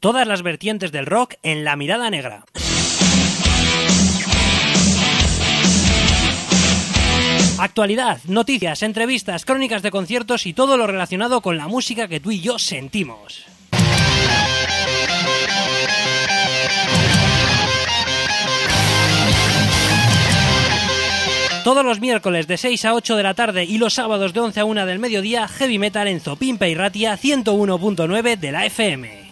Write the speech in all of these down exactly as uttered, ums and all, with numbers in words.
Todas las vertientes del rock en La Mirada Negra. Actualidad, noticias, entrevistas, crónicas de conciertos y todo lo relacionado con la música que tú y yo sentimos. Todos los miércoles de seis a ocho de la tarde y los sábados de once a una del mediodía, Heavy Metal en Zopimpe y Ratia ciento uno punto nueve de la F M.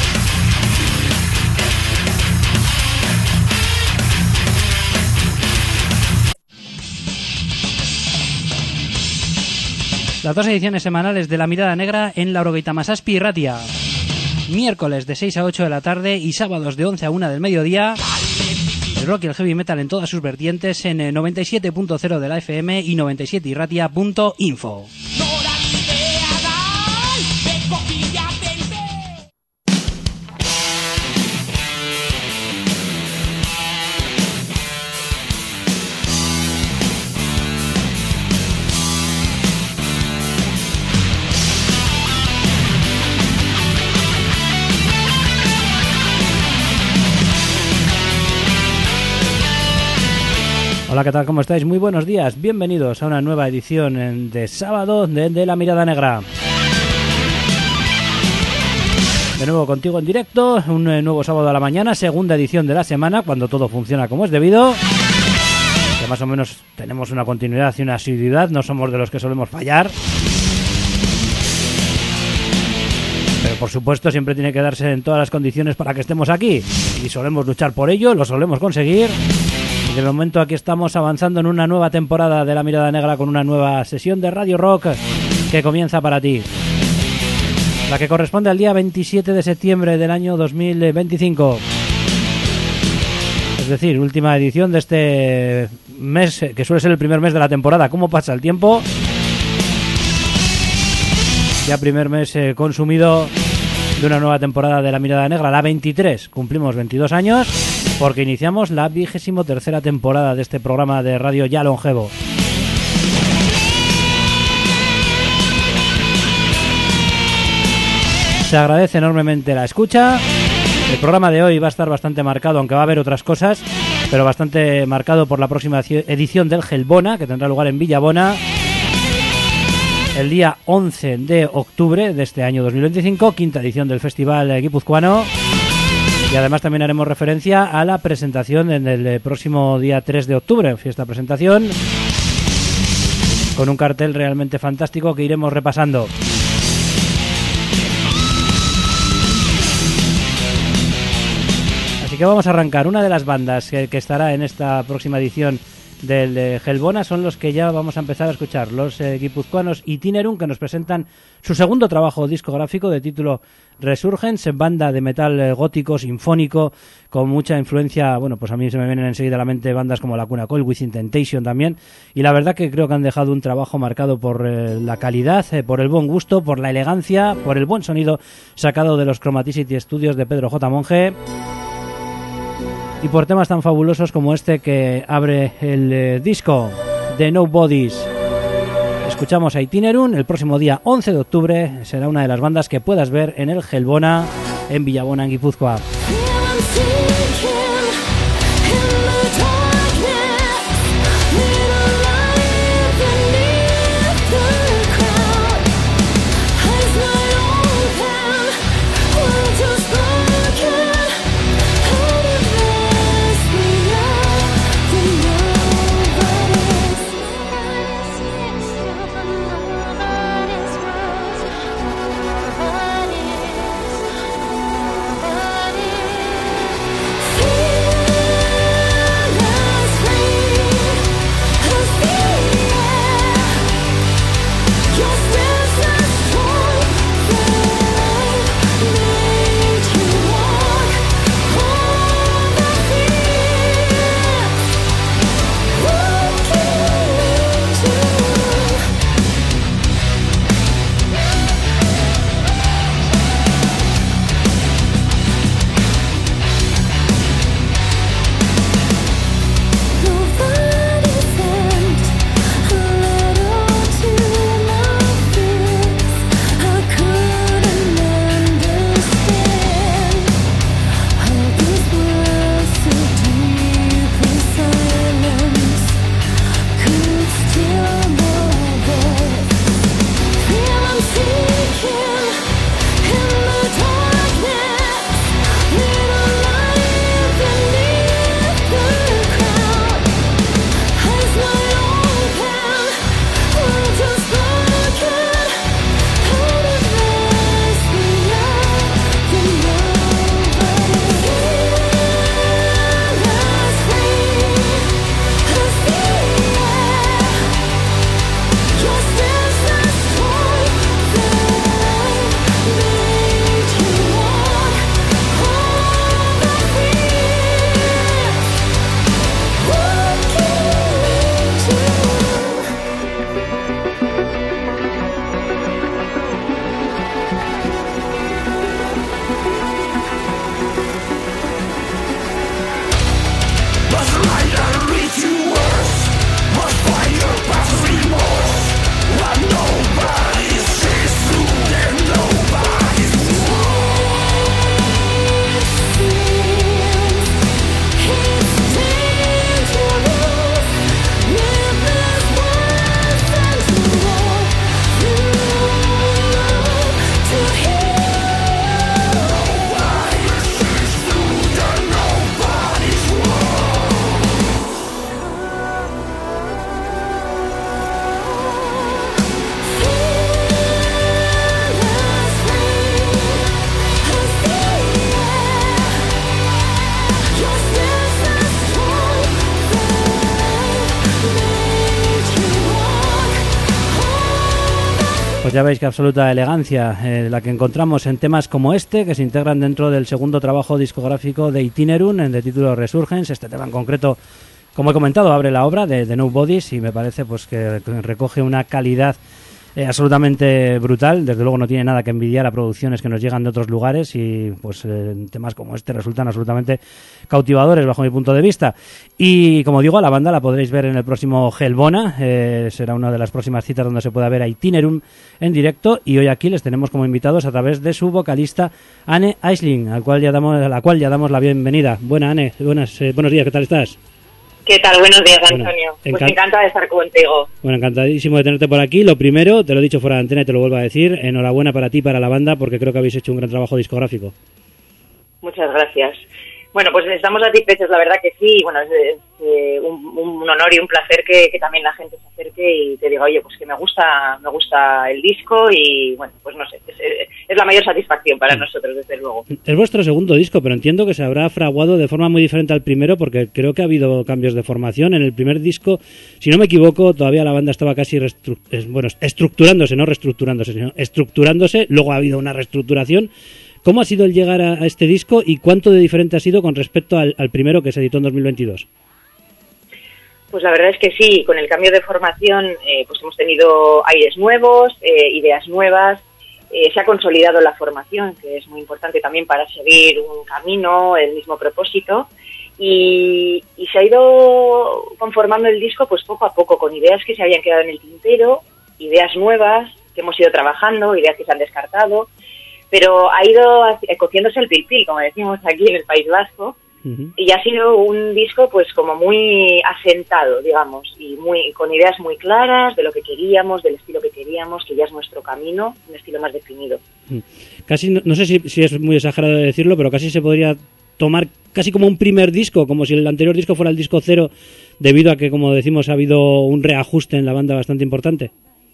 Las dos ediciones semanales de La Mirada Negra en Laurogeita Masazpi y Ratia. Miércoles de seis a ocho de la tarde y sábados de once a una del mediodía. El rock y el heavy metal en todas sus vertientes en noventa y siete punto cero de la F M y noventa y siete y ratia punto info. Hola, ¿qué tal? ¿Cómo estáis? Muy buenos días. Bienvenidos a una nueva edición de sábado de, de La Mirada Negra. De nuevo contigo en directo, un nuevo sábado a la mañana, segunda edición de la semana, cuando todo funciona como es debido. Que más o menos tenemos una continuidad y una asiduidad, no somos de los que solemos fallar. Pero por supuesto siempre tiene que darse en todas las condiciones para que estemos aquí. Y solemos luchar por ello, lo solemos conseguir. De momento aquí estamos avanzando en una nueva temporada de La Mirada Negra con una nueva sesión de Radio Rock que comienza para ti. La que corresponde al día veintisiete de septiembre del año dos mil veinticinco. Es decir, última edición de este mes, que suele ser el primer mes de la temporada. ¿Cómo pasa el tiempo? Ya primer mes eh, consumido de una nueva temporada de La Mirada Negra, la veintitrés. Cumplimos veintidós años. Porque iniciamos la vigésimo tercera temporada de este programa de radio ya longevo. Se agradece enormemente la escucha. El programa de hoy va a estar bastante marcado, aunque va a haber otras cosas, pero bastante marcado por la próxima edición del Gelbona, que tendrá lugar en Villabona el día once de octubre de este año dos mil veinticinco, quinta edición del Festival Guipuzcoano. Y además también haremos referencia a la presentación en el próximo día tres de octubre, fiesta presentación, con un cartel realmente fantástico que iremos repasando. Así que vamos a arrancar. Una de las bandas que, que estará en esta próxima edición del eh, Gelbona son los que ya vamos a empezar a escuchar, los eh, guipuzcoanos Itinerum, que nos presentan su segundo trabajo discográfico de título Resurgence, banda de metal eh, gótico, sinfónico, con mucha influencia. Bueno, pues a mí se me vienen enseguida a la mente bandas como Lacuna Coil, Within Temptation también, y la verdad que creo que han dejado un trabajo marcado por eh, la calidad, eh, por el buen gusto, por la elegancia, por el buen sonido sacado de los Chromaticity Studios de Pedro J. Monge. Y por temas tan fabulosos como este que abre el eh, disco de Nobodies. Escuchamos a Itinerum. El próximo día once de octubre será una de las bandas que puedas ver en el Gelbona en Villabona, en Guipúzcoa. ya veis que absoluta elegancia eh, la que encontramos en temas como este, que se integran dentro del segundo trabajo discográfico de Itinerum, de título Resurgence. Este tema en concreto, como he comentado, abre la obra de, de Nobodies y me parece pues que recoge una calidad Eh, absolutamente brutal. Desde luego no tiene nada que envidiar a producciones que nos llegan de otros lugares y pues eh, temas como este resultan absolutamente cautivadores bajo mi punto de vista. Y como digo, a la banda la podréis ver en el próximo Hellbona, eh, será una de las próximas citas donde se pueda ver a Itinerum en directo, y hoy aquí les tenemos como invitados a través de su vocalista Anne Aisling, al cual ya damos, a la cual ya damos la bienvenida. Buena, Anne, buenas, eh, buenos días, ¿qué tal estás? ¿Qué tal? Buenos días, Antonio. Bueno, pues encantada de estar contigo. Bueno, encantadísimo de tenerte por aquí. Lo primero, te lo he dicho fuera de antena y te lo vuelvo a decir, enhorabuena para ti y para la banda, porque creo que habéis hecho un gran trabajo discográfico. Muchas gracias. Bueno, pues estamos satisfechos, la verdad que sí. Bueno, es, es eh, un, un honor y un placer que, que también la gente se acerque y te diga, oye, pues que me gusta me gusta el disco y, bueno, pues no sé, es, es la mayor satisfacción para nosotros, desde luego. Es vuestro segundo disco, pero entiendo que se habrá fraguado de forma muy diferente al primero, porque creo que ha habido cambios de formación. En el primer disco, si no me equivoco, todavía la banda estaba casi restru- es, bueno, estructurándose, no reestructurándose, sino estructurándose. Luego ha habido una reestructuración. ¿Cómo ha sido el llegar a, a este disco y cuánto de diferente ha sido con respecto al, al primero que se editó en dos mil veintidós? Pues la verdad es que sí, con el cambio de formación eh, pues hemos tenido aires nuevos, eh, ideas nuevas, eh, se ha consolidado la formación, que es muy importante también para seguir un camino, el mismo propósito, y, y se ha ido conformando el disco pues poco a poco, con ideas que se habían quedado en el tintero, ideas nuevas que hemos ido trabajando, ideas que se han descartado, pero ha ido cociéndose el pil-pil, como decimos aquí en el País Vasco, uh-huh. Y ha sido un disco pues como muy asentado, digamos, y muy con ideas muy claras de lo que queríamos, del estilo que queríamos, que ya es nuestro camino, un estilo más definido. Casi, no, no sé si, si es muy exagerado decirlo, pero casi se podría tomar casi como un primer disco, como si el anterior disco fuera el disco cero, debido a que, como decimos, ha habido un reajuste en la banda bastante importante.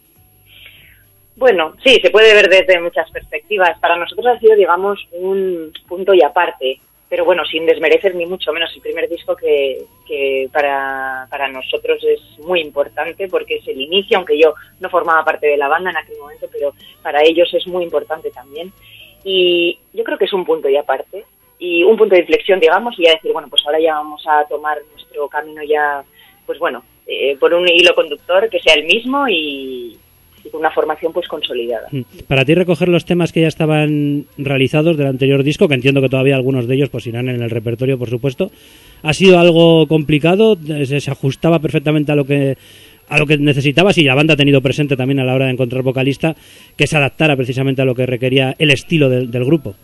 Bueno, sí, se puede ver desde muchas perspectivas. Para nosotros ha sido, digamos, un punto y aparte, pero bueno, sin desmerecer ni mucho menos el primer disco que, que para, para nosotros es muy importante porque es el inicio, aunque yo no formaba parte de la banda en aquel momento, pero para ellos es muy importante también. Y yo creo que es un punto y aparte, y un punto de inflexión, digamos, y ya decir, bueno, pues ahora ya vamos a tomar nuestro camino ya, pues bueno, eh, por un hilo conductor que sea el mismo y... y con una formación pues consolidada. Para ti recoger los temas que ya estaban realizados del anterior disco, que entiendo que todavía algunos de ellos pues irán en el repertorio, por supuesto, ¿ha sido algo complicado? ¿Se, se ajustaba perfectamente a lo que a lo que necesitabas? Y la banda ha tenido presente también a la hora de encontrar vocalista que se adaptara precisamente a lo que requería el estilo del, del grupo.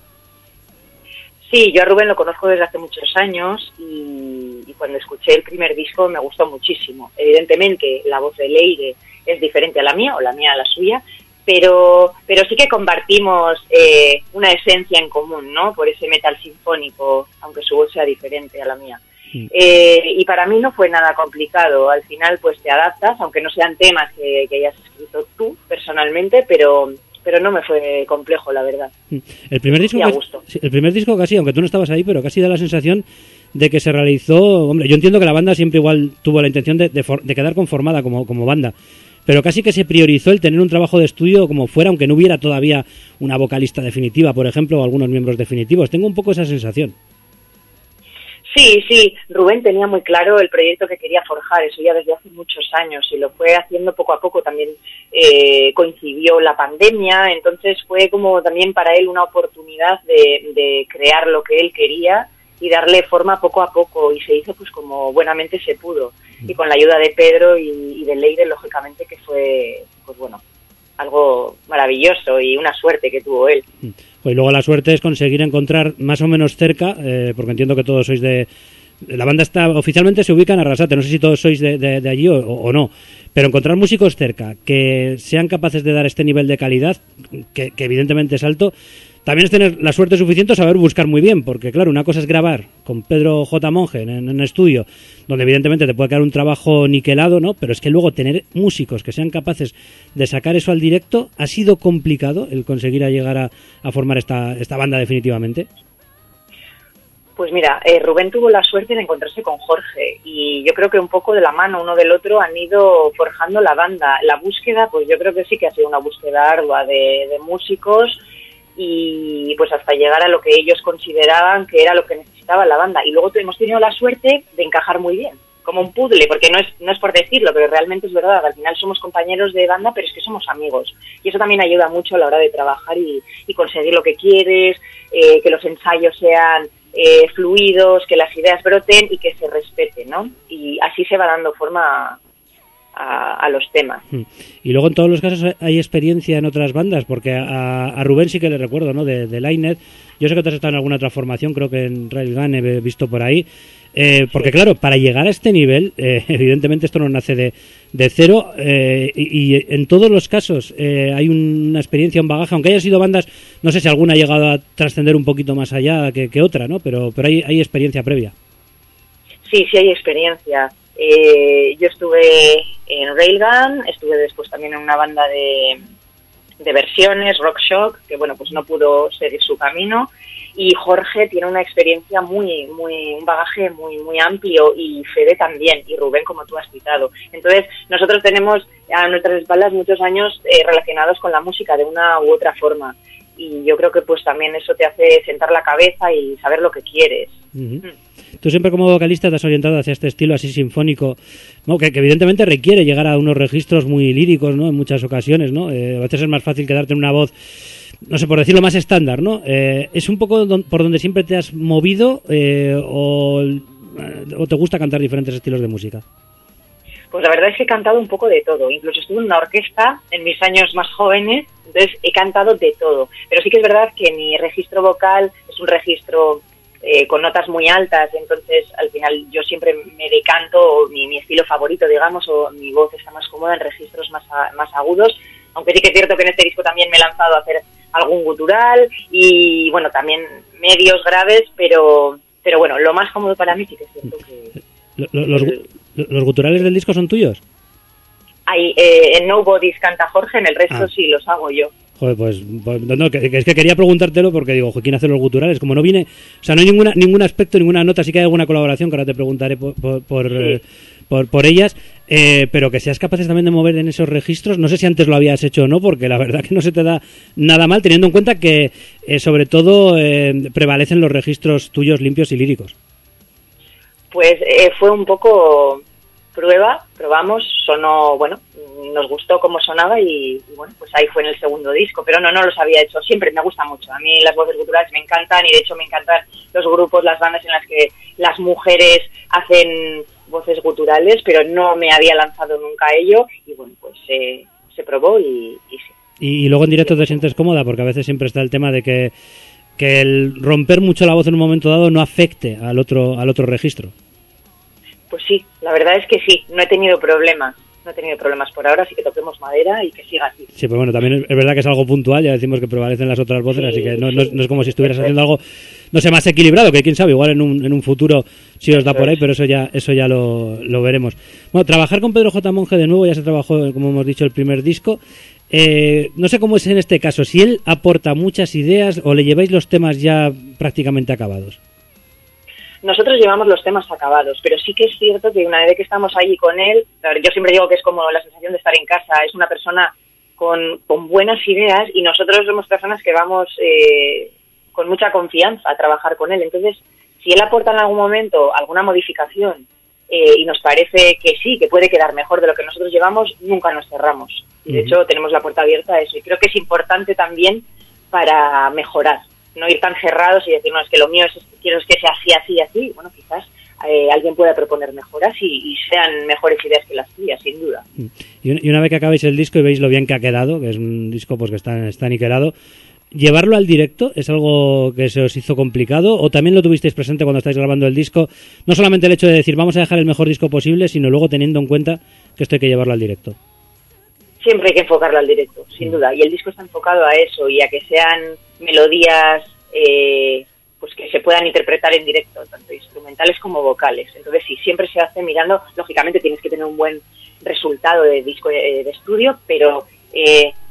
Sí, yo a Rubén lo conozco desde hace muchos años y, y cuando escuché el primer disco me gustó muchísimo. Evidentemente la voz de Leire es diferente a la mía o la mía a la suya, pero pero sí que compartimos eh, una esencia en común, ¿no? Por ese metal sinfónico, aunque su voz sea diferente a la mía. Sí. Eh, y para mí no fue nada complicado. Al final pues te adaptas, aunque no sean temas que, que hayas escrito tú personalmente, pero... pero no me fue complejo, la verdad. El primer disco, casi, el primer disco casi, aunque tú no estabas ahí, pero casi da la sensación de que se realizó... Hombre, yo entiendo que la banda siempre igual tuvo la intención de, de, for, de quedar conformada como, como banda, pero casi que se priorizó el tener un trabajo de estudio como fuera, aunque no hubiera todavía una vocalista definitiva, por ejemplo, o algunos miembros definitivos. Tengo un poco esa sensación. Sí, sí, Rubén tenía muy claro el proyecto que quería forjar, eso ya desde hace muchos años, y lo fue haciendo poco a poco. También eh, coincidió la pandemia, entonces fue como también para él una oportunidad de, de crear lo que él quería y darle forma poco a poco, y se hizo pues como buenamente se pudo, y con la ayuda de Pedro y, y de Leire, lógicamente, que fue, pues bueno, algo maravilloso y una suerte que tuvo él. Y luego la suerte es conseguir encontrar más o menos cerca, eh, porque entiendo que todos sois de... La banda está oficialmente se ubica en Arrasate, no sé si todos sois de, de, de allí o, o no, pero encontrar músicos cerca que sean capaces de dar este nivel de calidad, que, que evidentemente es alto, también es tener la suerte suficiente a saber buscar muy bien, porque claro, una cosa es grabar con Pedro J. Monge en, en estudio, donde evidentemente te puede quedar un trabajo niquelado, ¿no? Pero es que luego tener músicos que sean capaces de sacar eso al directo, ¿ha sido complicado el conseguir a llegar a, a formar esta, esta banda definitivamente? Pues mira, eh, Rubén tuvo la suerte de encontrarse con Jorge y yo creo que un poco de la mano uno del otro han ido forjando la banda. La búsqueda, pues yo creo que sí que ha sido una búsqueda ardua de, de músicos y pues hasta llegar a lo que ellos consideraban que era lo que necesitaba la banda. Y luego hemos tenido la suerte de encajar muy bien, como un puzzle, porque no es no es por decirlo, pero realmente es verdad, al final somos compañeros de banda, pero es que somos amigos. Y eso también ayuda mucho a la hora de trabajar y, y conseguir lo que quieres, eh, que los ensayos sean Eh, fluidos, que las ideas broten y que se respeten, ¿no? Y así se va dando forma a, a, a los temas. Y luego en todos los casos hay experiencia en otras bandas, porque a, a Rubén sí que le recuerdo, ¿no? De, de Lainet. Yo sé que tú has estado en alguna transformación, creo que en Railgun he visto por ahí. Eh, porque claro, para llegar a este nivel, eh, evidentemente esto no nace de, de cero, eh, y, y en todos los casos eh, hay una experiencia, un bagaje, aunque haya sido bandas, no sé si alguna ha llegado a trascender un poquito más allá que, que otra, ¿no? Pero, pero hay, hay experiencia previa. Sí, sí hay experiencia. Eh, yo estuve en Railgun, estuve después también en una banda de, de versiones, Rock Shock, que bueno, pues no pudo seguir su camino. Y Jorge tiene una experiencia muy, muy, un bagaje muy, muy amplio, y Fede también, y Rubén, como tú has citado. Entonces, nosotros tenemos a nuestras espaldas muchos años eh, relacionados con la música de una u otra forma. Y yo creo que pues también eso te hace sentar la cabeza y saber lo que quieres. Uh-huh. Mm. Tú siempre como vocalista te has orientado hacia este estilo así sinfónico, ¿no? que, que evidentemente requiere llegar a unos registros muy líricos, ¿no? En muchas ocasiones, ¿no? Eh, a veces es más fácil quedarte en una voz, no sé, por decirlo más estándar, ¿no? Eh, ¿Es un poco don, por donde siempre te has movido eh, o, o te gusta cantar diferentes estilos de música? Pues la verdad es que he cantado un poco de todo. Incluso estuve en una orquesta en mis años más jóvenes, entonces he cantado de todo. Pero sí que es verdad que mi registro vocal es un registro eh, con notas muy altas, entonces al final yo siempre me decanto, o mi, mi estilo favorito, digamos, o mi voz está más cómoda en registros más, a, más agudos. Aunque sí que es cierto que en este disco también me he lanzado a hacer algún gutural y, bueno, también medios graves, pero pero bueno, lo más cómodo para mí sí que es cierto que... Los, los, el, ¿Los guturales del disco son tuyos? Hay, eh, en Nobody's canta Jorge, en el resto ah. sí los hago yo. Joder, pues, pues no, que, que es que quería preguntártelo porque digo, ¿quién hace los guturales? Como no viene, o sea, no hay ninguna ningún aspecto, ninguna nota, sí que hay alguna colaboración que ahora te preguntaré por por, por, sí. eh, por, por ellas, eh, pero que seas capaces también de mover en esos registros, no sé si antes lo habías hecho o no, porque la verdad que no se te da nada mal, teniendo en cuenta que eh, sobre todo eh, prevalecen los registros tuyos limpios y líricos. Pues eh, fue un poco prueba, probamos, sonó, bueno, nos gustó cómo sonaba y, y bueno, pues ahí fue en el segundo disco, pero no, no los había hecho, siempre me gusta mucho, a mí las voces guturales me encantan y de hecho me encantan los grupos, las bandas en las que las mujeres hacen voces guturales, pero no me había lanzado nunca a ello y bueno, pues eh, se probó y, y sí. Y, y luego en directo te sientes cómoda, porque a veces siempre está el tema de que, que el romper mucho la voz en un momento dado no afecte al otro, al otro registro. Pues sí, la verdad es que sí, no he tenido problemas, no he tenido problemas por ahora, así que toquemos madera y que siga así. Sí, pues bueno, también es verdad que es algo puntual, ya decimos que prevalecen las otras voces, sí, así que no, no, no es como si estuvieras haciendo algo, no sé, más equilibrado, que quién sabe, igual en un, en un futuro sí os da por ahí, pero eso ya eso ya lo, lo veremos. Bueno, trabajar con Pedro J. Monge de nuevo, ya se trabajó, como hemos dicho, el primer disco. Eh, no sé cómo es en este caso, si él aporta muchas ideas o le lleváis los temas ya prácticamente acabados. Nosotros llevamos los temas acabados, pero sí que es cierto que una vez que estamos allí con él, yo siempre digo que es como la sensación de estar en casa, es una persona con, con buenas ideas y nosotros somos personas que vamos eh, con mucha confianza a trabajar con él. Entonces, si él aporta en algún momento alguna modificación eh, y nos parece que sí, que puede quedar mejor de lo que nosotros llevamos, nunca nos cerramos. Y de hecho tenemos la puerta abierta a eso. Y creo que es importante también para mejorar. No ir tan cerrados y decir, no, es que lo mío es, quiero es que sea así, así, así. Bueno, quizás eh, alguien pueda proponer mejoras y, y sean mejores ideas que las tuyas, sin duda. Y una vez que acabáis el disco y veis lo bien que ha quedado, que es un disco pues que está, está niquelado, ¿llevarlo al directo es algo que se os hizo complicado o también lo tuvisteis presente cuando estáis grabando el disco? No solamente el hecho de decir, vamos a dejar el mejor disco posible, sino luego teniendo en cuenta que esto hay que llevarlo al directo. Siempre hay que enfocarlo al directo, sin duda. Y el disco está enfocado a eso y a que sean melodías eh, pues que se puedan interpretar en directo, tanto instrumentales como vocales. Entonces, sí, siempre se hace mirando, lógicamente tienes que tener un buen resultado de disco de, de estudio, pero eh,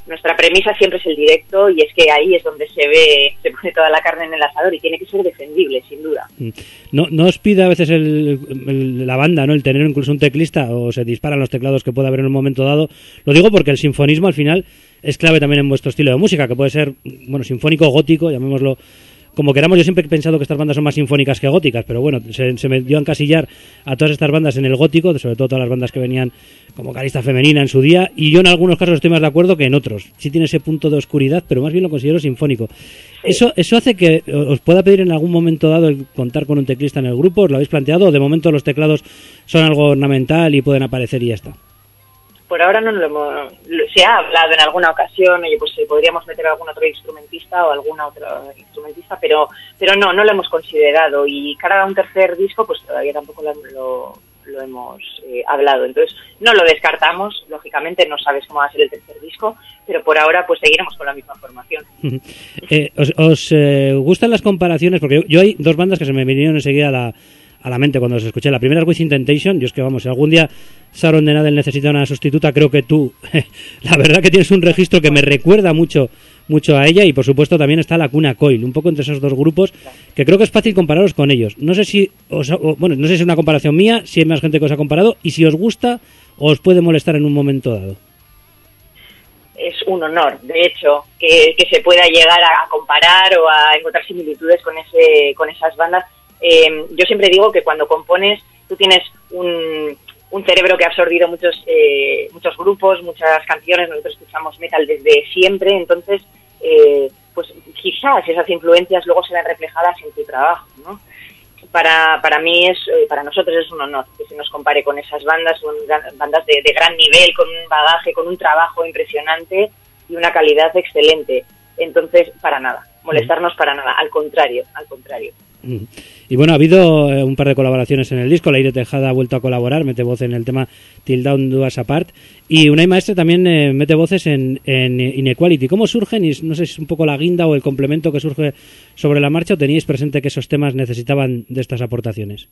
nuestra premisa siempre es el directo, y es que ahí es donde se ve, se pone toda la carne en el asador, y tiene que ser defendible, sin duda. No, no os pide a veces el, el, la banda, ¿no?, el tener incluso un teclista, o se disparan los teclados que pueda haber en un momento dado. Lo digo porque el sinfonismo al final es clave también en vuestro estilo de música, que puede ser, bueno, sinfónico, gótico, llamémoslo como queramos. Yo siempre he pensado que estas bandas son más sinfónicas que góticas, pero bueno, se, se me dio a encasillar a todas estas bandas en el gótico, sobre todo todas las bandas que venían como vocalista femenina en su día, y yo en algunos casos estoy más de acuerdo que en otros. Sí tiene ese punto de oscuridad, pero más bien lo considero sinfónico. Sí. Eso eso hace que os pueda pedir en algún momento dado el contar con un teclista en el grupo. ¿Os lo habéis planteado? ¿O de momento los teclados son algo ornamental y pueden aparecer y ya está? Por ahora no lo hemos... Se ha hablado en alguna ocasión, oye, pues podríamos meter a algún otro instrumentista o alguna otra instrumentista, pero pero no, no lo hemos considerado. Y cara a un tercer disco, pues todavía tampoco lo, lo, lo hemos eh, hablado. Entonces, no lo descartamos. Lógicamente, no sabes cómo va a ser el tercer disco, pero por ahora, pues seguiremos con la misma formación. eh, ¿Os, os eh, gustan las comparaciones? Porque yo, yo hay dos bandas que se me vinieron enseguida a la... a la mente cuando os escuché. La primera es Within Temptation. Yo es que, vamos, si algún día Sharon de Nadel necesita una sustituta, creo que tú, la verdad que tienes un registro que me recuerda mucho mucho a ella. Y por supuesto también está la Cuna Coil, un poco entre esos dos grupos, que creo que es fácil compararos con ellos. No sé si os, o, bueno, no sé si es una comparación mía, si hay más gente que os ha comparado, y si os gusta o os puede molestar en un momento dado. Es un honor, de hecho, que, que se pueda llegar a comparar o a encontrar similitudes con ese con esas bandas. Eh, yo siempre digo que cuando compones, tú tienes un, un cerebro que ha absorbido muchos eh, muchos grupos, muchas canciones. Nosotros escuchamos metal desde siempre, entonces eh, pues quizás esas influencias luego se ven reflejadas en tu trabajo, ¿no? Para para mí es eh, para nosotros es un honor que se nos compare con esas bandas, son bandas de, de gran nivel, con un bagaje, con un trabajo impresionante y una calidad excelente. Entonces, para nada, molestarnos para nada, al contrario, al contrario. Y bueno, ha habido un par de colaboraciones en el disco. Leire Tejada ha vuelto a colaborar, mete voz en el tema Till Dawn Do Us Apart, y Unai Maestre también eh, mete voces en, en Inequality. ¿Cómo surgen? Y no sé si es un poco la guinda o el complemento que surge sobre la marcha, o teníais presente que esos temas necesitaban de estas aportaciones.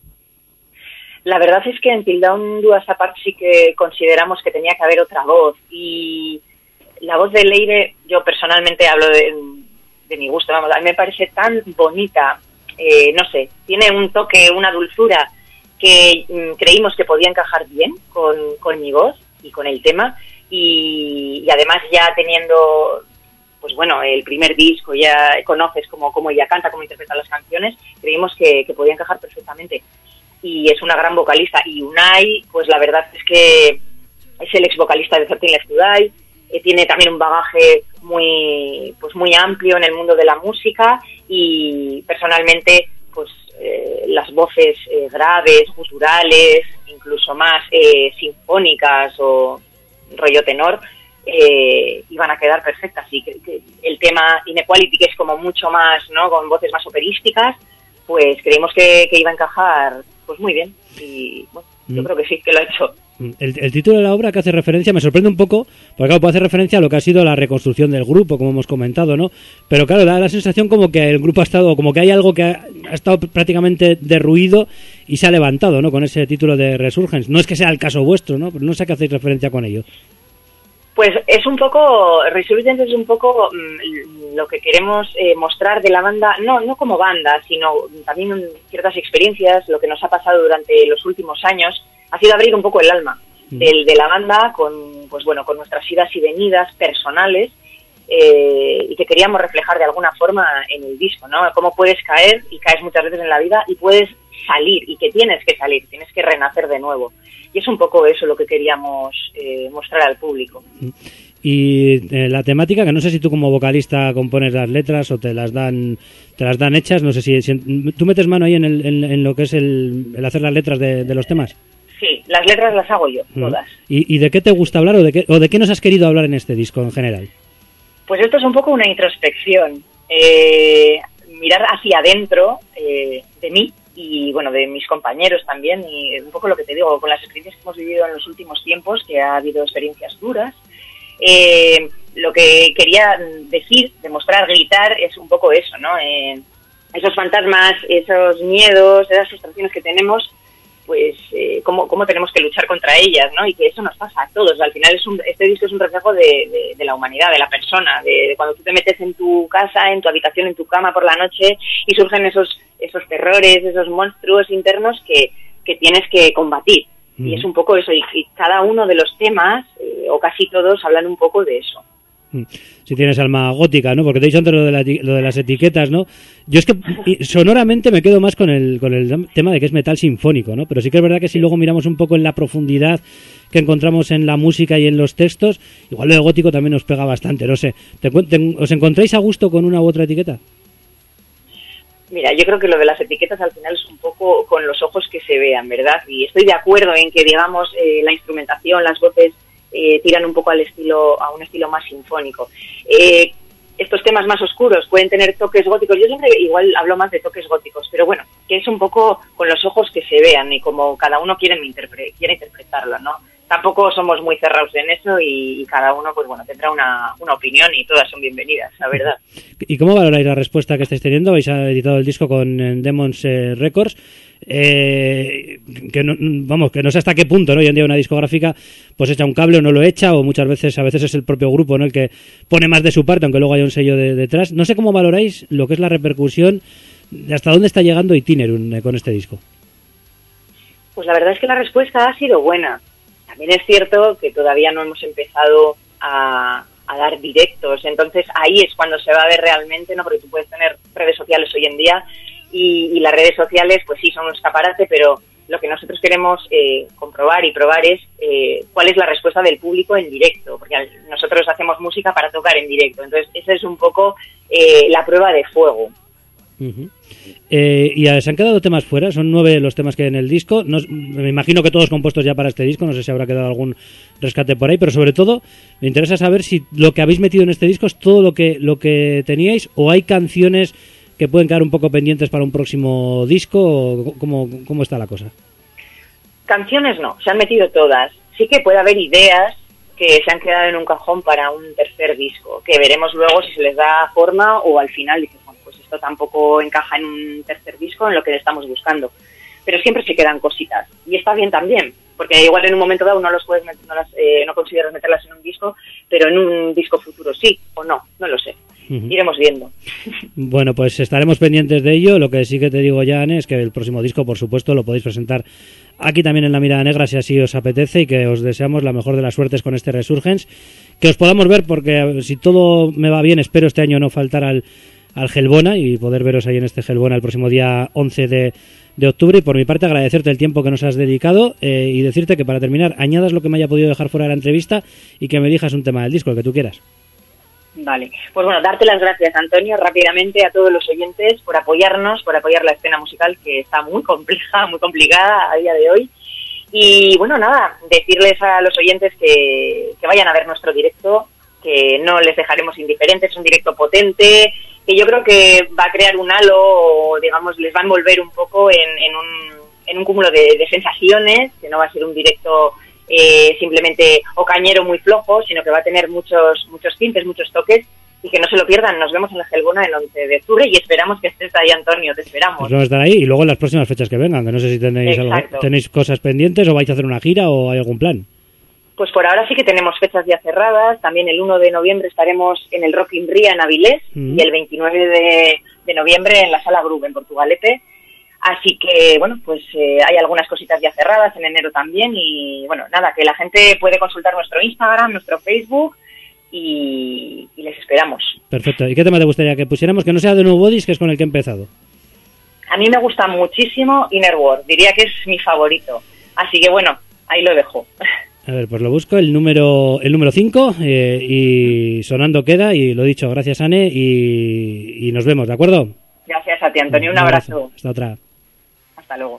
La verdad es que en Till Dawn Do Us Apart sí que consideramos que tenía que haber otra voz, y la voz de Leire, yo personalmente hablo de, de mi gusto, vamos, a mí me parece tan bonita. Eh, no sé, tiene un toque, una dulzura que mm, creímos que podía encajar bien con, con mi voz y con el tema, y, y además ya teniendo, pues bueno, el primer disco, ya conoces cómo, cómo ella canta, cómo interpreta las canciones, creímos que, que podía encajar perfectamente, y es una gran vocalista. Y Unai, pues la verdad es que es el ex vocalista de thirteen Left to Die, eh, tiene también un bagaje muy pues muy amplio en el mundo de la música, y personalmente pues eh, las voces eh, graves, guturales, incluso más eh, sinfónicas o rollo tenor, eh, iban a quedar perfectas. Y que, que el tema Inequality, que es como mucho más, ¿no?, con voces más operísticas, pues creímos que, que iba a encajar pues muy bien, y bueno, yo mm. creo que sí, que lo ha hecho. El, el título de la obra, que hace referencia, me sorprende un poco, porque claro, puede hacer referencia a lo que ha sido la reconstrucción del grupo, como hemos comentado, ¿no? Pero claro, da la sensación como que el grupo ha estado, como que hay algo que ha, ha estado prácticamente derruido y se ha levantado, ¿no?, con ese título de Resurgence. No es que sea el caso vuestro, ¿no?, pero no sé a qué hacéis referencia con ello. Pues es un poco, Resurgence es un poco mmm, lo que queremos eh, mostrar de la banda, no no como banda, sino también ciertas experiencias, lo que nos ha pasado durante los últimos años. Ha sido abrir un poco el alma del, de la banda con, pues bueno, con nuestras idas y venidas personales, eh, y que queríamos reflejar de alguna forma en el disco, ¿no? Cómo puedes caer, y caes muchas veces en la vida, y puedes salir, y que tienes que salir, tienes que renacer de nuevo. Y es un poco eso lo que queríamos eh, mostrar al público. Y eh, la temática, que no sé si tú como vocalista compones las letras o te las dan te las dan hechas, no sé si, si tú metes mano ahí en, el, en, en lo que es el, el hacer las letras de, de los temas. Sí, las letras las hago yo, todas. ¿Y, y de qué te gusta hablar o de qué, o de qué nos has querido hablar en este disco en general? Pues esto es un poco una introspección, eh, mirar hacia adentro eh, de mí y bueno, de mis compañeros también, y un poco lo que te digo, con las experiencias que hemos vivido en los últimos tiempos, que ha habido experiencias duras. Eh, lo que quería decir, demostrar, gritar, es un poco eso, ¿no? Eh, esos fantasmas, esos miedos, esas frustraciones que tenemos, pues eh, cómo, cómo tenemos que luchar contra ellas, ¿no? Y que eso nos pasa a todos. Al final es un, este disco es un reflejo de, de, de la humanidad, de la persona, de, de cuando tú te metes en tu casa, en tu habitación, en tu cama por la noche y surgen esos esos terrores, esos monstruos internos que, que tienes que combatir. Mm. Y es un poco eso, y, y cada uno de los temas, eh, o casi todos, hablan un poco de eso. Si tienes alma gótica, ¿no? Porque te he dicho antes lo de, la, lo de las etiquetas, ¿no? Yo es que sonoramente me quedo más con el, con el tema de que es metal sinfónico, ¿no? Pero sí que es verdad que si luego miramos un poco en la profundidad que encontramos en la música y en los textos, igual lo de gótico también nos pega bastante, no sé. ¿Te, te, ¿Os encontráis a gusto con una u otra etiqueta? Mira, yo creo que lo de las etiquetas al final es un poco con los ojos que se vean, ¿verdad? Y estoy de acuerdo en que, digamos, eh, la instrumentación, las voces eh, tiran un poco al estilo, a un estilo más sinfónico. Eh, estos temas más oscuros pueden tener toques góticos. Yo siempre igual hablo más de toques góticos, pero bueno, que es un poco con los ojos que se vean y como cada uno quiere, interpre- quiere interpretarlo, ¿no? Tampoco somos muy cerrados en eso y, y cada uno, pues bueno, tendrá una, una opinión y todas son bienvenidas, la verdad. ¿Y cómo valoráis la respuesta que estáis teniendo? Habéis editado el disco con eh, Demons eh, Records, eh, que no, vamos, que no sé hasta qué punto, ¿no? Hoy en día una discográfica pues echa un cable o no lo echa, o muchas veces, a veces es el propio grupo, ¿no? El que pone más de su parte, aunque luego haya un sello de, detrás. No sé cómo valoráis lo que es la repercusión, de hasta dónde está llegando Itinerum eh, con este disco. Pues la verdad es que la respuesta ha sido buena. También es cierto que todavía no hemos empezado a, a dar directos, entonces ahí es cuando se va a ver realmente, ¿no? Porque tú puedes tener redes sociales hoy en día y, y las redes sociales, pues sí, son un escaparate, pero lo que nosotros queremos eh, comprobar y probar es eh, cuál es la respuesta del público en directo, porque nosotros hacemos música para tocar en directo, entonces esa es un poco eh, la prueba de fuego. Uh-huh. Eh, y se han quedado temas fuera, son nueve los temas que hay en el disco. No, me imagino que todos compuestos ya para este disco, no sé si habrá quedado algún rescate por ahí, pero sobre todo me interesa saber si lo que habéis metido en este disco es todo lo que, lo que teníais, o hay canciones que pueden quedar un poco pendientes para un próximo disco, o cómo, cómo está la cosa. Canciones no, se han metido todas. Sí que puede haber ideas que se han quedado en un cajón para un tercer disco, que veremos luego si se les da forma o al final dices, bueno, pues esto tampoco encaja en un tercer disco, en lo que le estamos buscando. Pero siempre se quedan cositas. Y está bien también, porque igual en un momento dado no los puedes met- no, las, eh, no consideras meterlas en un disco, pero en un disco futuro sí o no, no lo sé. Uh-huh. Iremos viendo. Bueno, pues estaremos pendientes de ello. Lo que sí que te digo ya, Anne, es que el próximo disco, por supuesto, lo podéis presentar aquí también en La Mirada Negra, si así os apetece, y que os deseamos la mejor de las suertes con este Resurgence. Que os podamos ver, porque si todo me va bien, espero este año no faltar al, al Hellbona y poder veros ahí en este Hellbona el próximo día once de, de octubre. Y por mi parte, agradecerte el tiempo que nos has dedicado eh, y decirte que, para terminar, añadas lo que me haya podido dejar fuera de la entrevista y que me elijas un tema del disco, el que tú quieras. Vale, pues bueno, darte las gracias, Antonio, rápidamente a todos los oyentes por apoyarnos, por apoyar la escena musical, que está muy compleja, muy complicada a día de hoy. Y bueno, nada, decirles a los oyentes que, que vayan a ver nuestro directo, que no les dejaremos indiferentes, es un directo potente, que yo creo que va a crear un halo, o digamos, les va a envolver un poco en, en, un, en un cúmulo de, de sensaciones, que no va a ser un directo Eh, simplemente o cañero muy flojo, sino que va a tener muchos muchos tintes, muchos toques, y que no se lo pierdan. Nos vemos en el Hellbona el once de octubre y esperamos que estés ahí, Antonio, te esperamos. Pues vamos a estar ahí y luego en las próximas fechas que vengan, que no sé si tenéis algo, tenéis cosas pendientes o vais a hacer una gira o hay algún plan. Pues por ahora sí que tenemos fechas ya cerradas. También el uno de noviembre estaremos en el Rock in Ria en Avilés, mm. y el veintinueve de, de noviembre en la Sala Grub en Portugalete. Así que, bueno, pues eh, hay algunas cositas ya cerradas, en enero también, y bueno, nada, que la gente puede consultar nuestro Instagram, nuestro Facebook, y, y les esperamos. Perfecto. ¿Y qué tema te gustaría que pusiéramos? Que no sea de New Bodies, que es con el que he empezado. A mí me gusta muchísimo Inner World, diría que es mi favorito. Así que bueno, ahí lo dejo. A ver, pues lo busco, el número el número cinco, eh, y sonando queda, y lo dicho, gracias, Anne, y, y nos vemos, ¿de acuerdo? Gracias a ti, Antonio, un, un abrazo. abrazo. Hasta otra. Hasta luego.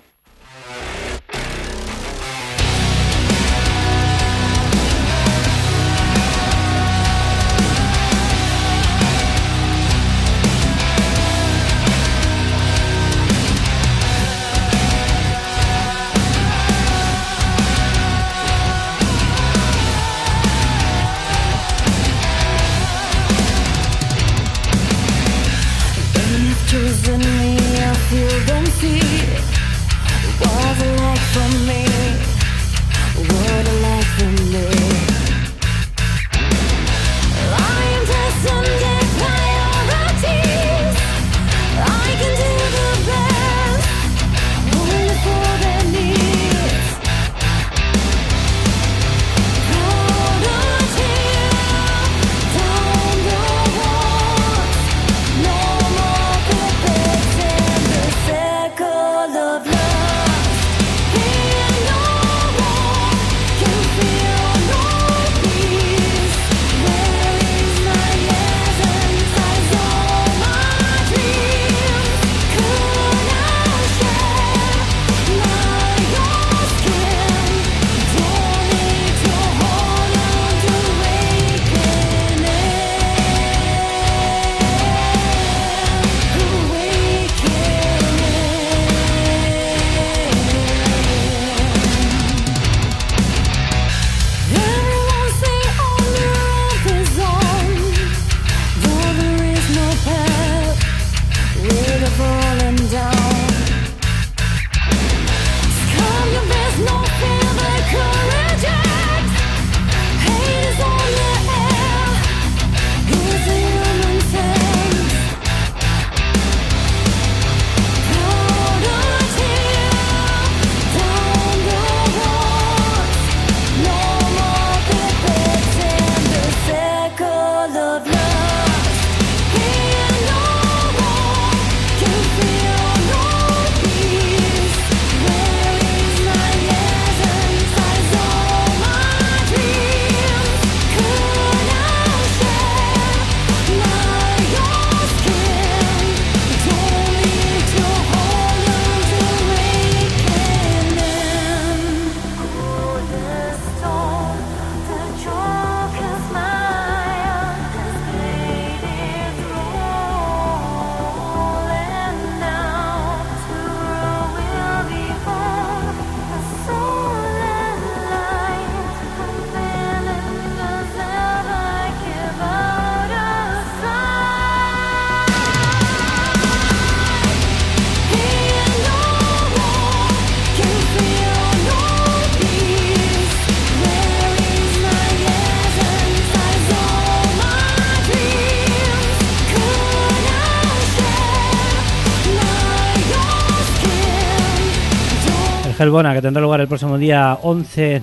Hellbona, que tendrá lugar el próximo día once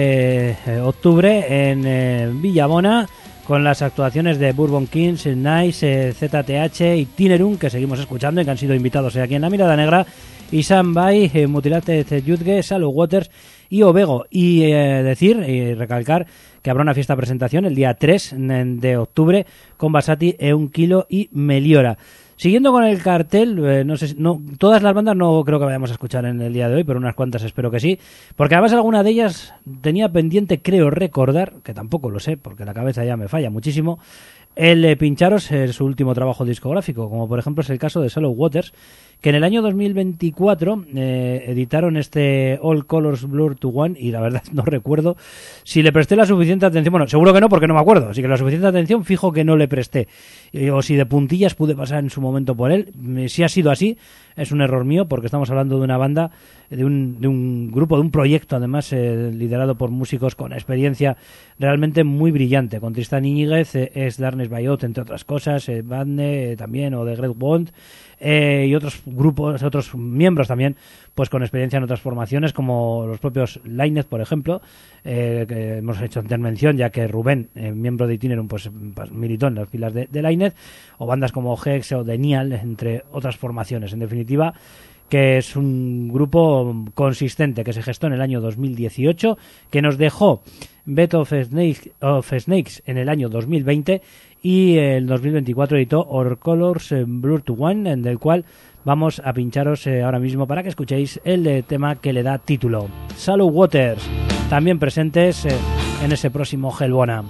de octubre en eh, Villabona, con las actuaciones de Bourbon Kings, Nice, eh, Z T H y Tinerum, que seguimos escuchando y que han sido invitados aquí en La Mirada Negra, y Sambai, eh, Mutilate Yudge, Salo Waters y Ovego. Y eh, decir y recalcar que habrá una fiesta presentación el día tres de octubre con Basati, Eun Kilo y Meliora. Siguiendo con el cartel, eh, no sé, no, todas las bandas no creo que vayamos a escuchar en el día de hoy, pero unas cuantas espero que sí, porque además alguna de ellas tenía pendiente, creo recordar, que tampoco lo sé, porque la cabeza ya me falla muchísimo, el eh, pincharos eh, su último trabajo discográfico, como por ejemplo es el caso de Shallow Waters, que en el año dos mil veinticuatro eh, editaron este All Colors Blur to One, y la verdad no recuerdo si le presté la suficiente atención. Bueno, seguro que no, porque no me acuerdo, así que la suficiente atención fijo que no le presté, eh, o si de puntillas pude pasar en su momento por él. Eh, si ha sido así, es un error mío, porque estamos hablando de una banda, de un, de un grupo, de un proyecto además eh, liderado por músicos con experiencia realmente muy brillante, con Tristan Íñiguez, eh, es Darkness Bayot, entre otras cosas, eh, Badne eh, también, o de Greg Bond, eh, y otros grupos, otros miembros también, pues con experiencia en otras formaciones, como los propios Lainez, por ejemplo, eh, que hemos hecho intervención, ya que Rubén, eh, miembro de Itinerum, pues, pues militó en las filas de, de Lainez, o bandas como Hex o de Nial, entre otras formaciones. En definitiva, que es un grupo consistente que se gestó en el año dos mil dieciocho, que nos dejó Bed of Snakes, of Snakes en el año dos mil veinte, y el dos mil veinticuatro editó All Colors Blur to One, en el cual vamos a pincharos eh, ahora mismo para que escuchéis el eh, tema que le da título, Shallow Waters, también presentes eh, en ese próximo Hellbona.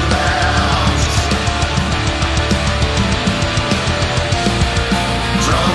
Throw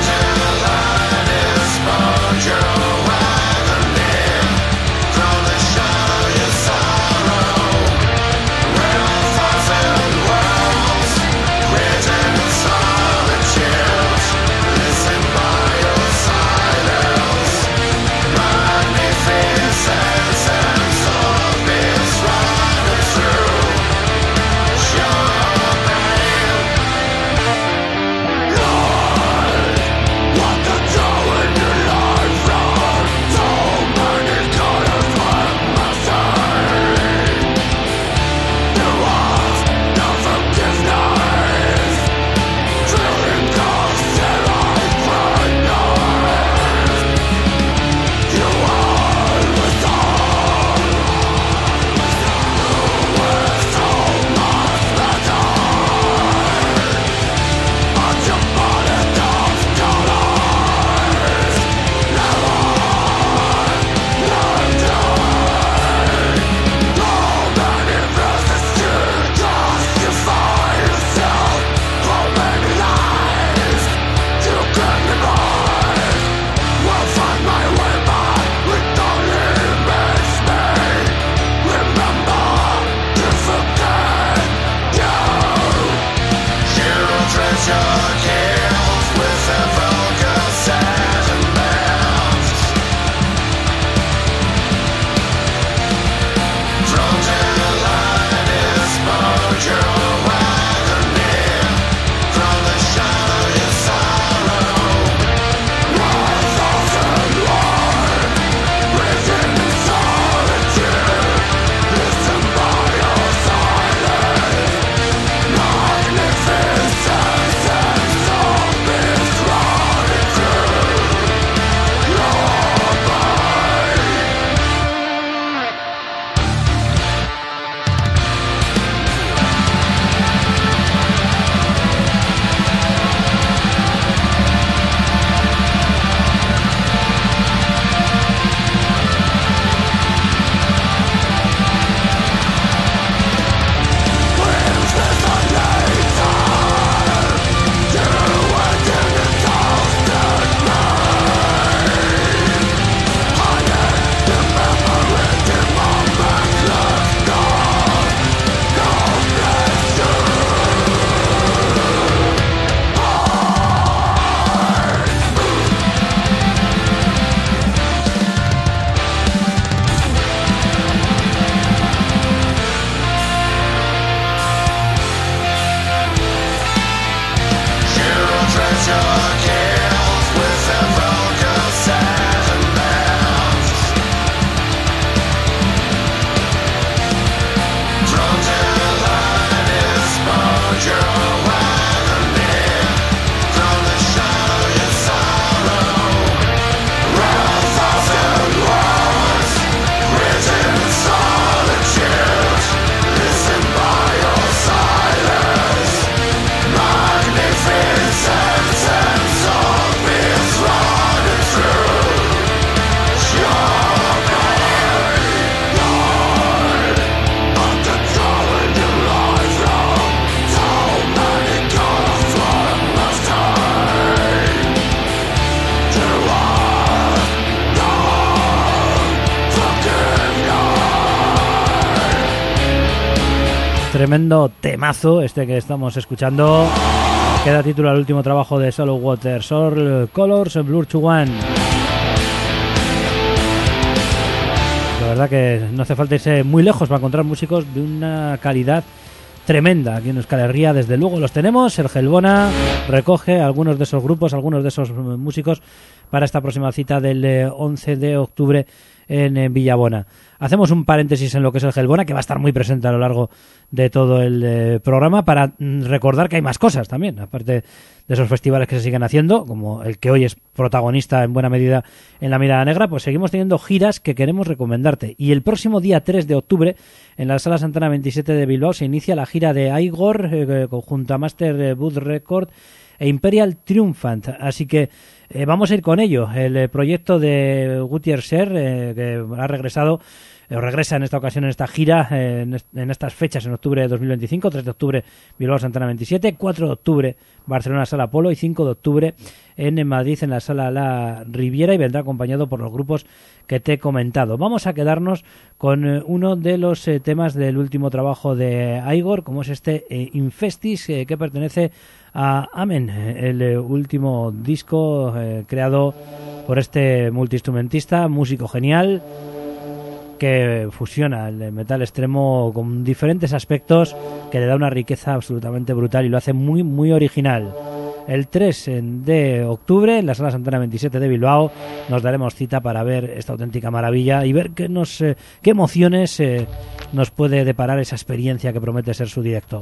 Tremendo temazo este que estamos escuchando, que da título al último trabajo de Solo Water, Soul Colors Blur to One. La verdad que no hace falta irse muy lejos para encontrar músicos de una calidad tremenda aquí en Euskal Herria. Desde luego los tenemos. El Gelbona recoge algunos de esos grupos, algunos de esos músicos para esta próxima cita del once de octubre en Villabona. Hacemos un paréntesis en lo que es el Gelbona, que va a estar muy presente a lo largo de todo el eh, programa, para recordar que hay más cosas también, aparte de esos festivales que se siguen haciendo, como el que hoy es protagonista en buena medida en La Mirada Negra. Pues seguimos teniendo giras que queremos recomendarte. Y el próximo día tres de octubre, en la Sala Santana veintisiete de Bilbao, se inicia la gira de Igor, eh, junto a Master Boot Record e Imperial Triumphant. Así que eh, vamos a ir con ello. El eh, proyecto de Gutiérrez Ser, eh, que ha regresado, eh, regresa en esta ocasión en esta gira, eh, en, est- en estas fechas, en octubre de dos mil veinticinco, tres de octubre Bilbao Santana veintisiete, cuatro de octubre Barcelona Sala Polo y cinco de octubre en, en Madrid en la Sala La Riviera, y vendrá acompañado por los grupos que te he comentado. Vamos a quedarnos con eh, uno de los eh, temas del último trabajo de Igor, como es este eh, Infestis, eh, que pertenece a Amen, el eh, último disco eh, creado por este multiinstrumentista, músico genial, que fusiona el metal extremo con diferentes aspectos, que le da una riqueza absolutamente brutal y lo hace muy muy original. El tres de octubre, en la Sala Santana veintisiete de Bilbao, nos daremos cita para ver esta auténtica maravilla y ver qué, nos, eh, qué emociones eh, nos puede deparar esa experiencia que promete ser su directo.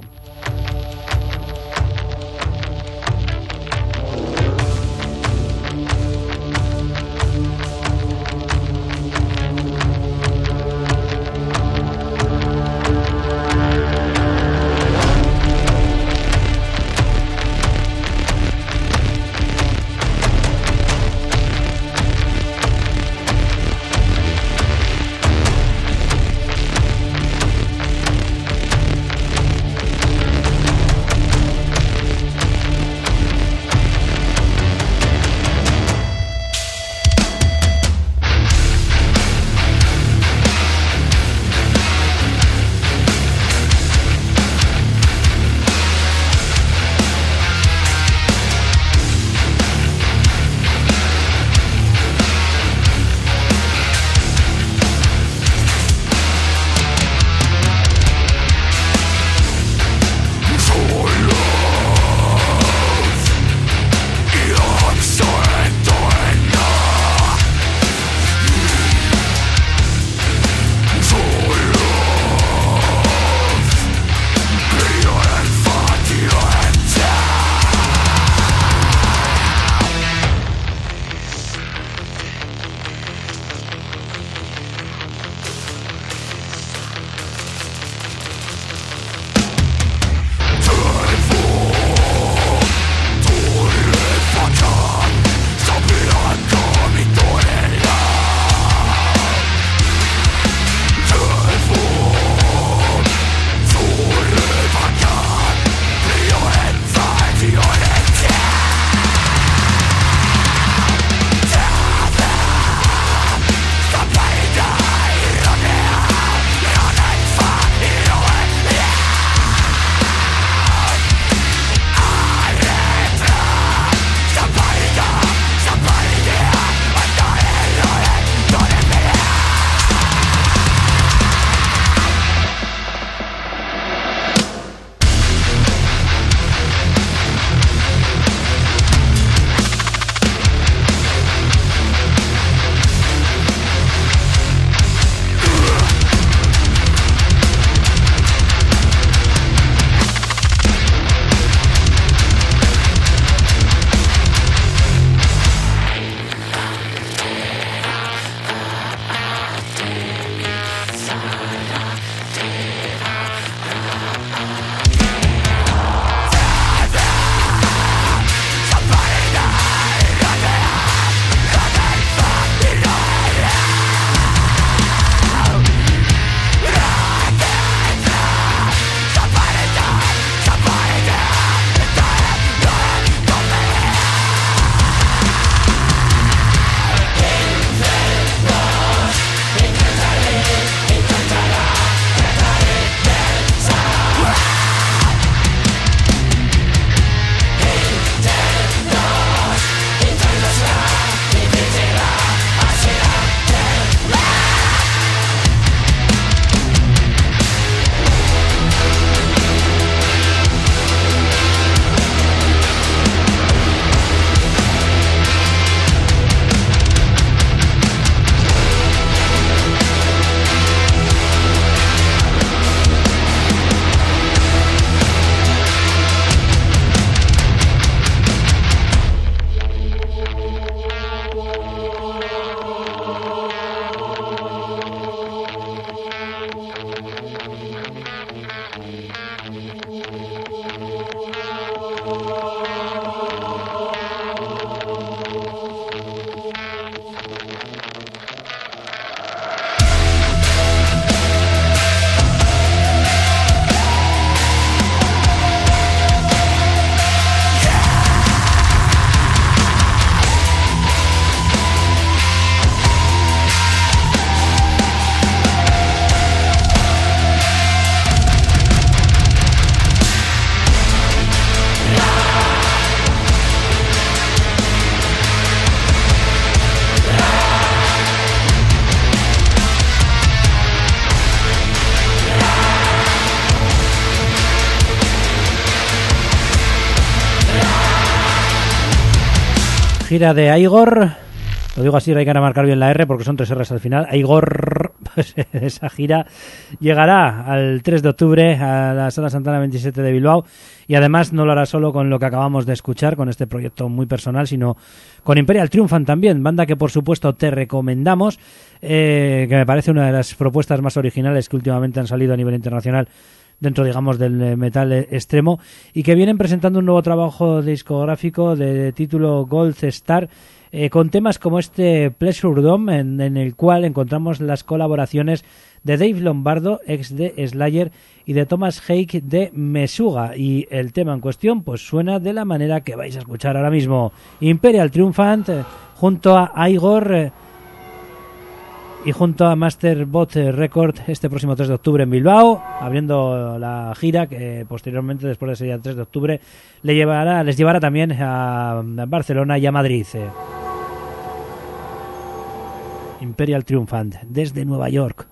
gira de Igor. Lo digo así, hay que marcar bien la R porque son tres R's al final. Igor, pues esa gira llegará al tres de octubre a la Sala Santana veintisiete de Bilbao, y además no lo hará solo con lo que acabamos de escuchar, con este proyecto muy personal, sino con Imperial Triumphant también, banda que por supuesto te recomendamos, eh, que me parece una de las propuestas más originales que últimamente han salido a nivel internacional dentro, digamos, del metal extremo, y que vienen presentando un nuevo trabajo discográfico de título Gold Star, eh, con temas como este Pleasure Dome, en, en el cual encontramos las colaboraciones de Dave Lombardo, ex de Slayer, y de Thomas Hake de Mesuga, y el tema en cuestión pues suena de la manera que vais a escuchar ahora mismo. Imperial Triumphant eh, junto a Igor eh, y junto a Masterbot Record este próximo tres de octubre en Bilbao, abriendo la gira que posteriormente, después de ese día tres de octubre, le llevará, les llevará también a Barcelona y a Madrid. Imperial Triumphant desde Nueva York.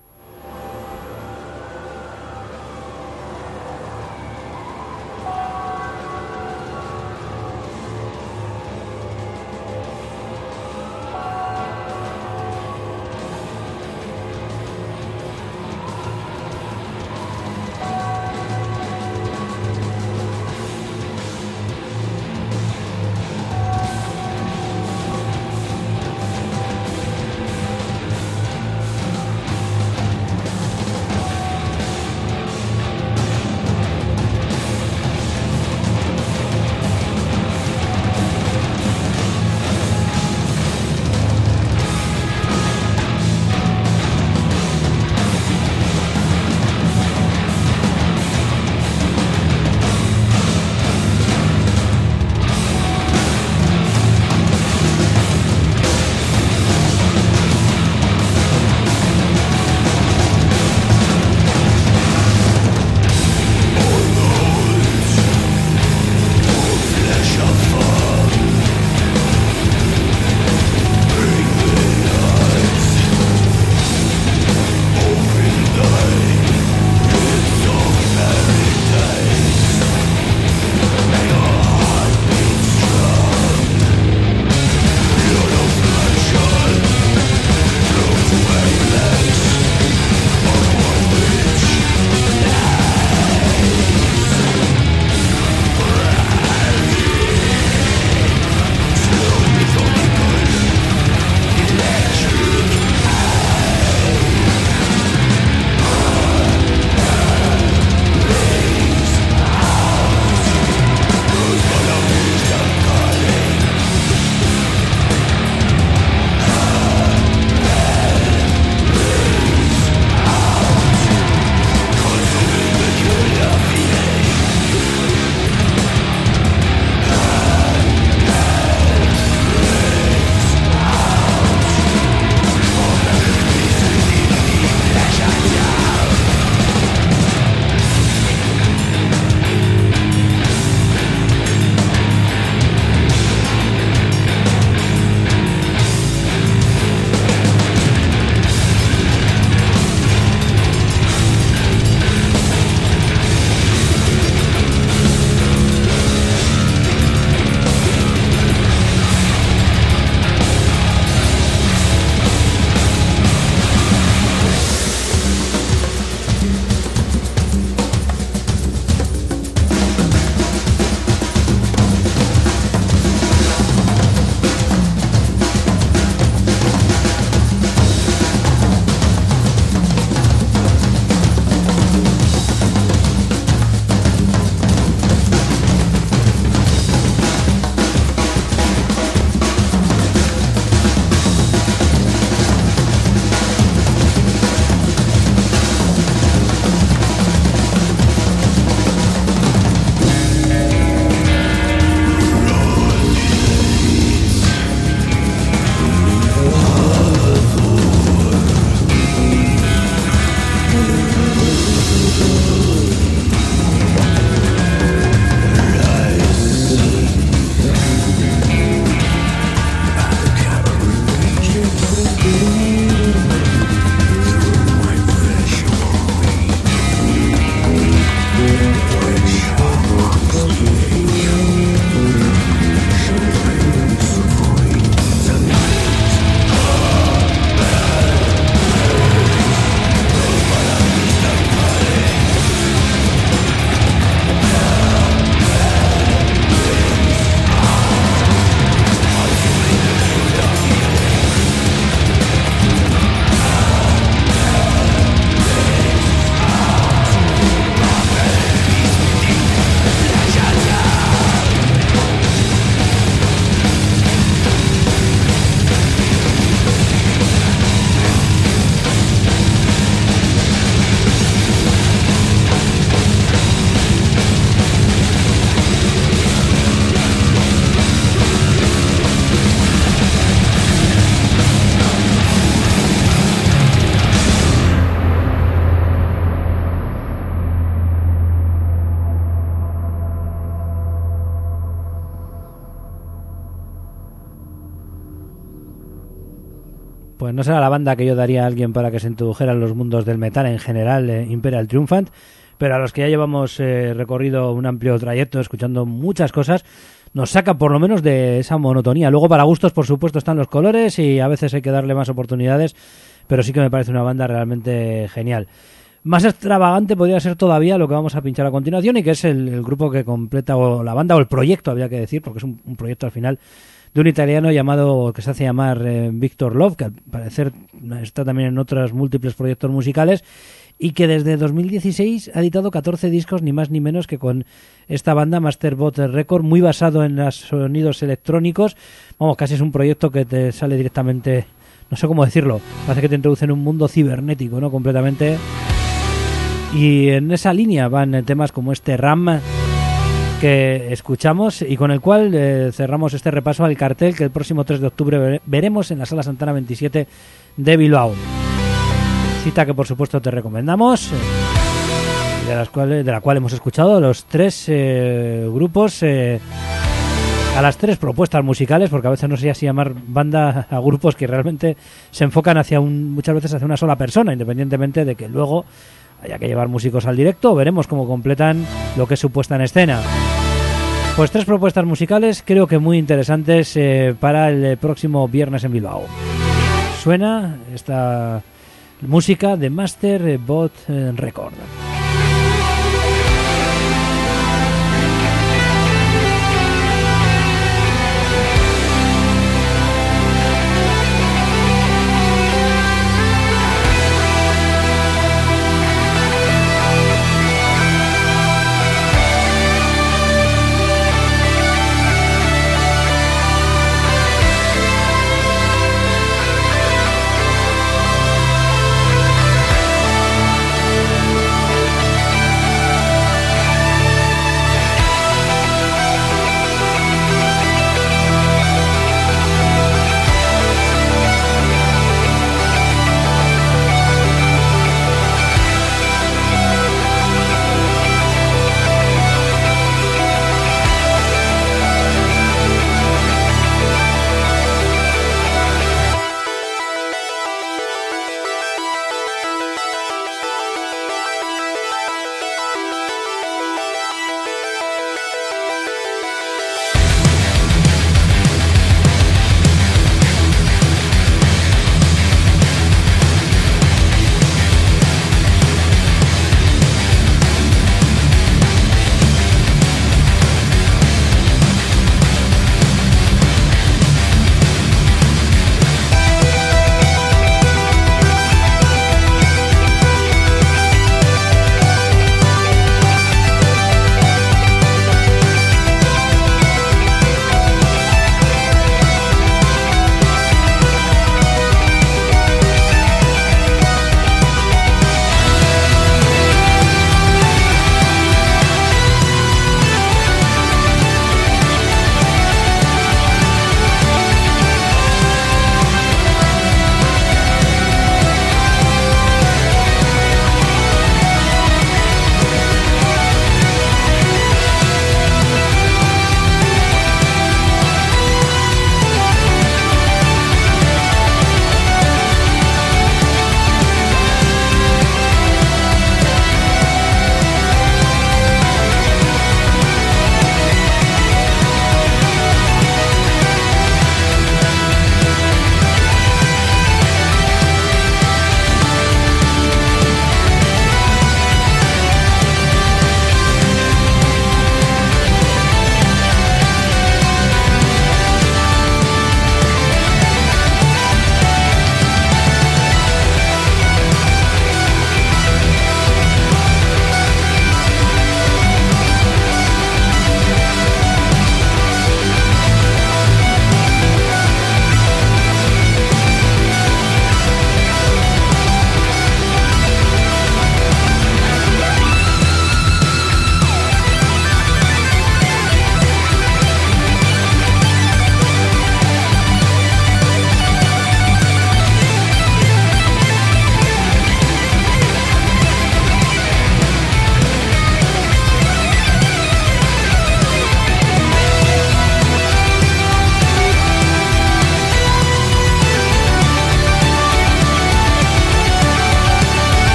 Pues no será la banda que yo daría a alguien para que se introdujera en los mundos del metal en general, eh, Imperial Triumphant, pero a los que ya llevamos eh, recorrido un amplio trayecto escuchando muchas cosas, nos saca por lo menos de esa monotonía. Luego para gustos, por supuesto, están los colores y a veces hay que darle más oportunidades, pero sí que me parece una banda realmente genial. Más extravagante podría ser todavía lo que vamos a pinchar a continuación, y que es el, el grupo que completa, o la banda, o el proyecto, habría que decir, porque es un, un proyecto al final, de un italiano llamado, que se hace llamar eh, Victor Love, que al parecer está también en otros múltiples proyectos musicales, y que desde dos mil dieciséis ha editado catorce discos, ni más ni menos que con esta banda Masterbot Record, muy basado en los sonidos electrónicos. Vamos, casi es un proyecto que te sale directamente, no sé cómo decirlo, parece que te introduce en un mundo cibernético, ¿no? Completamente. Y en esa línea van temas como este RAM que escuchamos y con el cual eh, cerramos este repaso al cartel que el próximo tres de octubre veremos en la Sala Santana veintisiete de Bilbao. Cita que por supuesto te recomendamos, eh, de, las cuales, de la cual hemos escuchado los tres eh, grupos, eh, a las tres propuestas musicales, porque a veces no sé si llamar banda a grupos que realmente se enfocan hacia un, muchas veces hacia una sola persona, independientemente de que luego haya que llevar músicos al directo. Veremos cómo completan lo que es su puesta en escena. Pues tres propuestas musicales creo que muy interesantes eh, para el próximo viernes en Bilbao. Suena esta música de Masterbot Record.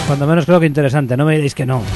Cuando menos creo que interesante, no me diréis que no.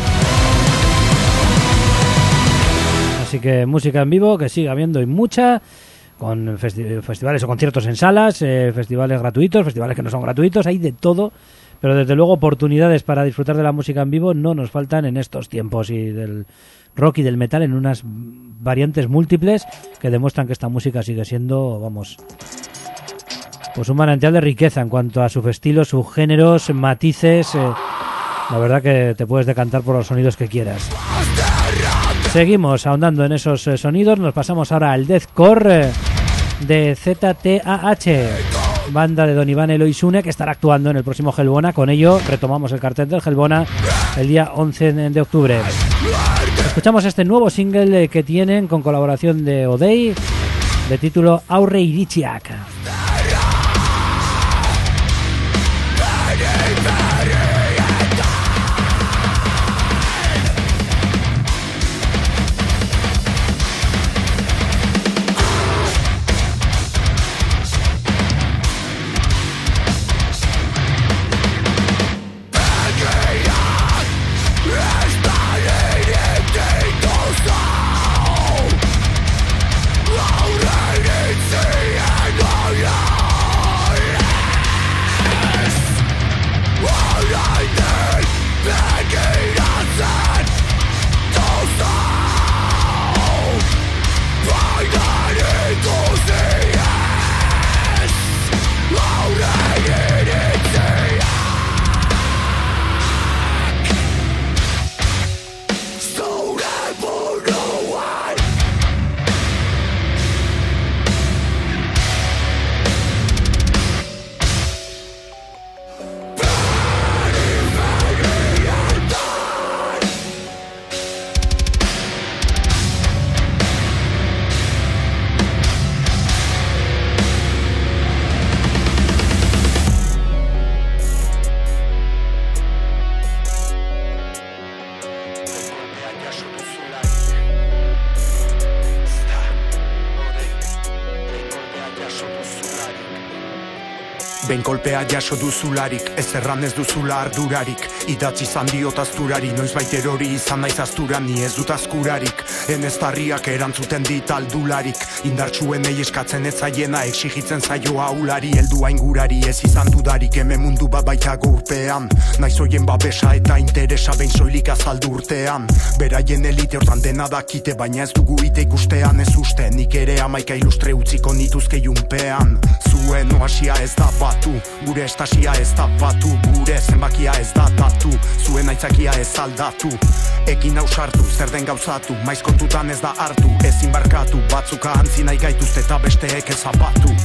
Así que música en vivo, que siga habiendo y mucha, con festi- festivales o conciertos en salas, eh, festivales gratuitos, festivales que no son gratuitos, hay de todo, pero desde luego oportunidades para disfrutar de la música en vivo no nos faltan en estos tiempos, y del rock y del metal en unas variantes múltiples que demuestran que esta música sigue siendo, vamos, pues un manantial de riqueza en cuanto a sus estilos, sus géneros, matices. Eh, la verdad que te puedes decantar por los sonidos que quieras. Seguimos ahondando en esos eh, sonidos. Nos pasamos ahora al deathcore eh, de Z T A H, banda de Don Iván Eloisune, que estará actuando en el próximo Hellbona. Con ello retomamos el cartel del Hellbona el día once de octubre. Escuchamos este nuevo single eh, que tienen con colaboración de Odei, de título Aurre Iritsiak. Behin kolpea jaso duzularik, ez erran ez duzula ardurarik. Idatzi izan diot azturari, noizbait erori izan naiz aztura, ni ez dut azkurarik. Eneztarriak erantzuten dit aldularik, indartsuen ei eskatzen ez zaiena, exigitzen zaio aulari. Heldu aingurari ez izan dudarik, hemen mundu bat baita gurpean. Naiz oien babesa eta interesa behin soilik azaldu urtean. Beraien elite hortan dena dakite, baina ez dugu ite ikustean ez uste. Nik ere amaika ilustre utziko nituzke junpean. Zuen oasia ez da batu, gure estasia ez da batu, gure zenbakia ez da datu, zuen aitzakia ez aldatu. Ekin hausartu, zer den gauzatu, maiz kontutan ez da hartu, ezin barkatu, batzuka antzi nahi gaituzte eta besteek ez zapatu.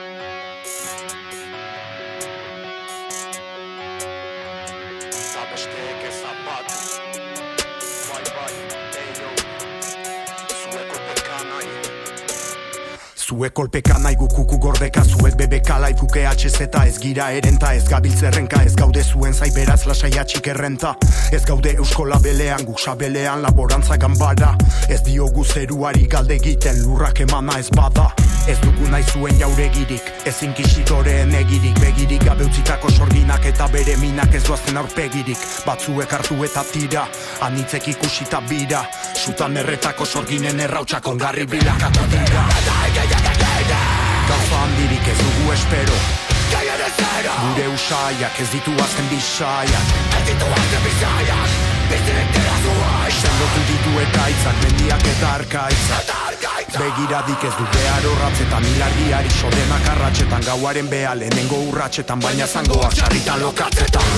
Zuek kolpeka nahi gukuku gordeka, zuek bebeka laifuke H Z ez gira erenta, ez gabiltzerrenka, ez gaude zuen zaiberaz lasai atxik errenta. Ez gaude eusko labelean, guk sabelean laborantza ganbara. Ez diogu zeruari galde egiten lurrak emana ez bada. Ez dugu nahi zuen jauregirik, ez inkisitoreen egirik. Begirik gabe utzitako sorginak eta bere minak ez doazen aurpegirik. Batzuek hartu eta tira, anitzek ikusita bira. Sutan erretako sorginen errautsak ongarri bilakatu dira. Gauza handirik ez dugu espero, gure usaiak ez ditu azken bisaiak. Ez ditu azken bisaiak, bizirik dira zuai. Sendotu ditu eta itzak, mendiak eta arkaitzak. Begiradik ez du behar horratzetan, hilargiari sodenak arratxetan. Gauaren beha lehenengo urratxetan, baina zangoak sarritan lokatzetan.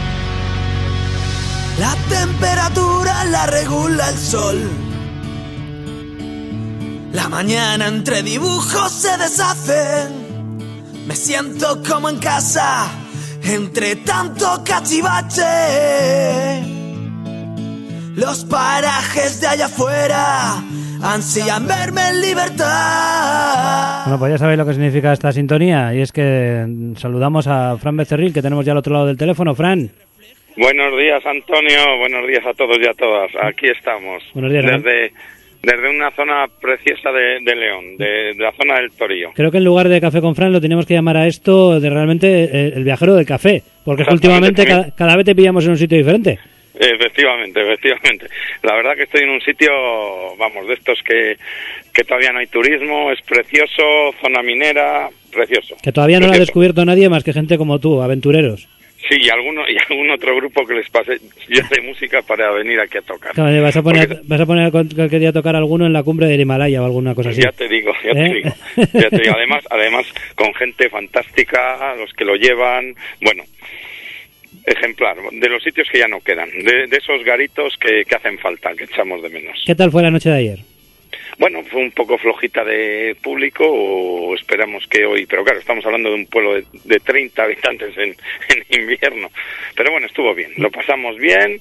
La temperatura la regula el sol. La mañana entre dibujos se deshace. Me siento como en casa, entre tanto cachivache. Los parajes de allá afuera ansían verme en libertad. Bueno, pues ya sabéis lo que significa esta sintonía, y es que saludamos a Fran Becerril, que tenemos ya al otro lado del teléfono. Fran. Buenos días, Antonio. Buenos días a todos y a todas. Aquí estamos. Buenos días, desde, desde una zona preciosa de, de León, de, de la zona del Torío. Creo que en lugar de Café con Fran lo teníamos que llamar a esto de realmente el, el viajero del café, porque es que últimamente cada, cada vez te pillamos en un sitio diferente. Efectivamente, efectivamente. La verdad que estoy en un sitio, vamos, de estos que, que todavía no hay turismo, es precioso, zona minera, precioso. Que todavía no precioso. lo ha descubierto nadie más que gente como tú, aventureros. Sí, y alguno y algún otro grupo que les pase yo de música para venir aquí a tocar. Claro, vas a poner Porque, vas a poner cualquier día a tocar alguno en la cumbre del Himalaya o alguna cosa así. Ya te digo, ya ¿Eh? te digo. Ya te digo. Además, además con gente fantástica, los que lo llevan, bueno, ejemplar, de los sitios que ya no quedan, de, de esos garitos que, que hacen falta, que echamos de menos. ¿Qué tal fue la noche de ayer? Bueno, fue un poco flojita de público, o esperamos que hoy, pero claro, estamos hablando de un pueblo de, de treinta habitantes en, en invierno, pero bueno, estuvo bien, lo pasamos bien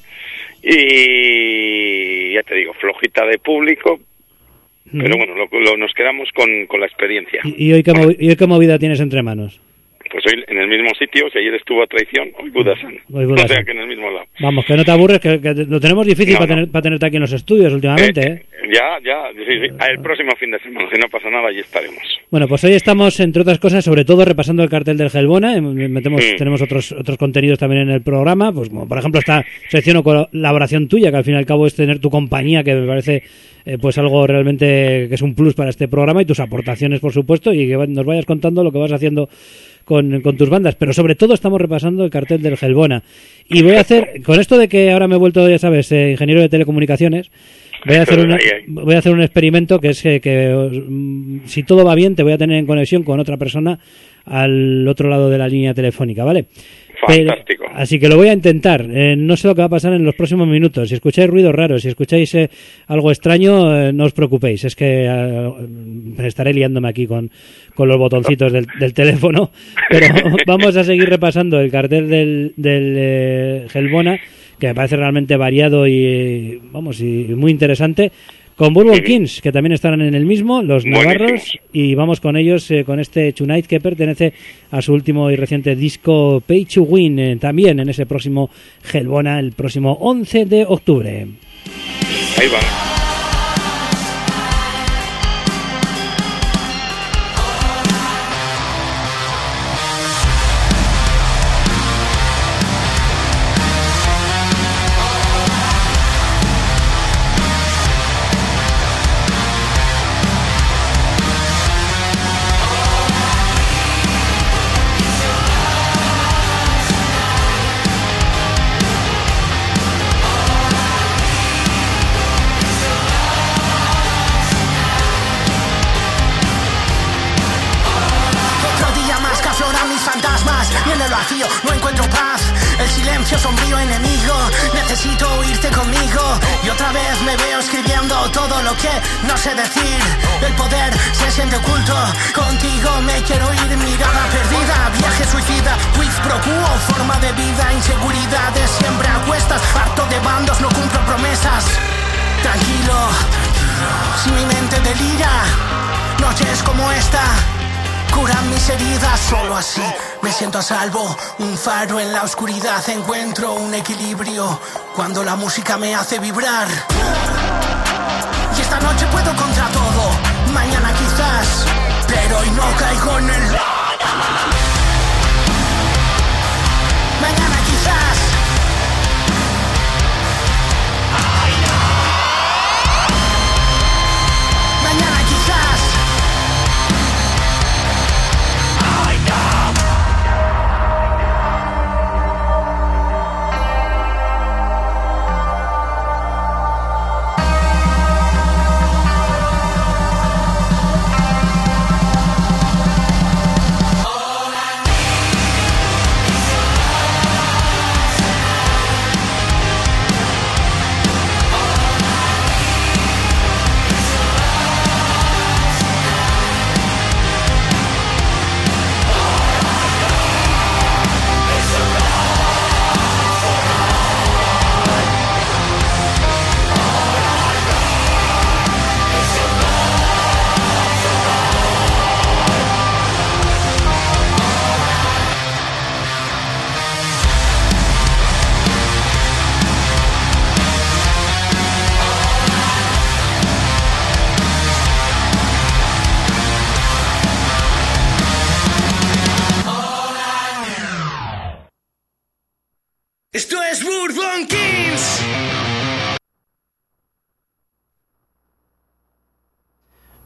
y ya te digo, flojita de público, pero bueno, lo, lo, nos quedamos con, con la experiencia. ¿Y, y, hoy qué movi- ¿Y hoy qué movida tienes entre manos? Pues hoy en el mismo sitio, si ayer estuvo a traición, hoy Budasan. Hoy Budasan. O sea que en el mismo lado. Vamos, que no te aburres, que, que lo tenemos difícil No, para, no. tener, para tenerte aquí en los estudios últimamente, ¿eh? Eh, ya, ya, sí, sí. El próximo fin de semana, si no pasa nada, allí estaremos. Bueno, pues hoy estamos, entre otras cosas, sobre todo repasando el cartel del Gelbona. Eh, Metemos, Mm. Tenemos otros otros contenidos también en el programa, pues como por ejemplo esta sección o colaboración tuya, que al fin y al cabo es tener tu compañía, que me parece eh, pues algo realmente que es un plus para este programa, y tus aportaciones, por supuesto, y que nos vayas contando lo que vas haciendo con, con tus bandas, pero sobre todo estamos repasando el cartel del Gelbona. Y voy a hacer, con esto de que ahora me he vuelto, ya sabes, eh, ingeniero de telecomunicaciones, voy a hacer una, voy a hacer un experimento que es que, que mm, si todo va bien te voy a tener en conexión con otra persona al otro lado de la línea telefónica, ¿vale? Fantástico. Pero, así que lo voy a intentar. Eh, no sé lo que va a pasar en los próximos minutos. Si escucháis ruidos raros, si escucháis eh, algo extraño, eh, no os preocupéis. Es que eh, me estaré liándome aquí con, con los botoncitos del, del teléfono. Pero vamos a seguir repasando el cartel del, del eh, Gelbona, que me parece realmente variado y, vamos, y muy interesante. Con Bourbon Kings, que también estarán en el mismo, los navarros, y vamos con ellos eh, con este Tonight, que pertenece a su último y reciente disco Pay to Win, eh, también en ese próximo Gelbona, el próximo once de octubre. Ahí va. No encuentro paz, el silencio sombrío enemigo. Necesito oírte conmigo. Y otra vez me veo escribiendo todo lo que no sé decir. El poder se siente oculto. Contigo me quiero ir, mirada perdida. Viaje suicida, quid pro quo, forma de vida. Inseguridades siempre a cuestas. Harto de bandos, no cumplo promesas. Tranquilo, si mi mente delira. Noches como esta curan mis heridas, solo así me siento a salvo. Un faro en la oscuridad, encuentro un equilibrio cuando la música me hace vibrar. Y esta noche puedo contra todo, mañana quizás, pero hoy no caigo en el... Mañana quizás. Mañana quizás.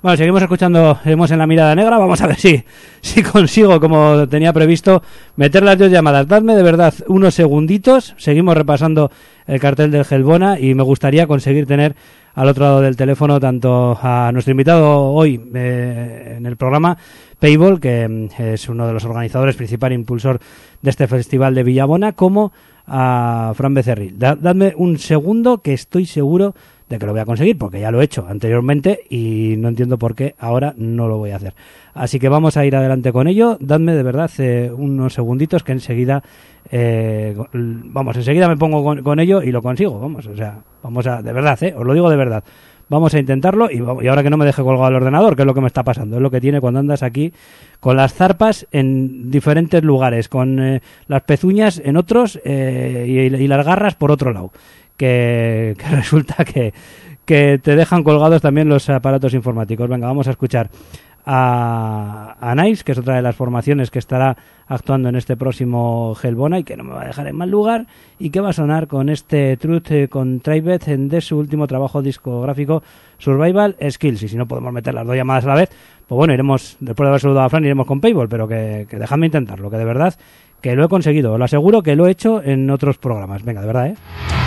Bueno, seguimos escuchando Hemos en la mirada negra. Vamos a ver si, si consigo, como tenía previsto, meter las dos llamadas. Dadme de verdad unos segunditos. Seguimos repasando el cartel del Hellbona y me gustaría conseguir tener al otro lado del teléfono tanto a nuestro invitado hoy eh, en el programa, Payball, que es uno de los organizadores, principal impulsor de este festival de Villabona, como a Fran Becerril. Da, dadme un segundo que estoy seguro de que lo voy a conseguir, porque ya lo he hecho anteriormente y no entiendo por qué ahora no lo voy a hacer. Así que vamos a ir adelante con ello. Dadme de verdad eh, unos segunditos que enseguida, eh, vamos, enseguida me pongo con, con ello y lo consigo. Vamos, o sea, vamos a, de verdad, eh, os lo digo de verdad. Vamos a intentarlo y, y ahora que no me deje colgado el ordenador, que es lo que me está pasando, es lo que tiene cuando andas aquí con las zarpas en diferentes lugares, con eh, las pezuñas en otros eh, y, y las garras por otro lado. Que, que resulta que, que te dejan colgados también los aparatos informáticos. Venga, vamos a escuchar a, a Nice, que es otra de las formaciones que estará actuando en este próximo Hellbona y que no me va a dejar en mal lugar, y que va a sonar con este Truth Contrived de su último trabajo discográfico Survival Skills. Y si no podemos meter las dos llamadas a la vez, pues bueno, iremos, después de haber saludado a Fran, iremos con Payball, pero que, que dejadme intentarlo, que de verdad que lo he conseguido. Os lo aseguro que lo he hecho en otros programas. Venga, de verdad, ¿eh?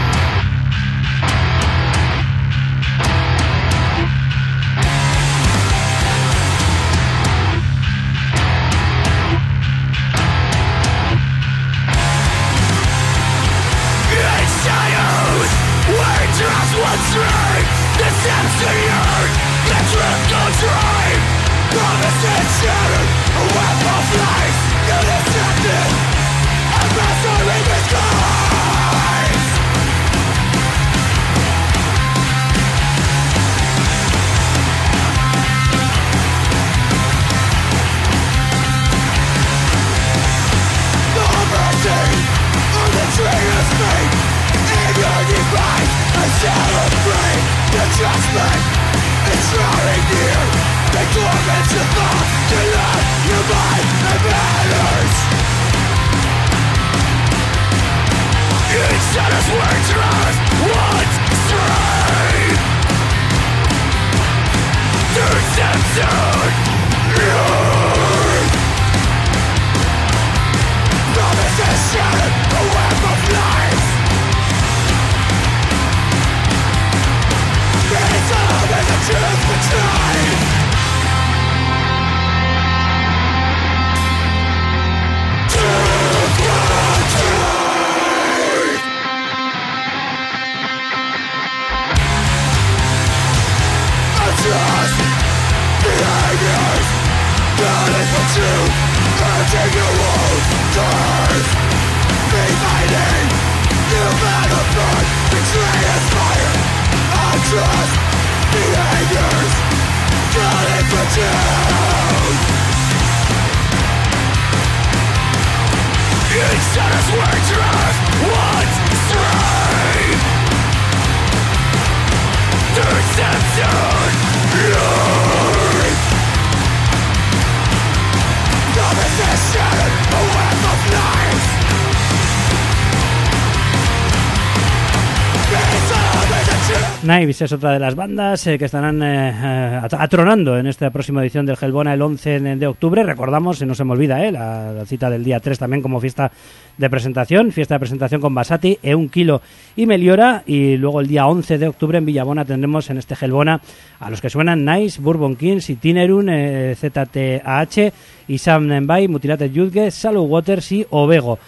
Knives es otra de las bandas eh, que estarán eh, eh, atronando en esta próxima edición del Hellbona el once de octubre. Recordamos, se no se me olvida, eh, la, la cita del día tres también como fiesta de presentación, fiesta de presentación con Basati, Eun Kilo y Meliora, y luego el día once de octubre en Villabona tendremos en este Hellbona a los que suenan Nice, Bourbon Kings, Itinerum, eh, Z T A H, Isam Nembai, Mutilated Youth, Shallow Waters y Ovego.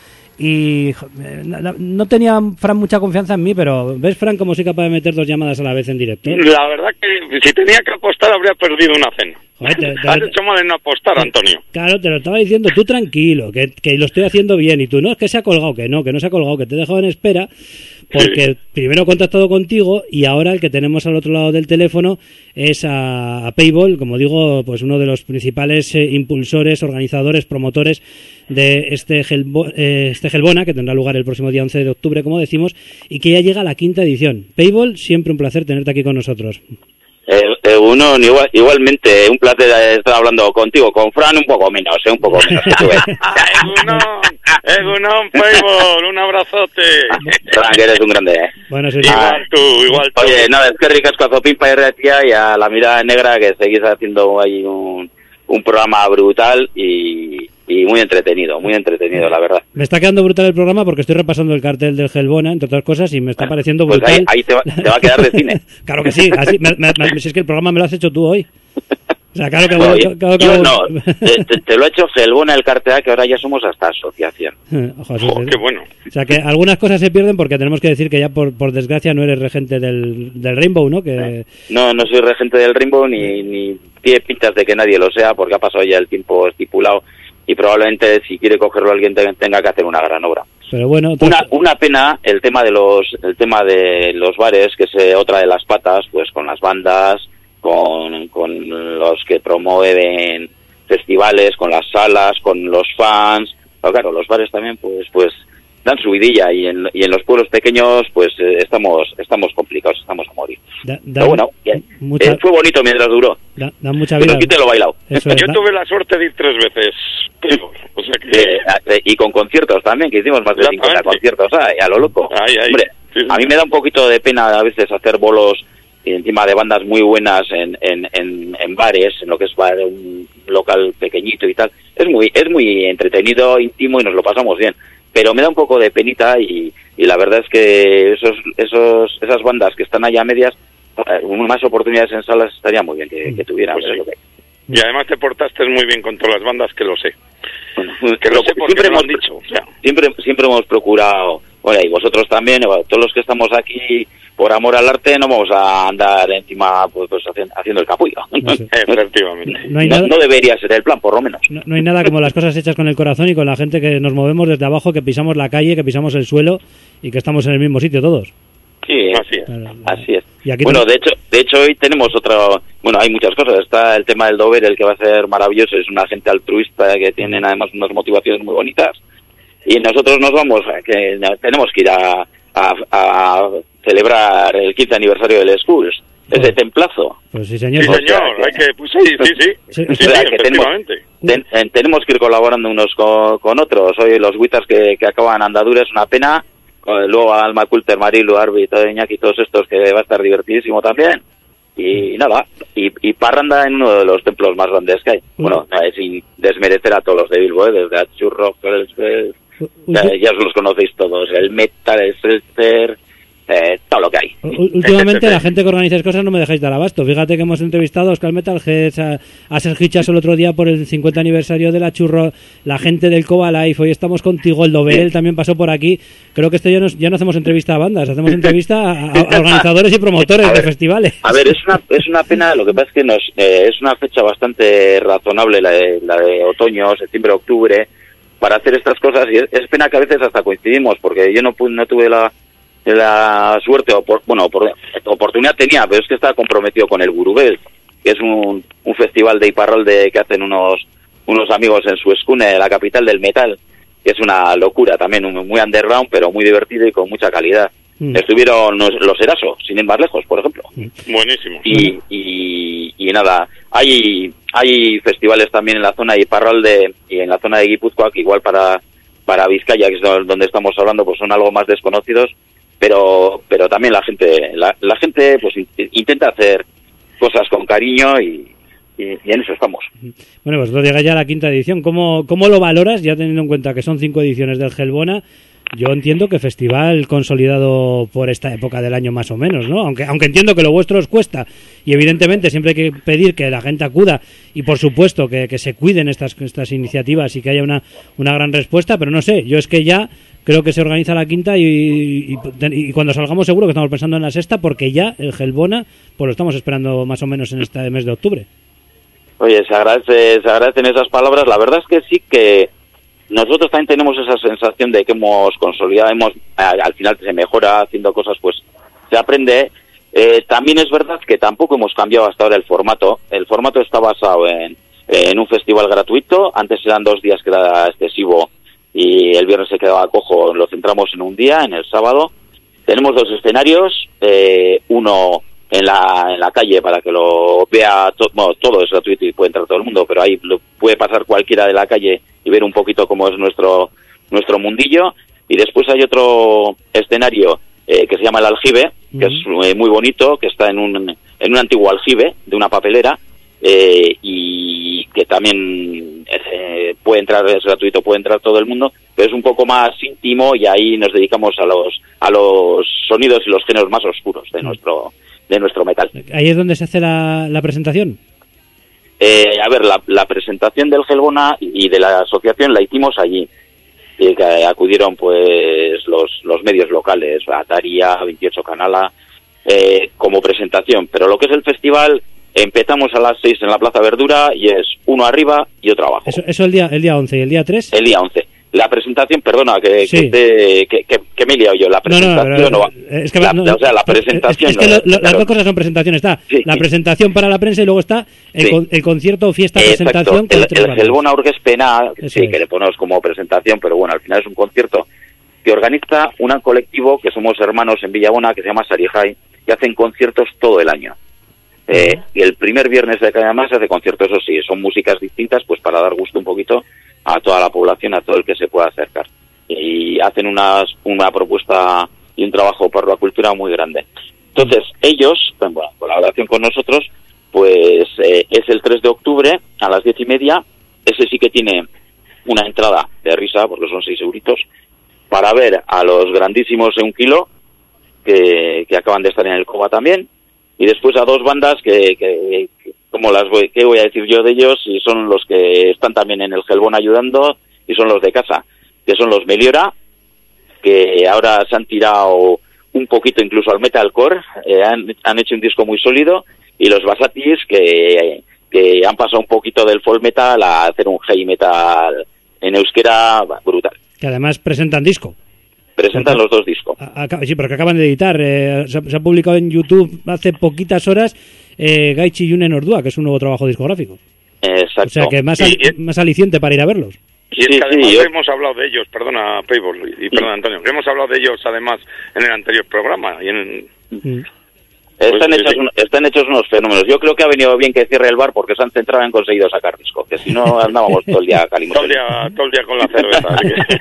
Y eh, no tenía Fran mucha confianza en mí, pero ¿ves, Fran, cómo soy capaz de meter dos llamadas a la vez en directo? La verdad que si tenía que apostar habría perdido una cena. Joder, te, te, Has te, hecho mal en no apostar, te, Antonio. Claro, te lo estaba diciendo, tú tranquilo, que, que lo estoy haciendo bien, y tú, no, es que se ha colgado, que no, que no se ha colgado, que te he dejado en espera, porque sí. Primero he contactado contigo y ahora el que tenemos al otro lado del teléfono es a, a Payball, como digo, pues uno de los principales eh, impulsores, organizadores, promotores de este, Hellbo, eh, este Hellbona, que tendrá lugar el próximo día once de octubre, como decimos, y que ya llega a la quinta edición. Payball, siempre un placer tenerte aquí con nosotros. Eh, eh, uno, igual, igualmente, un placer estar hablando contigo, con Fran un poco menos, eh, un poco menos que tú ves. uno, Egunon, Payball, un abrazote. Frank, eres un grande, ¿eh? Bueno, sí, Igual tú, igual tú. Oye, nada, es que ricasco a Zopimpa y Retia y a la mirada negra que seguís haciendo ahí un, un programa brutal y, y muy entretenido, muy entretenido, la verdad. Me está quedando brutal el programa porque estoy repasando el cartel del Hellbona, entre otras cosas, y me está pareciendo Pues brutal. ahí, ahí te, va, te va a quedar de cine. Claro que sí, así, me, me, me, si es que el programa me lo has hecho tú hoy. O sea, claro que... No, bueno, yo, claro que yo bueno. no, te, te, te lo ha hecho Hellbona el cartel, que ahora ya somos hasta asociación. Ojo, sí, Oh, sí. qué bueno. O sea, que algunas cosas se pierden porque tenemos que decir que ya por, por desgracia no eres regente del, del Rainbow, ¿no? Que... No, no soy regente del Rainbow ni, ni tiene pintas de que nadie lo sea porque ha pasado ya el tiempo estipulado y probablemente si quiere cogerlo alguien tenga que hacer una gran obra. Pero bueno, una una pena el tema de los el tema de los bares, que es eh, otra de las patas, pues con las bandas, con con los que promueven festivales, con las salas, con los fans. Pero claro, los bares también pues pues dan subidilla y en y en los pueblos pequeños pues eh, estamos estamos complicados, estamos a morir. Da, da Pero bueno, bien. Mucha... Eh, fue bonito mientras duró. Da, da mucha vida. Pero te lo he bailado. Eso es, Yo da... tuve la suerte de ir tres veces. O sea que... eh, eh, y con conciertos también, que hicimos más de cincuenta conciertos, ¿sabes? A lo loco. Ay, ay. Hombre, sí, sí. A mí me da un poquito de pena a veces hacer bolos encima de bandas muy buenas en, en, en, en bares, en lo que es bar, un local pequeñito y tal. Es muy es muy entretenido, íntimo y nos lo pasamos bien. Pero me da un poco de penita y, y la verdad es que esos esos esas bandas que están allá a medias, más oportunidades en salas estaría muy bien que, que tuvieran. Pues sí. Y además te portaste muy bien con todas las bandas, que lo sé. Bueno, que lo sé porque siempre me lo hemos han dicho. O sea. Siempre siempre hemos procurado, bueno, y vosotros también, todos los que estamos aquí por amor al arte, no vamos a andar encima pues, pues haciendo el capullo. No sé. Efectivamente. No, hay no, nada, no debería ser el plan, por lo menos. No, no hay nada como las cosas hechas con el corazón y con la gente que nos movemos desde abajo, que pisamos la calle, que pisamos el suelo y que estamos en el mismo sitio todos. Sí, así es. Claro, así es. Y aquí bueno, no... de hecho, de hecho hoy tenemos otro, bueno, hay muchas cosas. Está el tema del Dover, el que va a ser maravilloso, es una gente altruista que tienen además unas motivaciones muy bonitas. Y nosotros nos vamos, que tenemos que ir a, a, a celebrar el quince aniversario del Schools. Ese oh. templazo. Pues sí, señor. Sí, señor. O sea, hay que, pues sí, sí, sí. sí, sí, sí, o sea, sí que efectivamente. Tenemos, ten, tenemos que ir colaborando unos con, con otros. Hoy los Witters que, que acaban andadura es una pena. Luego Alma Coulter, Marilu, Arbi, todo Iñaki, todos estos, que va a estar divertidísimo también. Y nada, y, y parranda en uno de los templos más grandes que hay. Mm. Bueno, eh, sin desmerecer a todos los de Bilbo, ¿eh? Desde Achurro, el, el, ya, ya os los conocéis todos, el Metal, el Seltzer, eh, todo lo que hay. Últimamente la gente que organizáis cosas no me dejáis dar abasto. Fíjate que hemos entrevistado a Oscar Metalhead, a, a Sergio Chaso el otro día por el cincuenta aniversario de la Churro, la gente del Cova Life, hoy estamos contigo, el Dovel sí. también pasó por aquí. Creo que esto ya no, ya no hacemos entrevista a bandas, hacemos entrevista a, a organizadores y promotores ver, de festivales. A ver, es una, es una pena, lo que pasa es que nos eh, es una fecha bastante razonable, la de, la de otoño, septiembre, octubre, para hacer estas cosas, y es, es pena que a veces hasta coincidimos, porque yo no, no tuve la la suerte, o por, bueno, por, oportunidad tenía, pero es que estaba comprometido con el Gurubel, que es un, un festival de Iparralde que hacen unos unos amigos en su Escune, la capital del metal, que es una locura también, un, muy underground, pero muy divertido y con mucha calidad. Mm. Estuvieron los, los Eraso, sin ir más lejos, por ejemplo. Buenísimo. Y, y, y nada, hay hay festivales también en la zona de Iparralde y en la zona de Guipúzcoa, que igual para, para Vizcaya, que es donde estamos hablando, pues son algo más desconocidos, pero pero también la gente la, la gente pues intenta hacer cosas con cariño y, y, y en eso estamos. Bueno, pues llega ya la quinta edición. ¿Cómo, cómo lo valoras, ya teniendo en cuenta que son cinco ediciones del Hellbona? Yo entiendo que festival consolidado por esta época del año más o menos, ¿no? Aunque aunque entiendo que lo vuestro os cuesta y evidentemente siempre hay que pedir que la gente acuda y por supuesto que, que se cuiden estas estas iniciativas y que haya una, una gran respuesta, pero no sé, yo es que ya creo que se organiza la quinta y, y, y cuando salgamos seguro que estamos pensando en la sexta, porque ya el Hellbona pues lo estamos esperando más o menos en este mes de octubre. Oye, se agradece, se agradecen esas palabras. La verdad es que sí que nosotros también tenemos esa sensación de que hemos consolidado, hemos al final se mejora haciendo cosas, pues se aprende. Eh, también es verdad que tampoco hemos cambiado hasta ahora el formato. El formato está basado en, en un festival gratuito. Antes eran dos días que era excesivo y el viernes se quedaba cojo. Lo centramos en un día, en el sábado. Tenemos dos escenarios, eh, uno en la en la calle para que lo vea to- bueno, todo es gratuito y puede entrar todo el mundo, pero ahí lo puede pasar cualquiera de la calle y ver un poquito cómo es nuestro nuestro mundillo. Y después hay otro escenario eh, que se llama el Aljibe, que uh-huh. es eh, muy bonito, que está en un, en un antiguo aljibe de una papelera, eh, y que también eh, puede entrar, es gratuito, puede entrar todo el mundo, pero es un poco más íntimo y ahí nos dedicamos a los a los sonidos y los géneros más oscuros de nuestro de nuestro metal. ¿Ahí es donde se hace la, la presentación? Eh, a ver, la, la presentación del Hellbona y de la asociación la hicimos allí. Y que acudieron pues los los medios locales, Ataria, veintiocho Canala, eh, como presentación. Pero lo que es el festival, empezamos a las seis en la Plaza Verdura y es uno arriba y otro abajo. Eso, eso el día el día once, ¿y el día tres? El día once. La presentación, perdona, que, sí. que, te, que, que, que me he liado yo. La presentación no, no, no, no es que, la, no, o sea, la presentación... Es, es que lo, lo, las dos cosas son presentación. Está sí, la presentación para la prensa y luego está el, sí. con, el concierto, fiesta, exacto. presentación... El, el Hellbona Urgespena, sí, es. que le ponemos como presentación, pero bueno, al final es un concierto que organiza un colectivo que somos hermanos en Villabona, que se llama Sarihai, que hacen conciertos todo el año. Uh-huh. Eh, y el primer viernes de cada mes se hace concierto, eso sí, son músicas distintas, pues para dar gusto un poquito a toda la población, a todo el que se pueda acercar. Y hacen unas, una propuesta y un trabajo por la cultura muy grande. Entonces, ellos, bueno, en colaboración con nosotros, pues eh, es el tres de octubre a las diez y media. Ese sí que tiene una entrada de risa, porque son seis euritos, para ver a los grandísimos de un kilo, que, que acaban de estar en el Cova también, y después a dos bandas que... que, que como las voy, ¿qué voy a decir yo de ellos? Y son los que están también en el Hellbona ayudando, y son los de casa, que son los Meliora, que ahora se han tirado un poquito incluso al metalcore, eh, han, han hecho un disco muy sólido, y los Basatis, que, que han pasado un poquito del folk metal a hacer un heavy metal en euskera brutal. Que además presentan disco. Presentan los dos discos. A, a, sí, pero que acaban de editar. Eh, se, se ha publicado en YouTube hace poquitas horas eh, Gaichi Yunen Ordua, que es un nuevo trabajo discográfico. Exacto. O sea, que más, al, y, más aliciente para ir a verlos. Y es que además sí, yo... hemos hablado de ellos, perdona, Payball, y perdona, Antonio, que hemos hablado de ellos además en el anterior programa. Y en... mm. Están, pues, hechos, sí, sí. están hechos unos fenómenos. Yo creo que ha venido bien que cierre el bar porque se han centrado en conseguido sacar disco, que si no andábamos todo el día calimos. todo, el día, todo el día con la cerveza.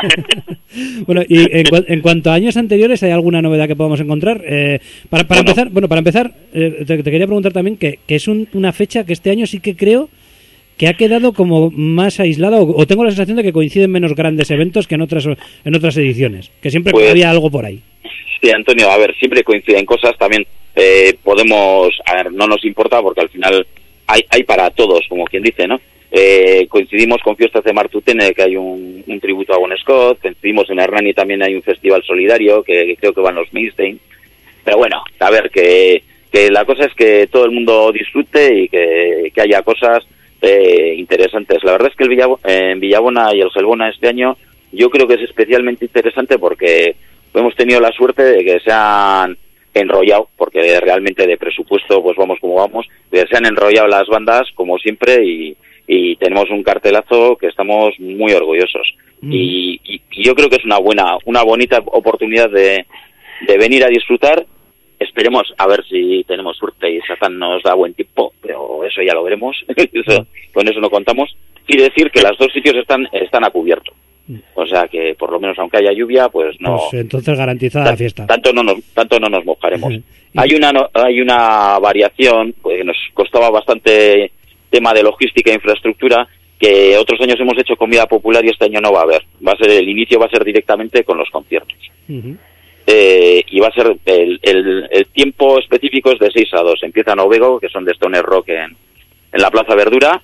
Que... Bueno, y en, cu- en cuanto a años anteriores, ¿hay alguna novedad que podamos encontrar? Eh, para, para bueno. empezar, bueno, para empezar, eh, te, te quería preguntar también que, que es un, una fecha que este año sí que creo que ha quedado como más aislada, o, o tengo la sensación de que coinciden menos grandes eventos que en otras en otras ediciones, que siempre pues, había algo por ahí. Sí, Antonio, a ver, siempre coinciden cosas también. Eh, podemos, a ver, no nos importa porque al final hay hay para todos, como quien dice, ¿no? Eh, coincidimos con Fiestas de Martutene, que hay un, un tributo a Bon Scott, coincidimos en Hernani, también hay un festival solidario, que, que creo que van los Milstein. Pero bueno, a ver, que, que la cosa es que todo el mundo disfrute y que, que haya cosas eh, interesantes. La verdad es que el Villabo- eh, en Villabona y el Hellbona este año yo creo que es especialmente interesante porque hemos tenido la suerte de que se han enrollado, porque realmente de presupuesto pues vamos como vamos, se han enrollado las bandas como siempre y, y tenemos un cartelazo que estamos muy orgullosos. Mm. Y, y, y yo creo que es una buena, una bonita oportunidad de, de venir a disfrutar. Esperemos a ver si tenemos suerte y Satán nos da buen tiempo, pero eso ya lo veremos. eso, con eso no contamos. Y decir que los dos sitios están, están a cubierto. O sea que por lo menos aunque haya lluvia, pues no. Pues entonces garantizada t- la fiesta. Tanto no nos, tanto no nos mojaremos. hay una no, hay una variación, pues nos costaba bastante tema de logística e infraestructura, que otros años hemos hecho comida popular y este año no va a haber. Va a ser el inicio va a ser directamente con los conciertos. Uh-huh. Eh, y va a ser el, el, el tiempo específico es de seis a dos. Empieza Novego, que son de Stoner Rock en, en la Plaza Verdura.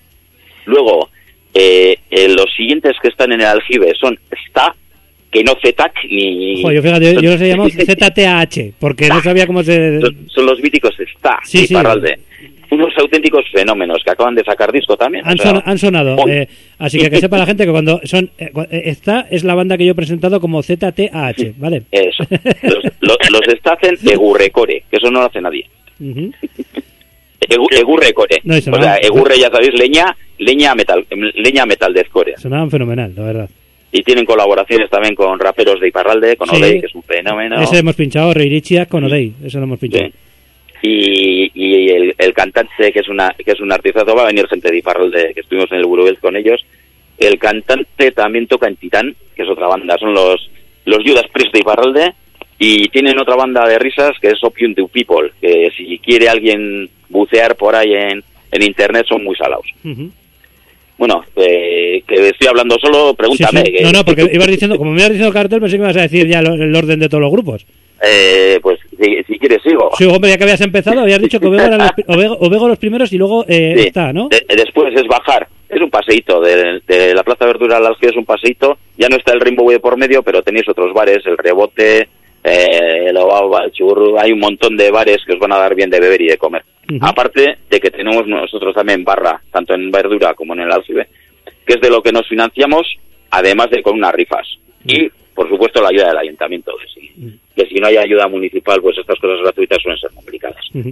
Luego Eh, eh, los siguientes que están en el aljibe son Sta, que no Z T A C ni... Joder, yo fíjate, yo, yo los he llamado Z T A H, porque Sta. No sabía cómo se... Son, son los míticos Sta sí, y sí. Parralde. Unos auténticos fenómenos que acaban de sacar disco también. Han, o sea, son, han sonado, eh, así que que sepa la gente que cuando son... Eh, Sta es la banda que yo he presentado como Z T A H, ¿vale? Eso. Los, los, los Sta hacen Egurrecore, que eso no lo hace nadie. Uh-huh. Egurrecore. No, o sea, Egurre, ya sabéis, leña, leña metal, leña metal de Escore. Sonaban fenomenal, la verdad. Y tienen colaboraciones también con raperos de Iparralde, con sí. Odei, que es un fenómeno. Ese hemos pinchado, Reirichia con Odei, eso lo hemos pinchado. Sí. Y, y el, el cantante, que es una que es un artistazo, va a venir gente de Iparralde, que estuvimos en el Burubel con ellos, el cantante también toca en Titán, que es otra banda, son los, los Judas Priest de Iparralde, y tienen otra banda de risas que es Opium to People, que si quiere alguien bucear por ahí en, en internet son muy salados. Uh-huh. Bueno, eh, que estoy hablando solo, pregúntame. Sí, sí. Que, no, no, porque ibas diciendo, como me ibas diciendo el cartel, pensé que me ibas a decir ya lo, el orden de todos los grupos. Eh, pues si, si quieres sigo. Sí, hombre, ya que habías empezado, habías dicho que Ovego eran los, Ovego, Ovego los primeros y luego eh, sí. está, ¿no? De, después es bajar, es un paseíto, de, de la Plaza Verdura a las que es un paseíto, ya no está el Rainbow de por medio, pero tenéis otros bares, el Rebote, eh, el Obaba, el Churro, hay un montón de bares que os van a dar bien de beber y de comer. Uh-huh. Aparte de que tenemos nosotros también barra, tanto en Verdura como en el Alcibe, que es de lo que nos financiamos, además de con unas rifas. Y, por supuesto, la ayuda del ayuntamiento, que si, que si no hay ayuda municipal, pues estas cosas gratuitas suelen ser complicadas. Uh-huh.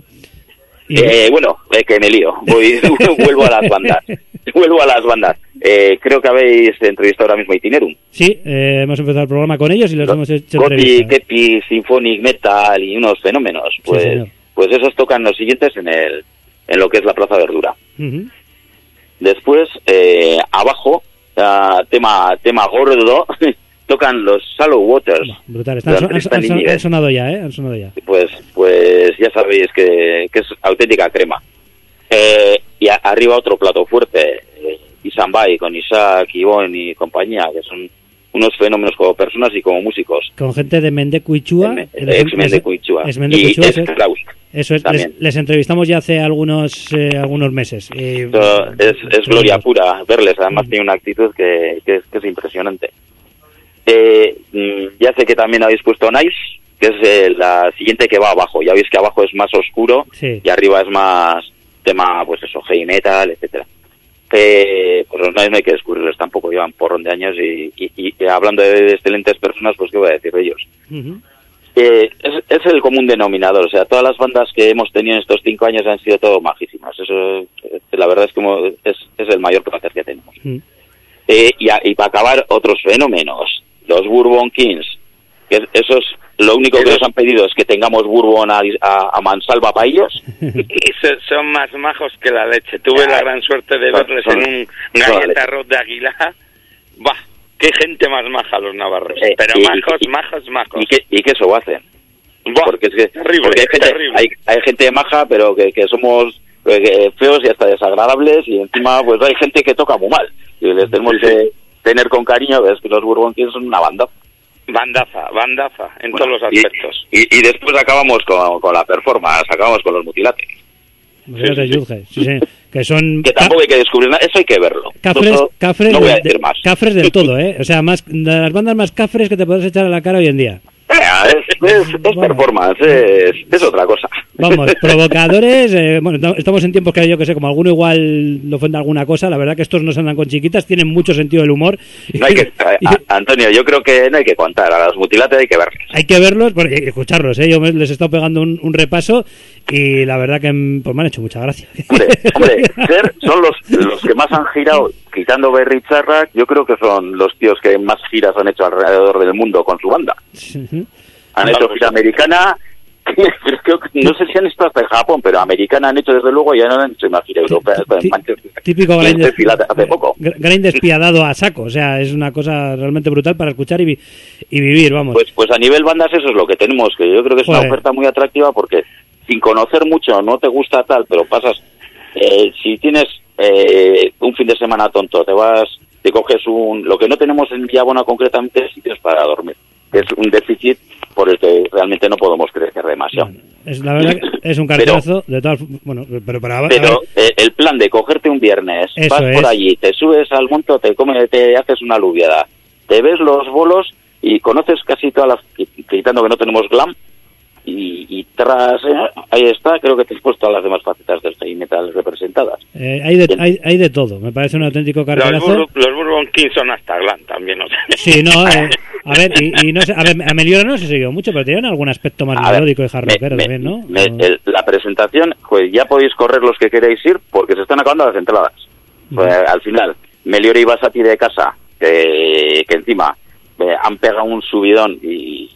Eh, bueno, eh, que me lío, voy, vuelvo a las bandas, vuelvo a las bandas. Eh, creo que habéis entrevistado ahora mismo a Itinerum. Sí, eh, hemos empezado el programa con ellos y les hemos hecho Gothic, Kepi, Symphonic, Metal y unos fenómenos. Pues, sí, pues esos tocan los siguientes en el en lo que es la Plaza Verdura. Uh-huh. Después, eh, abajo, uh, tema tema gordo, tocan los Shallow Waters. Brutal, están, son, han, han, han sonado ya, ¿eh? Han sonado ya. Pues, pues ya sabéis que, que es auténtica crema. Eh, y a, arriba otro plato fuerte, eh, Isambai, con Isaac, Ivonne y compañía, que son unos fenómenos como personas y como músicos. Con gente de Mendecuichua. Ex Mendecuichua. Ex Mendecuichua. Y ex Klaus. Eso es, les, les entrevistamos ya hace algunos eh, algunos meses. Y, Eso es, es gloria pura verles, además mm. tiene una actitud que, que, es, que es impresionante. Eh, ya sé que también habéis puesto Nice, que es eh, la siguiente que va abajo. Ya veis que abajo es más oscuro, sí, y arriba es más tema, pues eso, heavy metal, etcétera. Eh, pues los Nice no hay que descubrirles tampoco, llevan porrón de años y, y, y hablando de excelentes personas, pues qué voy a decir de ellos. Uh-huh. Eh, es, es el común denominador, o sea, todas las bandas que hemos tenido en estos cinco años han sido todo majísimas. Eso, eh, la verdad es que es, es el mayor placer que tenemos. Uh-huh. Eh, y, a, y para acabar, otros fenómenos. Los Bourbon Kings, que esos lo único que nos han pedido es que tengamos Bourbon a, a, a mansalva para ellos. Y son más majos que la leche. Tuve ah, la gran suerte de verles son, en un galleta arroz de Aguilar. Bah, qué gente más maja los navarros. Eh, Pero y, majos, y, majos, majos. ¿Y qué, y qué eso hacen? Bah, porque es que terrible, porque hay, gente, terrible. Hay, hay gente maja, pero que, que somos que, feos y hasta desagradables, y encima pues hay gente que toca muy mal. Y les tenemos sí, que... tener con cariño, ves que los Bourbon Kings son una banda. Bandaza, bandaza, en bueno, todos los aspectos. Y, y, y después acabamos con, con la performance, acabamos con los mutilates. Sí, sí, sí. Sí, sí. Que son... Que tampoco hay que descubrir nada, eso hay que verlo. Cafres, Todo, cafres, no voy a de, decir más. Cafres del todo, ¿eh? O sea, más de las bandas más cafres que te puedes echar a la cara hoy en día. Es, es, es performance, es, es otra cosa. Vamos, provocadores, eh, bueno, estamos en tiempos que yo que sé, como alguno igual le ofende alguna cosa, la verdad que estos no se andan con chiquitas, tienen mucho sentido del humor. No hay que, a, Antonio, yo creo que no hay que contar, a los mutilates hay que verlos. Hay que verlos, bueno, y escucharlos, ¿eh? Yo me, les he estado pegando un, un repaso y la verdad que pues me han hecho mucha gracia. Hombre, hombre ser, son los, los que más han girado, quitando Berry Charrac, yo creo que son los tíos que más giras han hecho alrededor del mundo con su banda. Uh-huh. Han hecho gira americana, creo que, no sé si han estado hasta en Japón, pero americana han hecho desde luego y ya no han hecho una gira europea. Típico grind, hace poco. grind despiadado a saco, o sea, es una cosa realmente brutal para escuchar y, vi, y vivir, vamos. Pues pues a nivel bandas eso es lo que tenemos, que yo creo que es Joder. una oferta muy atractiva porque sin conocer mucho, no te gusta tal, pero pasas, eh, si tienes eh, un fin de semana tonto, te vas, te coges un, lo que no tenemos en Villabona concretamente es sitios para dormir, que es un déficit por el que realmente no podemos crecer demasiado. Bueno, es la verdad que es un cartelazo de tal, bueno, pero para pero eh, el plan de cogerte un viernes, vas es. por allí, te subes al monte, te comes, te haces una alubiada, te ves los bolos y conoces casi todas las, quitando que no tenemos glam, y, y tras eh, ahí está, creo que te has puesto todas las demás facetas del heavy metal representadas. Eh, hay, de, hay, hay de todo, me parece un auténtico cartelazo. Los, los Bourbon Kings son hasta glam también, ¿no? Sí, no, eh, a ver, y, y no sé, a ver, a Meliora no se siguió mucho, pero tenían algún aspecto más a melódico ver, y hard rockero también, ¿no? Me, el, la presentación, pues ya podéis correr los que queréis ir, porque se están acabando las entradas. Pues, uh-huh. Al final, Meliora y Basati de casa, que, que encima eh, han pegado un subidón y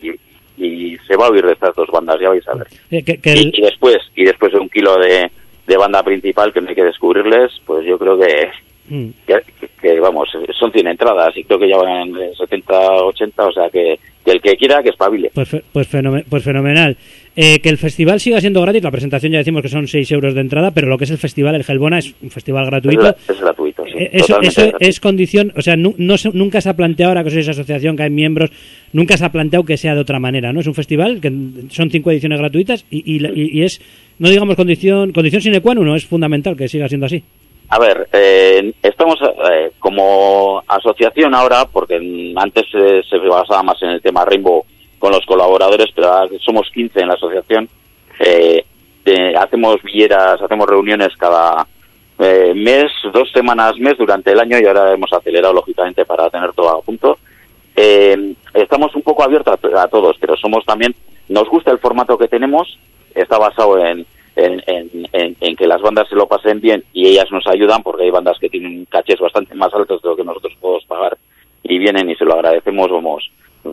y se va a oír de estas dos bandas, ya vais a ver. Eh, que, que el... y, y después y después de un kilo de, de banda principal que no hay que descubrirles, pues yo creo que mm. que, que, vamos, son cien entradas y creo que ya van en setenta, ochenta, o sea que, que el que quiera que espabile. Pues, pues, fenomen- pues fenomenal. Eh, que el festival siga siendo gratis, la presentación ya decimos que son seis euros de entrada, pero lo que es el festival, el Hellbona, es un festival gratuito. Es, es gratuito, sí. Eh, eso eso gratuito. Es condición, o sea, nu- no se, nunca se ha planteado, ahora que sois asociación, que hay miembros, nunca se ha planteado que sea de otra manera, ¿no? Es un festival que son cinco ediciones gratuitas y, y, y, y es, no digamos condición, condición sine qua non, no es fundamental que siga siendo así. A ver, eh, estamos eh, como asociación ahora, porque antes eh, se basaba más en el tema Rainbow con los colaboradores, pero ahora somos quince en la asociación. Eh, eh, hacemos villeras, hacemos reuniones cada eh, mes, dos semanas mes durante el año y ahora hemos acelerado lógicamente para tener todo a punto. Eh, estamos un poco abiertos a, a todos, pero somos también, nos gusta el formato que tenemos, está basado en En, en, en, en que las bandas se lo pasen bien y ellas nos ayudan porque hay bandas que tienen cachés bastante más altos de lo que nosotros podemos pagar y vienen y se lo agradecemos, vamos,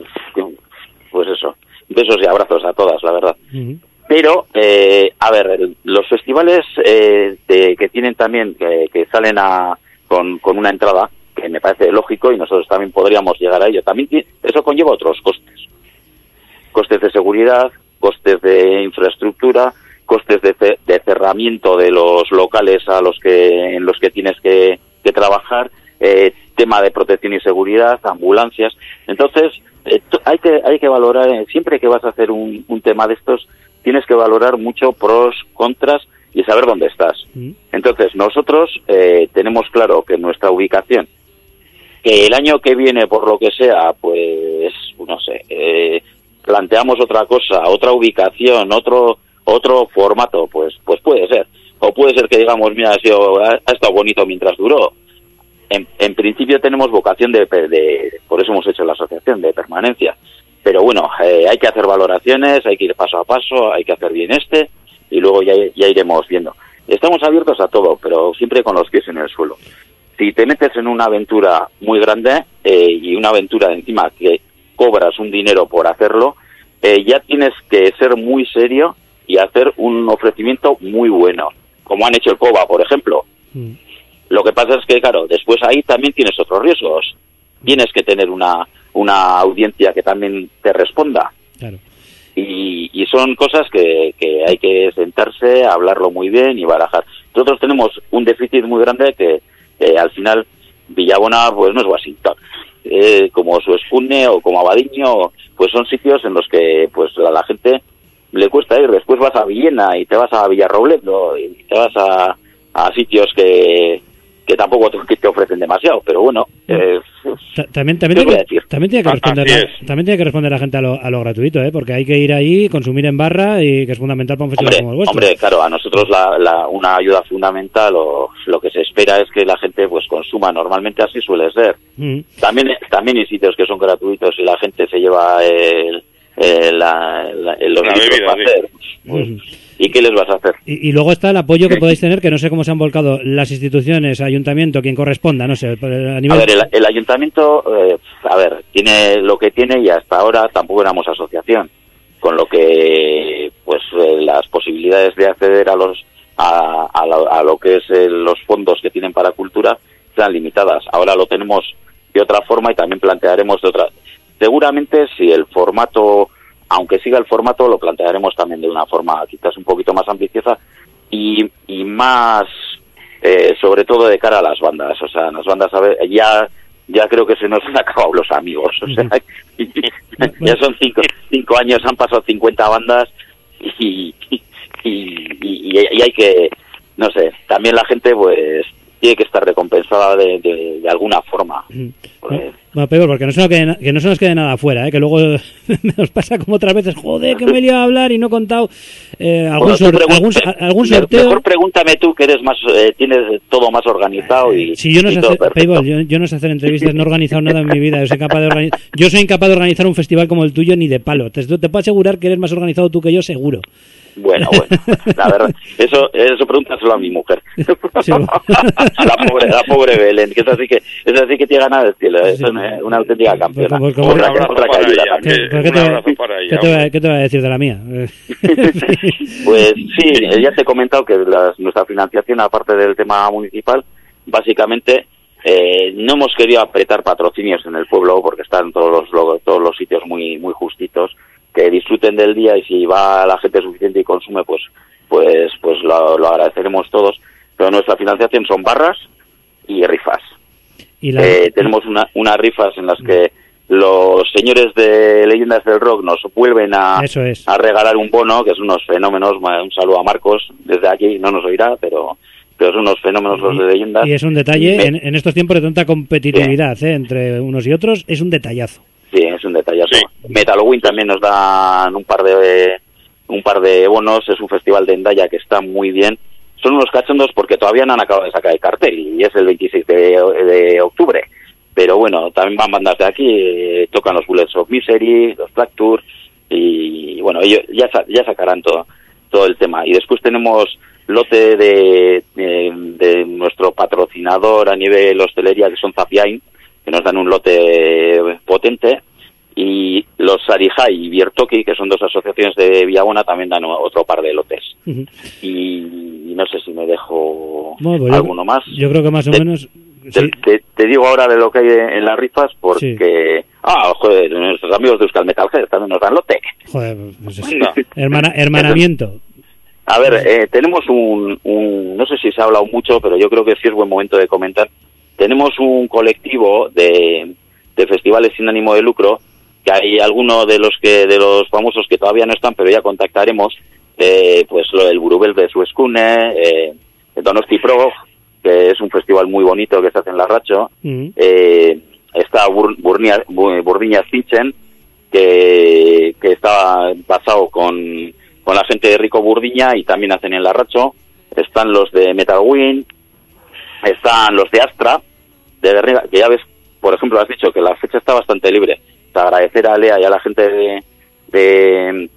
pues eso, besos y abrazos a todas, la verdad. Uh-huh. Pero, eh, a ver, el, los festivales eh, de, que tienen también, que, que salen a, con, con una entrada, que me parece lógico y nosotros también podríamos llegar a ello, también tiene, eso conlleva otros costes, costes de seguridad, costes de infraestructura, costes de, de cerramiento de los locales a los que en los que tienes que, que trabajar, eh, tema de protección y seguridad, ambulancias. Entonces eh, hay que hay que valorar eh, siempre que vas a hacer un, un tema de estos tienes que valorar mucho pros, contras y saber dónde estás. Entonces nosotros eh, tenemos claro que nuestra ubicación, que el año que viene por lo que sea, pues no sé, eh, planteamos otra cosa, otra ubicación, otro otro formato, pues pues puede ser. O puede ser que digamos, mira, ha, sido, ha, ha estado bonito mientras duró. En, en principio tenemos vocación de, de, por eso hemos hecho la asociación, de permanencia. Pero bueno, eh, hay que hacer valoraciones, hay que ir paso a paso, hay que hacer bien este, y luego ya, ya iremos viendo. Estamos abiertos a todo, pero siempre con los pies en el suelo. Si te metes en una aventura muy grande, eh, y una aventura encima que cobras un dinero por hacerlo, eh, ya tienes que ser muy serio y hacer un ofrecimiento muy bueno, como han hecho el Cova, por ejemplo. Mm. Lo que pasa es que, claro, después ahí también tienes otros riesgos. Tienes que tener una una audiencia que también te responda. Claro. Y, y son cosas que, que hay que sentarse, hablarlo muy bien y barajar. Nosotros tenemos un déficit muy grande que eh, al final Villabona pues no es Washington. Eh, como su Espune o como Abadiño, pues son sitios en los que pues a la gente le cuesta ir. Después vas a Villena y te vas a Villarrobledo y te vas a, a sitios que, que tampoco te, que te ofrecen demasiado, pero bueno, eh, también también tiene, que, también tiene que responder la, también tiene que responder la gente a lo, a lo gratuito, ¿eh? Porque hay que ir ahí, consumir en barra y que es fundamental para un festival hombre, como el vuestro. Hombre, claro, a nosotros la, la, una ayuda fundamental o lo que se espera es que la gente pues consuma, normalmente así suele ser. Mm. También también hay sitios que son gratuitos y la gente se lleva el Eh, la, la, los la bebida, para hacer. Pues, uh-huh. ¿Y qué les vas a hacer? Y, y luego está el apoyo que podéis tener, que no sé cómo se han volcado las instituciones, ayuntamiento, quien corresponda, no sé. A, nivel... a ver, el, el ayuntamiento, eh, a ver, tiene lo que tiene y hasta ahora tampoco éramos asociación, con lo que pues eh, las posibilidades de acceder a los a, a, lo, a lo que es eh, los fondos que tienen para cultura están limitadas. Ahora lo tenemos de otra forma y también plantearemos de otra. Seguramente si el formato, aunque siga el formato, lo plantearemos también de una forma quizás un poquito más ambiciosa y, y más, eh, sobre todo de cara a las bandas. O sea, las bandas, a ver, ya ya creo que se nos han acabado los amigos. O sea, ya son cinco, cinco años, han pasado cincuenta bandas y, y, y, y hay que, no sé, también la gente pues tiene que estar recompensada de, de, de alguna forma. Pues, bueno, peor, porque no se nos quede, que no se nos quede nada afuera, ¿eh? Que luego nos pasa como otras veces, joder, que me he liado a hablar y no he contado eh, algún, bueno, sorte, algún, algún sorteo. Mejor pregúntame tú, que eres más, eh, tienes todo más organizado y, sí, yo no y sé todo hacer, Payball, yo, yo no sé hacer entrevistas, no he organizado nada en mi vida, yo soy capaz de organizar, yo soy incapaz de organizar un festival como el tuyo ni de palo. Te, te puedo asegurar que eres más organizado tú que yo, seguro. Bueno, bueno, la verdad, eso, eso pregúntaselo a mi mujer. Sí, bueno. la pobre, la pobre Belén, que es así que, es así que tiene ganas del cielo, es sí, una, una auténtica campeona. Pues, pues, otra, otra que ayuda también. ¿Qué, ¿qué, ¿qué, te va, ¿Qué te va a decir de la mía? Pues sí, ya te he comentado que las, nuestra financiación, aparte del tema municipal, básicamente eh, no hemos querido apretar patrocinios en el pueblo porque están todos los todos los sitios muy muy justitos, que disfruten del día, y si va la gente suficiente y consume, pues pues pues lo, lo agradeceremos todos. Pero nuestra financiación son barras y rifas. ¿Y la... eh, tenemos una, unas rifas en las que los señores de Leyendas del Rock nos vuelven a, Eso es. a regalar un bono, que es unos fenómenos. Un saludo a Marcos desde aquí, no nos oirá, pero pero son unos fenómenos los de Leyendas. Y es un detalle, Me... en, en estos tiempos de tanta competitividad, sí. ¿eh? entre unos y otros, es un detallazo. Sí, es un detallazo. Sí. Metalowin también nos dan un par de un par de bonos, es un festival de Hendaya que está muy bien. Son unos cachondos porque todavía no han acabado de sacar el cartel, y es el veintiséis de octubre. Pero bueno, también van bandas de aquí, eh, tocan los Bullets of Misery, los Black Tour, y bueno, ellos ya, ya sacarán todo, todo el tema. Y después tenemos lote de, de, de nuestro patrocinador a nivel hostelería, que son Zapiain, que nos dan un lote potente, y los Sarihai y Biertoki, que son dos asociaciones de Villabona, también dan otro par de lotes. Uh-huh. y, y no sé si me dejo bueno, pues alguno yo, más. Yo creo que más o te, menos... Te, sí. te, te digo ahora de lo que hay en las rifas, porque... Sí. Ah, joder, nuestros amigos de Euskal Metalhead también nos dan lote. Joder, pues es no. Hermana, hermanamiento. A ver, eh, tenemos un, un... No sé si se ha hablado mucho, pero yo creo que sí es buen momento de comentar. Tenemos un colectivo de, de festivales sin ánimo de lucro, que hay algunos de los que de los famosos que todavía no están, pero ya contactaremos, eh, pues lo del Burubel de Suescune, eh, el Donosti Prog, que es un festival muy bonito que se hace en Larracho, uh-huh. eh, está Bur, Burnia, Burdiñas Kitchen, que, que está basado con, con la gente de Rico Burdiña, y también hacen en Larracho. Están los de Metalwin, están los de Astra, de Berriga, que ya ves, por ejemplo, has dicho que la fecha está bastante libre. Te agradecer a Lea y a la gente de, de,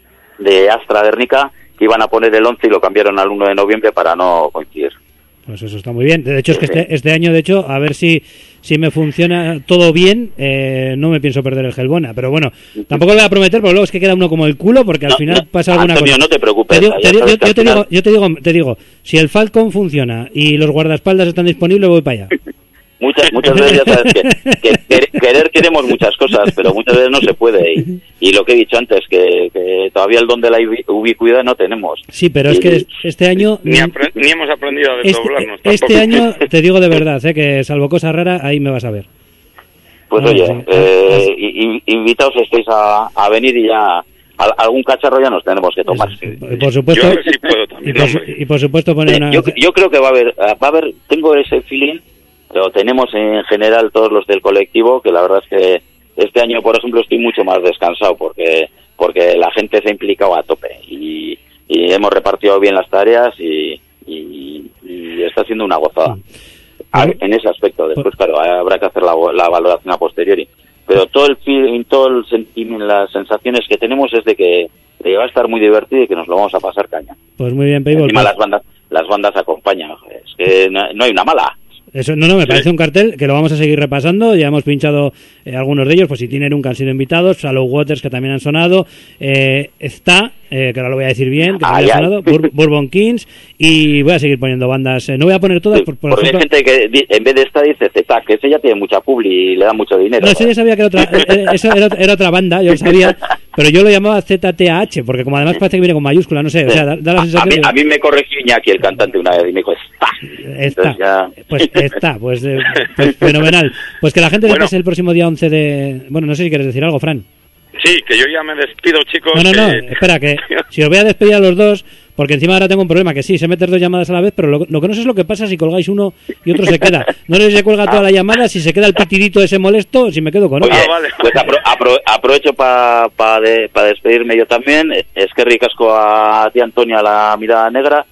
de Astra de Bernica, que iban a poner el once y lo cambiaron al uno de noviembre para no coincidir. Pues eso está muy bien. De hecho, es que este, este año, de hecho, a ver si si me funciona todo bien, eh, no me pienso perder el Gelbona. Pero bueno, tampoco lo voy a prometer, porque luego es que queda uno como el culo, porque al no, final no, pasa alguna Antonio, cosa. no te preocupes. Te digo, te, yo, yo te digo, yo te digo, te digo, si el Falcon funciona y los guardaespaldas están disponibles, voy para allá. Muchas muchas veces ya sabes que, que, que querer queremos muchas cosas, pero muchas veces no se puede. Y, y lo que he dicho antes, que, que todavía el don de la ubicuidad no tenemos. Sí, pero y, es que este año... Ni, apre- ni hemos aprendido a desdoblarnos. Este, este año, te digo de verdad, eh, que salvo cosa rara, ahí me vas a ver. Pues ah, oye, sí. eh, y, y, invitaos estéis a, a venir, y ya... algún cacharro ya nos tenemos que tomar. Sí, y por supuesto, yo sí puedo también, y, por, y por supuesto poner una... yo, yo creo que va a haber, va a haber, tengo ese feeling, pero tenemos en general todos los del colectivo, que la verdad es que este año, por ejemplo, estoy mucho más descansado porque porque la gente se ha implicado a tope y, y hemos repartido bien las tareas y, y, y está siendo una gozada. ¿Vale? En ese aspecto. Después, claro, habrá que hacer la, la valoración a posteriori. Pero todo el feeling, todo el sentimiento, las sensaciones que tenemos es de que, de que va a estar muy divertido y que nos lo vamos a pasar caña. Pues muy bien, Payball. Encima las bandas, las bandas acompañan. Es que no, no hay una mala. Eso, no, no, me parece un cartel que lo vamos a seguir repasando. Ya hemos pinchado eh, algunos de ellos, pues si tienen un que han sido invitados, Shallow Waters, que también han sonado, eh, está, eh, que ahora lo voy a decir bien, que también ha sonado, Bur- Bourbon Kings, y voy a seguir poniendo bandas. Eh, no voy a poner todas, por, por Porque ejemplo... hay gente que en vez de esta dice Z, que ese ya tiene mucha publi y le da mucho dinero. No, ese ya sabía que era otra, eh, eso era, era otra banda, yo lo sabía, pero yo lo llamaba Z T A H, porque como además parece que viene con mayúscula, no sé, o sea, da, da la sensación... A mí, de... a mí me corrigió Iñaki, el cantante, una vez, y me dijo, está. Está, ya... pues está, pues, eh, pues fenomenal. Pues que la gente bueno. se pase el próximo día once de... Bueno, no sé si quieres decir algo, Fran. Sí, que yo ya me despido, chicos. No, no, no, que... espera, que si os voy a despedir a los dos, porque encima ahora tengo un problema, que sí, sé meter dos llamadas a la vez, pero lo, lo que no sé es lo que pasa si colgáis uno y otro se queda. No sé si se cuelga toda la llamada, si se queda el pitidito ese molesto, si me quedo con otro. Oye, ah, vale. Pues apro, apro, aprovecho para pa de, pa despedirme yo también. Es que ricasco a ti, Antonio, a la mirada negra,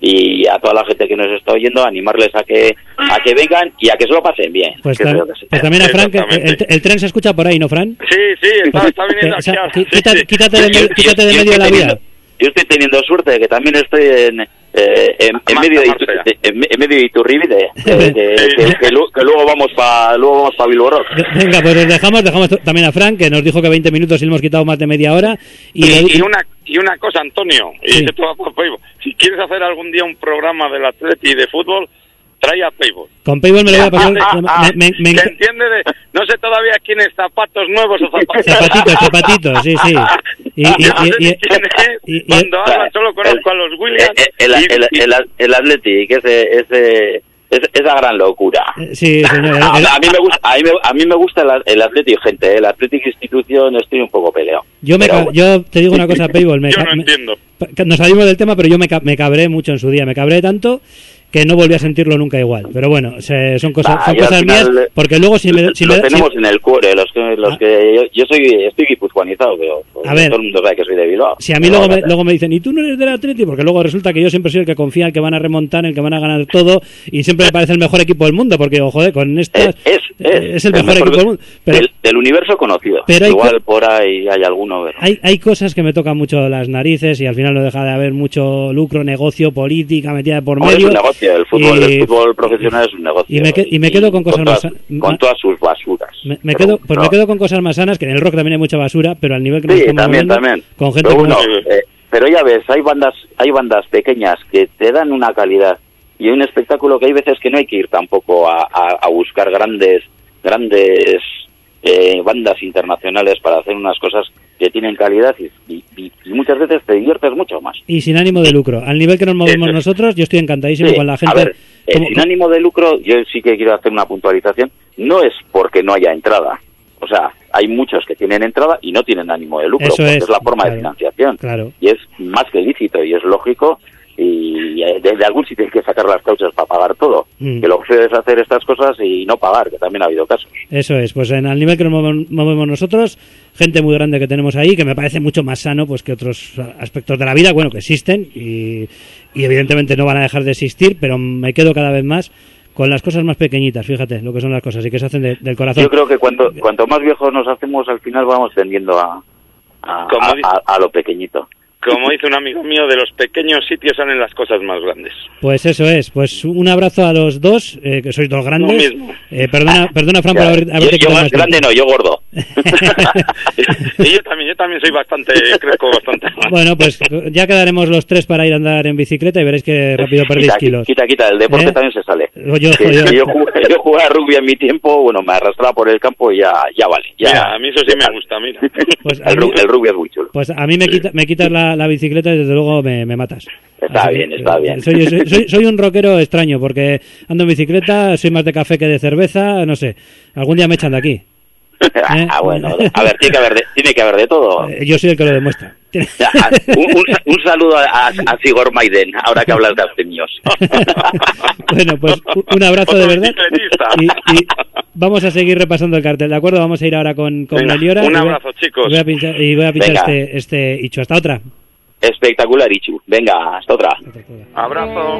y a toda la gente que nos está oyendo, animarles a que a que vengan y a que se lo pasen bien. Pues, ta- pues también a Fran, que el, el tren se escucha por ahí, ¿no, Fran? Sí, sí, está, pues, está viniendo aquí. O sea, quítate, sí. quítate, de, yo, quítate de medio de la vía. Yo estoy teniendo suerte de que también estoy en, eh, en, en, medio de, de, en, en medio de Iturribi, de, de, de, que, que, que luego vamos para luego vamos para Bilbo Rock. Venga, pues les dejamos, dejamos también a Fran, que nos dijo que veinte minutos y le hemos quitado más de media hora. Y, y, y una y una cosa, Antonio, sí. y esto va por Facebook. Si quieres hacer algún día un programa del Atleti de fútbol, trae a Payball. Con Payball me lo voy a pasar. Ah, ah, ah, me, me, me... ¿Se entiende? De, no sé todavía quién es, zapatos nuevos o zapatos. Zapatitos, zapatitos, sí, sí. Y, y, y, no sé y, ni quién es. y, y, Cuando y, habla solo conozco el, a los Williams. El, el, el, y, el, el, el Athletic, ese, ese, esa gran locura. Sí, señor. A, a mí me gusta, a mí me, a mí me gusta el, el Athletic, gente. El Athletic institución estoy un poco peleado. Yo me, Pero, yo te digo una cosa, Payball. Me, yo no me, entiendo. Nos salimos del tema, pero yo me, me cabré mucho en su día. Me cabré tanto que no volví a sentirlo nunca igual. Pero bueno, se, son cosas, bah, son cosas final, mías, porque luego si me... Si lo me, tenemos si, en el cuore, los que, los ah, que yo, yo soy, estoy guipuzcoanizado, pero a ver, todo el mundo sabe que soy de Bilbao. Si a mí luego me, luego me dicen, ¿y tú no eres del Atleti? Porque luego resulta que yo siempre soy el que confía, el que van a remontar, el que van a ganar todo, y siempre me parece el mejor equipo del mundo, porque, oh, joder, con estas... Es, es, es, es el, mejor, el mejor equipo del mundo. Pero, del, del universo conocido. Pero igual por ahí hay alguno. Pero... Hay, hay cosas que me tocan mucho las narices y al final no deja de haber mucho lucro, negocio, política metida de por Hombre, medio. Es un negocio, el fútbol, y, el fútbol profesional es un negocio. Y me, que, y me quedo con cosas con todas, más... Con todas sus basuras. Me, me quedo, pues no. me quedo con cosas más sanas, que en el rock también hay mucha basura, pero al nivel que nos sí, estamos también, moviendo, también. con gente pero, como... uno, eh, pero ya ves, hay bandas, hay bandas pequeñas que te dan una calidad y un espectáculo que hay veces que no hay que ir tampoco a, a, a buscar grandes, grandes eh, bandas internacionales para hacer unas cosas que tienen calidad y, y, y, y muchas veces te diviertes mucho más. Y sin ánimo de lucro. Al nivel que nos movemos Eso. nosotros, yo estoy encantadísimo Sí, con la gente. A ver, eh, como, sin ánimo de lucro, yo sí que quiero hacer una puntualización. No es porque no haya entrada. O sea, hay muchos que tienen entrada y no tienen ánimo de lucro, Eso porque es, es la forma claro, de financiación. Claro. Y es más que lícito y es lógico. Y de, de algún sitio hay que sacar las causas para pagar todo. Mm. Que lo feo es hacer estas cosas y no pagar, que también ha habido casos. Eso es, pues en al nivel que nos movemos, movemos nosotros, gente muy grande que tenemos ahí, que me parece mucho más sano pues que otros aspectos de la vida, bueno, que existen y, y evidentemente no van a dejar de existir, pero me quedo cada vez más con las cosas más pequeñitas, fíjate lo que son las cosas y que se hacen de, del corazón. Yo creo que cuanto, cuanto más viejos nos hacemos, al final vamos tendiendo a, a, a, a, a lo pequeñito. Como dice un amigo mío, de los pequeños sitios salen las cosas más grandes. Pues eso es. Pues un abrazo a los dos, eh, que sois dos grandes. Lo mismo. Eh, perdona, perdona, Fran, por haber, haberte yo, yo más grande tiempo. no, yo gordo. Y yo también, yo también soy bastante, crezco bastante más. Bueno, pues ya quedaremos los tres para ir a andar en bicicleta y veréis que rápido perdéis quita, kilos. Quita, quita, el deporte ¿Eh? también se sale. Yo, yo, que, yo, que yo, jugué, yo jugaba rugby en mi tiempo, bueno, me arrastraba por el campo y ya, ya vale. Ya, mira, a mí eso sí me gusta, mira. Pues el, mí, el rugby es muy chulo. Pues a mí me, quita, me quitas la, la bicicleta y desde luego me, me matas. Está Así bien, que, está bien. Soy, soy, soy, soy un rockero extraño porque ando en bicicleta, soy más de café que de cerveza, no sé. Algún día me echan de aquí. ¿Eh? Ah, bueno, a ver, tiene que haber de, tiene que haber de todo. Yo soy el que lo demuestra. un, un, un saludo a, a Sigor Maiden, ahora que hablas de abstemios. Bueno, pues un abrazo de verdad. Y, y vamos a seguir repasando el cartel, ¿de acuerdo? Vamos a ir ahora con, con Venga, Meliora. Un abrazo, y voy, chicos. Y voy a pinchar, y voy a pinchar este, este Ichu. Hasta otra. Espectacular, Ichu. Venga, hasta otra. Abrazo.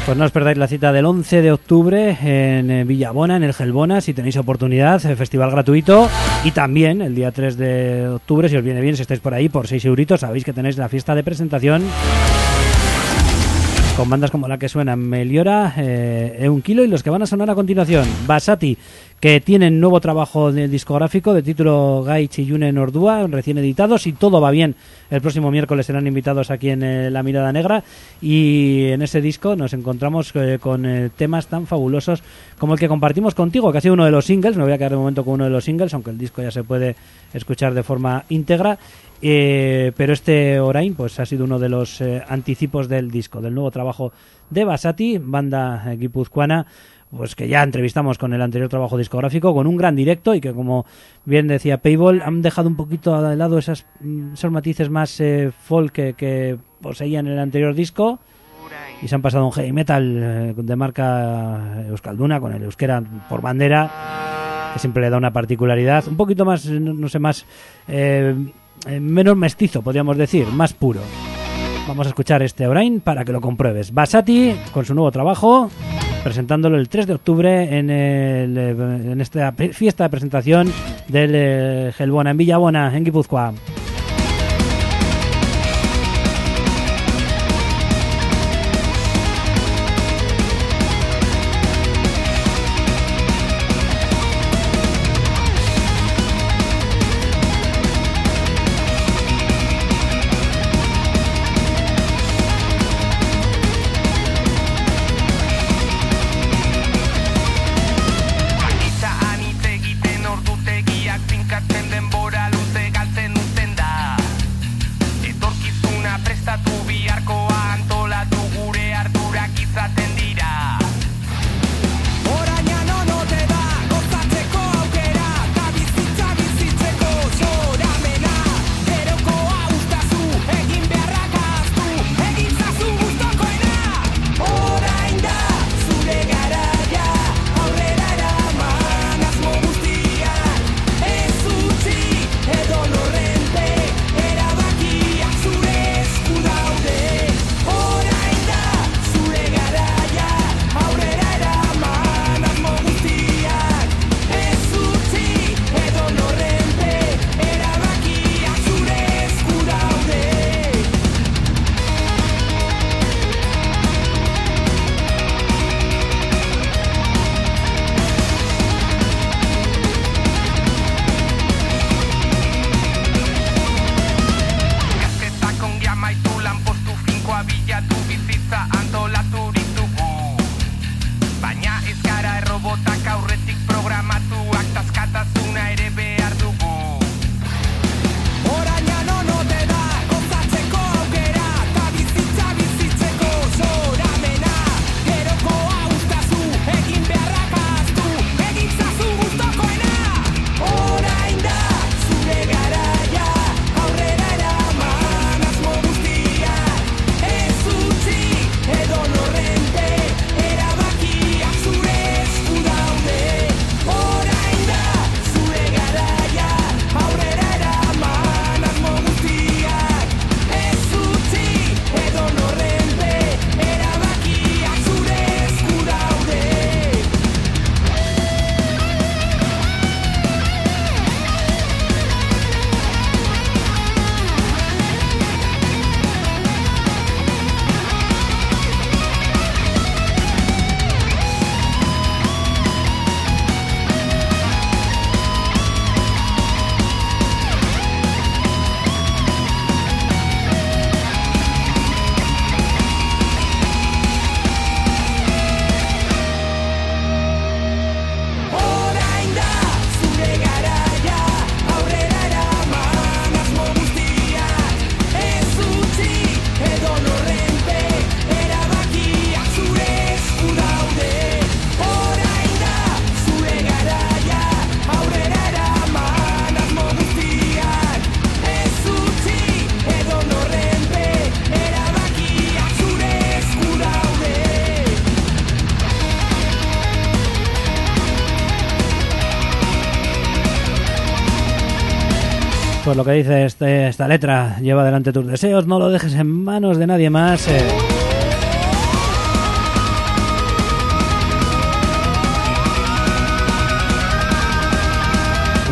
Pues no os perdáis la cita del once de octubre en Villabona, en el Gelbona, si tenéis oportunidad, festival gratuito. Y también el día tres de octubre, si os viene bien, si estáis por ahí, por seis euritos, sabéis que tenéis la fiesta de presentación con bandas como la que suena Meliora, eh, Un Kilo y los que van a sonar a continuación, Basati, que tienen nuevo trabajo de discográfico de título Gai Chiyune Nordua, recién editados. Si todo va bien, el próximo miércoles serán invitados aquí en eh, La Mirada Negra, y en ese disco nos encontramos eh, con eh, temas tan fabulosos como el que compartimos contigo, que ha sido uno de los singles. Me voy a quedar de momento con uno de los singles, aunque el disco ya se puede escuchar de forma íntegra. Eh, pero este Orain pues ha sido uno de los eh, anticipos del disco, del nuevo trabajo de Basati, banda eh, guipuzcoana, pues que ya entrevistamos con el anterior trabajo discográfico, con un gran directo, y que, como bien decía Payball, han dejado un poquito de lado esas, esos matices más eh, folk que, que poseían en el anterior disco, y se han pasado a un heavy metal eh, de marca euskalduna, con el euskera por bandera, que siempre le da una particularidad, un poquito más, no, no sé, más eh, menos mestizo, podríamos decir, más puro. Vamos a escuchar este Orain para que lo compruebes. Basati con su nuevo trabajo, presentándolo el tres de octubre en, el, en esta fiesta de presentación del eh, Gelbona, en Villabona, en Guipúzcoa. Pues lo que dice este, esta letra: lleva adelante tus deseos, no lo dejes en manos de nadie más. Eh.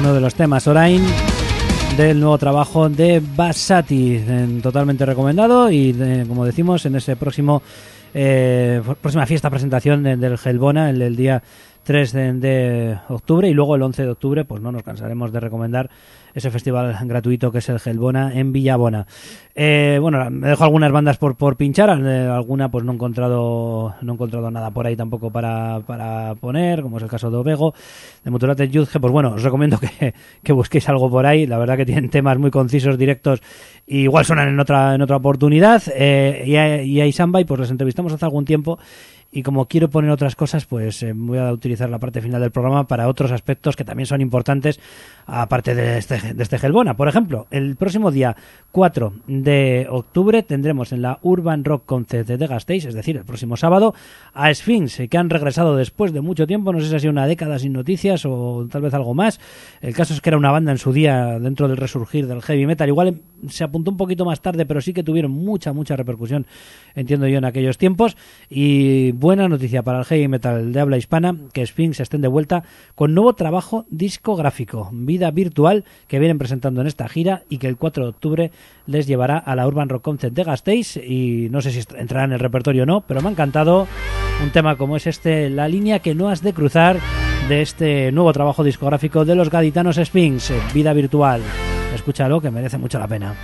uno de los temas, Orain, del nuevo trabajo de Basati, eh, totalmente recomendado y eh, como decimos en ese próximo eh, próxima fiesta presentación de, del Gelbona el, el día tres de, de octubre y luego el once de octubre pues no nos cansaremos de recomendar ese festival gratuito que es el Gelbona en Villabona. Eh, bueno, me dejo algunas bandas por por pinchar, eh, alguna pues no he encontrado no he encontrado nada por ahí tampoco para, para poner, como es el caso de Ovego, de Muturate Yudge, pues bueno, os recomiendo que, que busquéis algo por ahí, la verdad que tienen temas muy concisos, directos, y igual suenan en otra en otra oportunidad, eh, y a, y a Isambai pues los entrevistamos hace algún tiempo. Y como quiero poner otras cosas, pues eh, voy a utilizar la parte final del programa para otros aspectos que también son importantes, aparte de este, de este Gelbona. Por ejemplo, el próximo día cuatro de octubre tendremos en la Urban Rock Concert de Gasteiz, es decir, el próximo sábado, a Sphinx, que han regresado después de mucho tiempo, no sé si ha sido una década sin noticias o tal vez algo más. El caso es que era una banda en su día dentro del resurgir del heavy metal. Igual se apuntó un poquito más tarde, pero sí que tuvieron mucha, mucha repercusión, entiendo yo, en aquellos tiempos. Y buena noticia para el heavy metal de habla hispana, que Sphinx estén de vuelta con nuevo trabajo discográfico, Vida Virtual, que vienen presentando en esta gira y que el cuatro de octubre les llevará a la Urban Rock Concert de Gasteiz, y no sé si entrará en el repertorio o no, pero me ha encantado un tema como es este, La línea que no has de cruzar, de este nuevo trabajo discográfico de los gaditanos Sphinx, Vida Virtual. Escúchalo, que merece mucho la pena.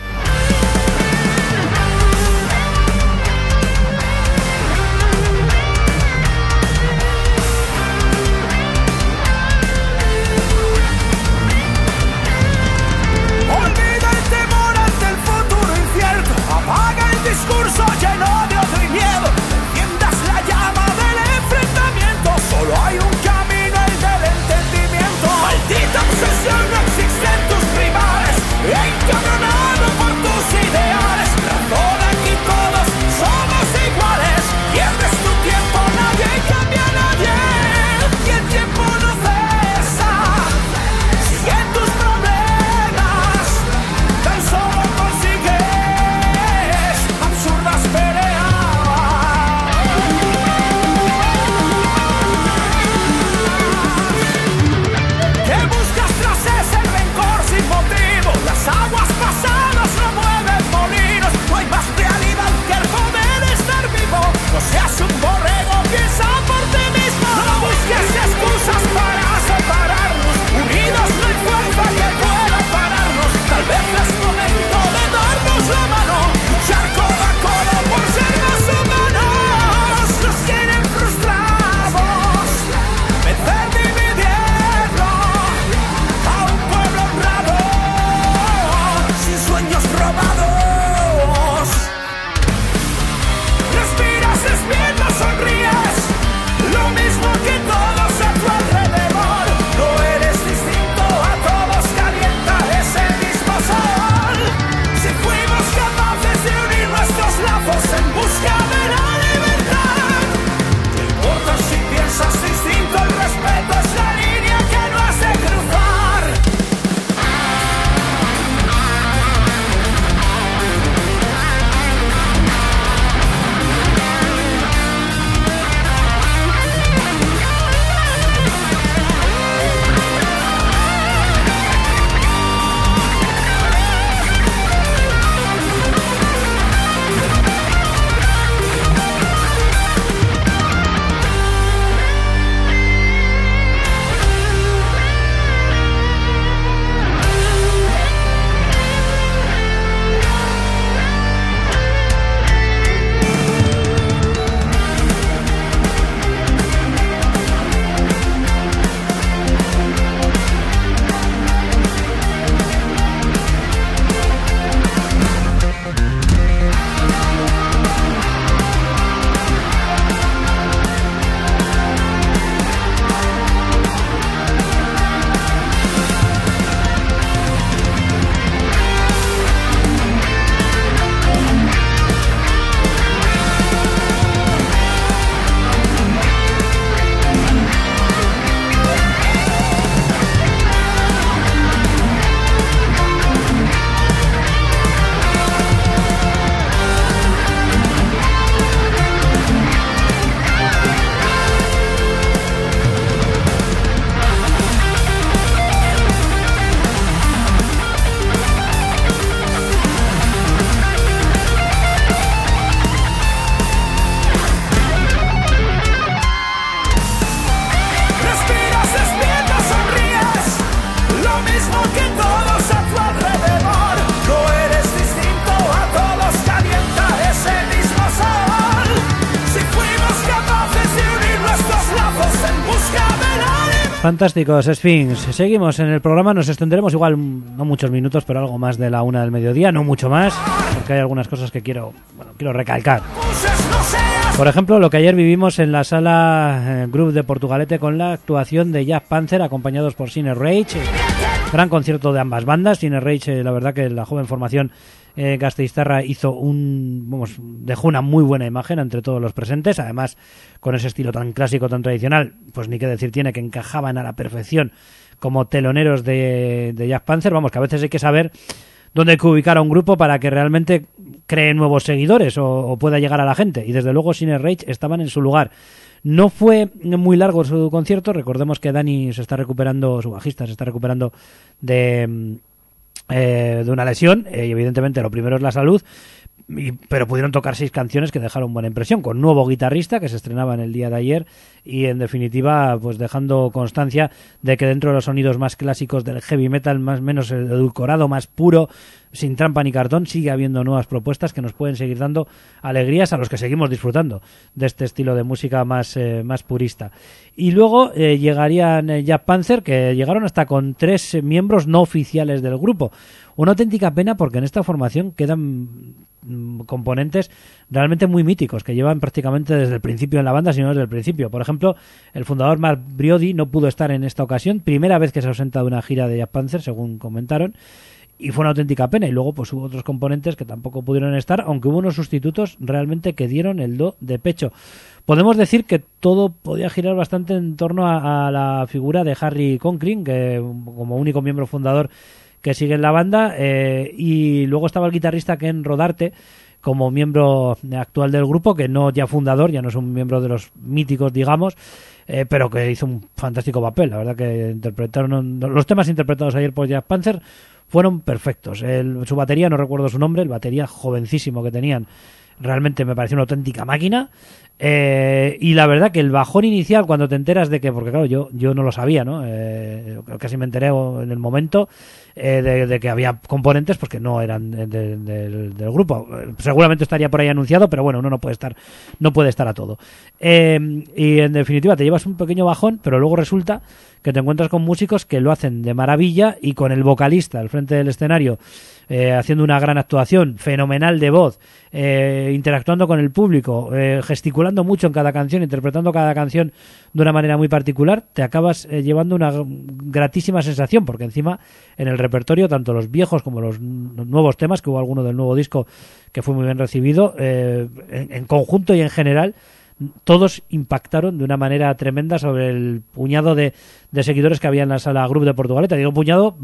Discurso lleno de odio y miedo, enciendas la llama del enfrentamiento, solo hay un camino, el del entendimiento. Maldita obsesión, no existen tus rivales, encabronado por Fantásticos, Sphinx. Seguimos en el programa, nos extenderemos igual, no muchos minutos, pero algo más de la una del mediodía, no mucho más, porque hay algunas cosas que quiero, bueno, quiero recalcar. Por ejemplo, lo que ayer vivimos en la sala eh, Group de Portugalete con la actuación de Jack Panzer, acompañados por Sinner Rage. Gran concierto de ambas bandas. Sinner Rage, eh, la verdad que la joven formación eh, gasteiztarra hizo un, vamos, dejó una muy buena imagen entre todos los presentes. Además, con ese estilo tan clásico, tan tradicional, pues ni qué decir tiene, que encajaban a la perfección como teloneros de, de Jack Panzer. Vamos, que a veces hay que saber dónde hay que ubicar a un grupo para que realmente cree nuevos seguidores o, o pueda llegar a la gente. Y desde luego Sinner Rage estaban en su lugar. No fue muy largo su concierto. Recordemos que Dani se está recuperando, su bajista se está recuperando de, eh, de una lesión, eh, y evidentemente lo primero es la salud. Y, pero pudieron tocar seis canciones que dejaron buena impresión, con nuevo guitarrista que se estrenaba en el día de ayer y en definitiva pues dejando constancia de que dentro de los sonidos más clásicos del heavy metal, más menos edulcorado, más puro, sin trampa ni cartón, sigue habiendo nuevas propuestas que nos pueden seguir dando alegrías a los que seguimos disfrutando de este estilo de música más, eh, más purista. Y luego eh, llegarían eh, Jack Panzer, que llegaron hasta con tres eh, miembros no oficiales del grupo. Una auténtica pena porque en esta formación quedan mm, componentes realmente muy míticos que llevan prácticamente desde el principio en la banda, sino desde el principio. Por ejemplo, el fundador Mark Briody no pudo estar en esta ocasión, primera vez que se ausenta de una gira de Jack Panzer, según comentaron, y fue una auténtica pena. Y luego pues hubo otros componentes que tampoco pudieron estar, aunque hubo unos sustitutos realmente que dieron el do de pecho. Podemos decir que todo podía girar bastante en torno a, a la figura de Harry Conklin, que como único miembro fundador que sigue en la banda, eh, y luego estaba el guitarrista Ken Rodarte como miembro actual del grupo, que no ya fundador, ya no es un miembro de los míticos, digamos, eh, pero que hizo un fantástico papel. La verdad que interpretaron los temas interpretados ayer por Jack Panzer fueron perfectos. El, su batería, no recuerdo su nombre, el batería jovencísimo que tenían, realmente me pareció una auténtica máquina. Eh, y la verdad que el bajón inicial, cuando te enteras de que, porque claro, yo yo no lo sabía, ¿no? Eh, casi me enteré en el momento eh, de, de que había componentes pues que no eran de, de, de, del grupo. Seguramente estaría por ahí anunciado, pero bueno, uno no puede estar no puede estar a todo. Eh, y en definitiva te llevas un pequeño bajón, pero luego resulta que te encuentras con músicos que lo hacen de maravilla y con el vocalista al frente del escenario eh, haciendo una gran actuación, fenomenal de voz, eh, interactuando con el público, eh, gesticulando mucho en cada canción, interpretando cada canción de una manera muy particular, te acabas eh, llevando una gratísima sensación, porque encima en el repertorio, tanto los viejos como los, los nuevos temas, que hubo alguno del nuevo disco que fue muy bien recibido, eh, en, en conjunto y en general, todos impactaron de una manera tremenda sobre el puñado de, de seguidores que había en la sala Group de Portugalete. Digo puñado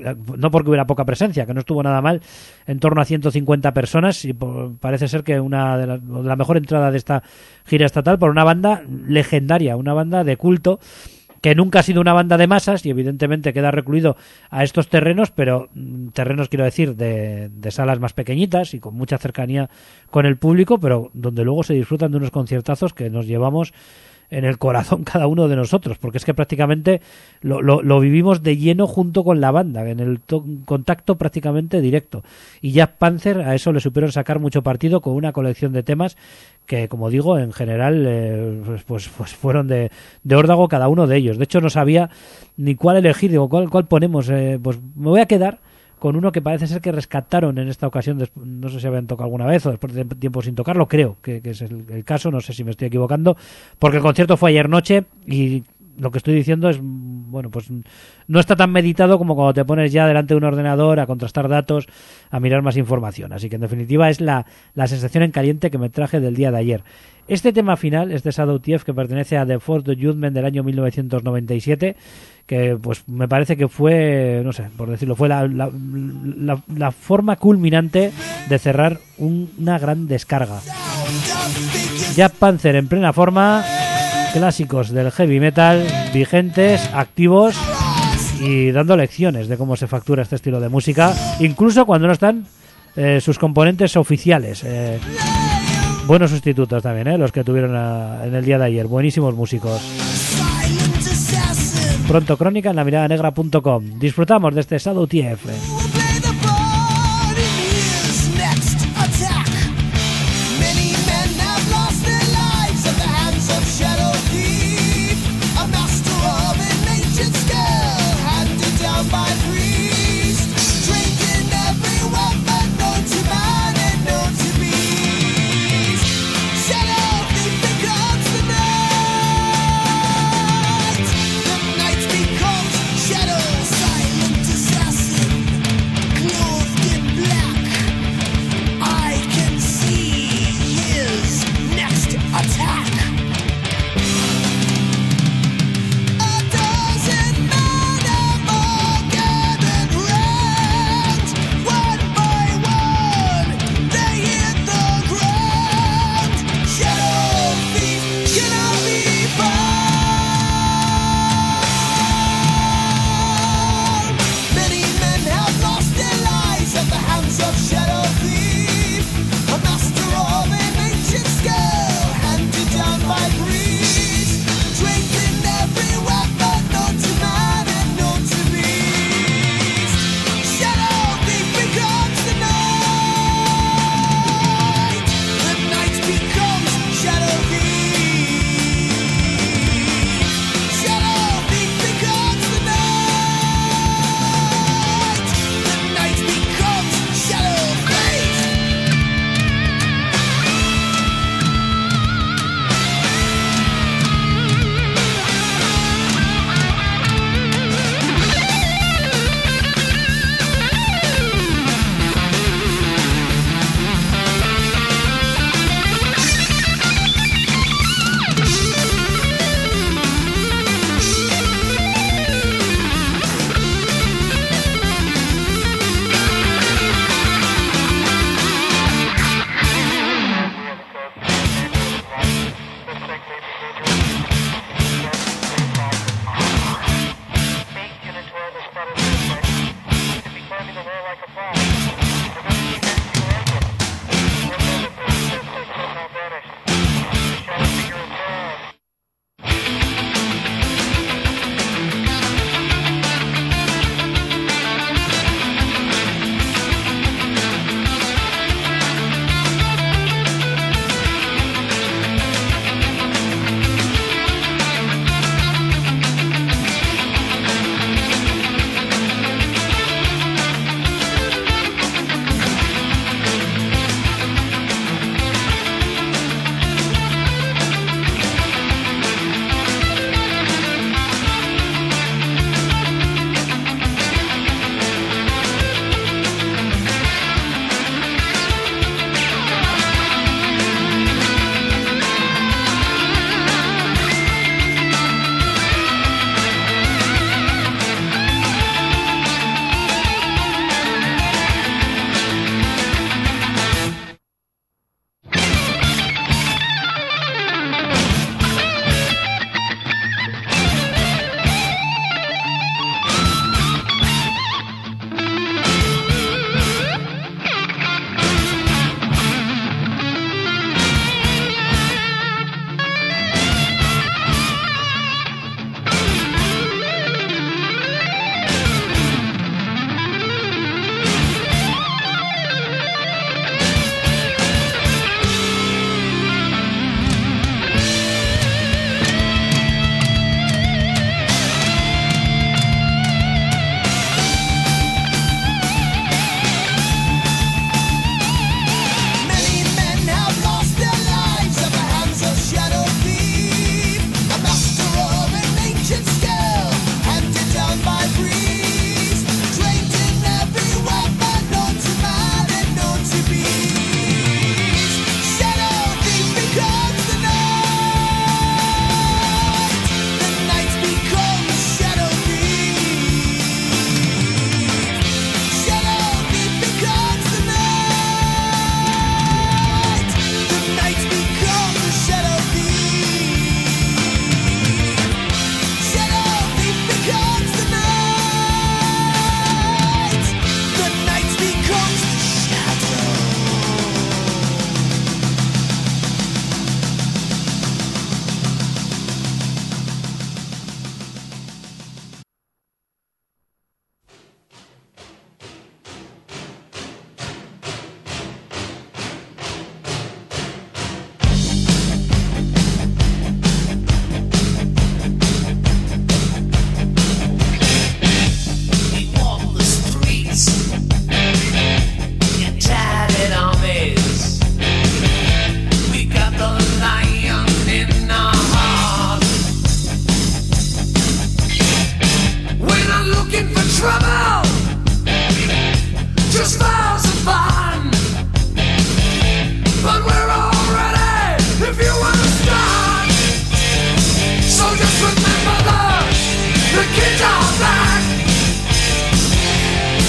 no porque hubiera poca presencia, que no estuvo nada mal, en torno a ciento cincuenta personas, y parece ser que una de la, la mejor entrada de esta gira estatal por una banda legendaria, una banda de culto, que nunca ha sido una banda de masas y evidentemente queda recluido a estos terrenos, pero terrenos quiero decir de, de salas más pequeñitas y con mucha cercanía con el público, pero donde luego se disfrutan de unos conciertazos que nos llevamos en el corazón cada uno de nosotros, porque es que prácticamente lo, lo, lo vivimos de lleno junto con la banda, en el to- contacto prácticamente directo. Y Jack Panzer a eso le supieron sacar mucho partido con una colección de temas que, como digo, en general eh, pues, pues, pues fueron de, de órdago cada uno de ellos. De hecho no sabía ni cuál elegir, digo, cuál, cuál ponemos, eh, pues me voy a quedar con uno que parece ser que rescataron en esta ocasión, no sé si habían tocado alguna vez o después de tiempo sin tocarlo, creo que, que es el, el caso, no sé si me estoy equivocando, porque el concierto fue ayer noche y lo que estoy diciendo es, bueno, pues no está tan meditado como cuando te pones ya delante de un ordenador a contrastar datos, a mirar más información, así que en definitiva es la, la sensación en caliente que me traje del día de ayer. Este tema final, este Shadow Thief, que pertenece a The Fourth Judgment del año mil novecientos noventa y siete, que pues me parece que fue, no sé, por decirlo, fue la, la, la, la forma culminante de cerrar un, una gran descarga. Jack Panzer en plena forma, clásicos del heavy metal, vigentes, activos y dando lecciones de cómo se factura este estilo de música, incluso cuando no están eh, sus componentes oficiales. Eh, buenos sustitutos también, eh, los que tuvieron a, en el día de ayer, buenísimos músicos. Pronto crónica en la mirada negra punto com. Disfrutamos de este Shadow Thief. Shadow Thief, a master of innate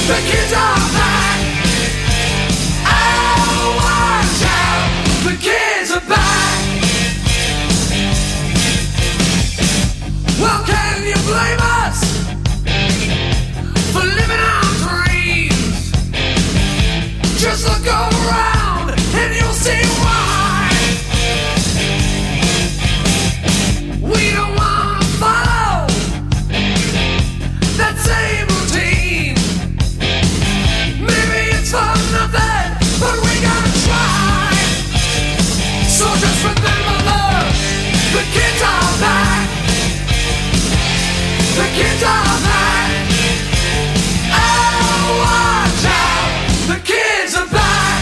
The kids are back. Oh, watch out. The kids are back. Well, can you blame us for living our dreams? Just look around and you'll see why. We don't want to follow that same routine. Maybe it's for nothing, but we gotta try. So just remember, love, the kids are back. The kids are back. Oh, watch out. The kids are back.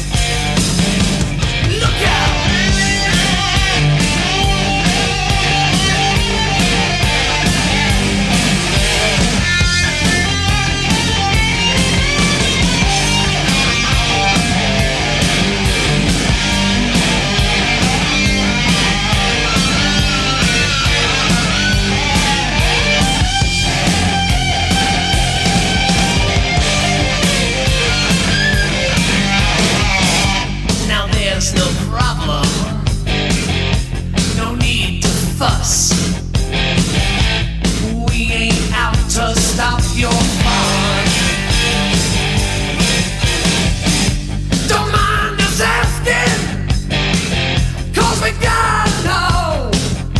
Look out. There's no problem, no need to fuss. We ain't out to stop your fun. Don't mind us asking, cause we gotta know.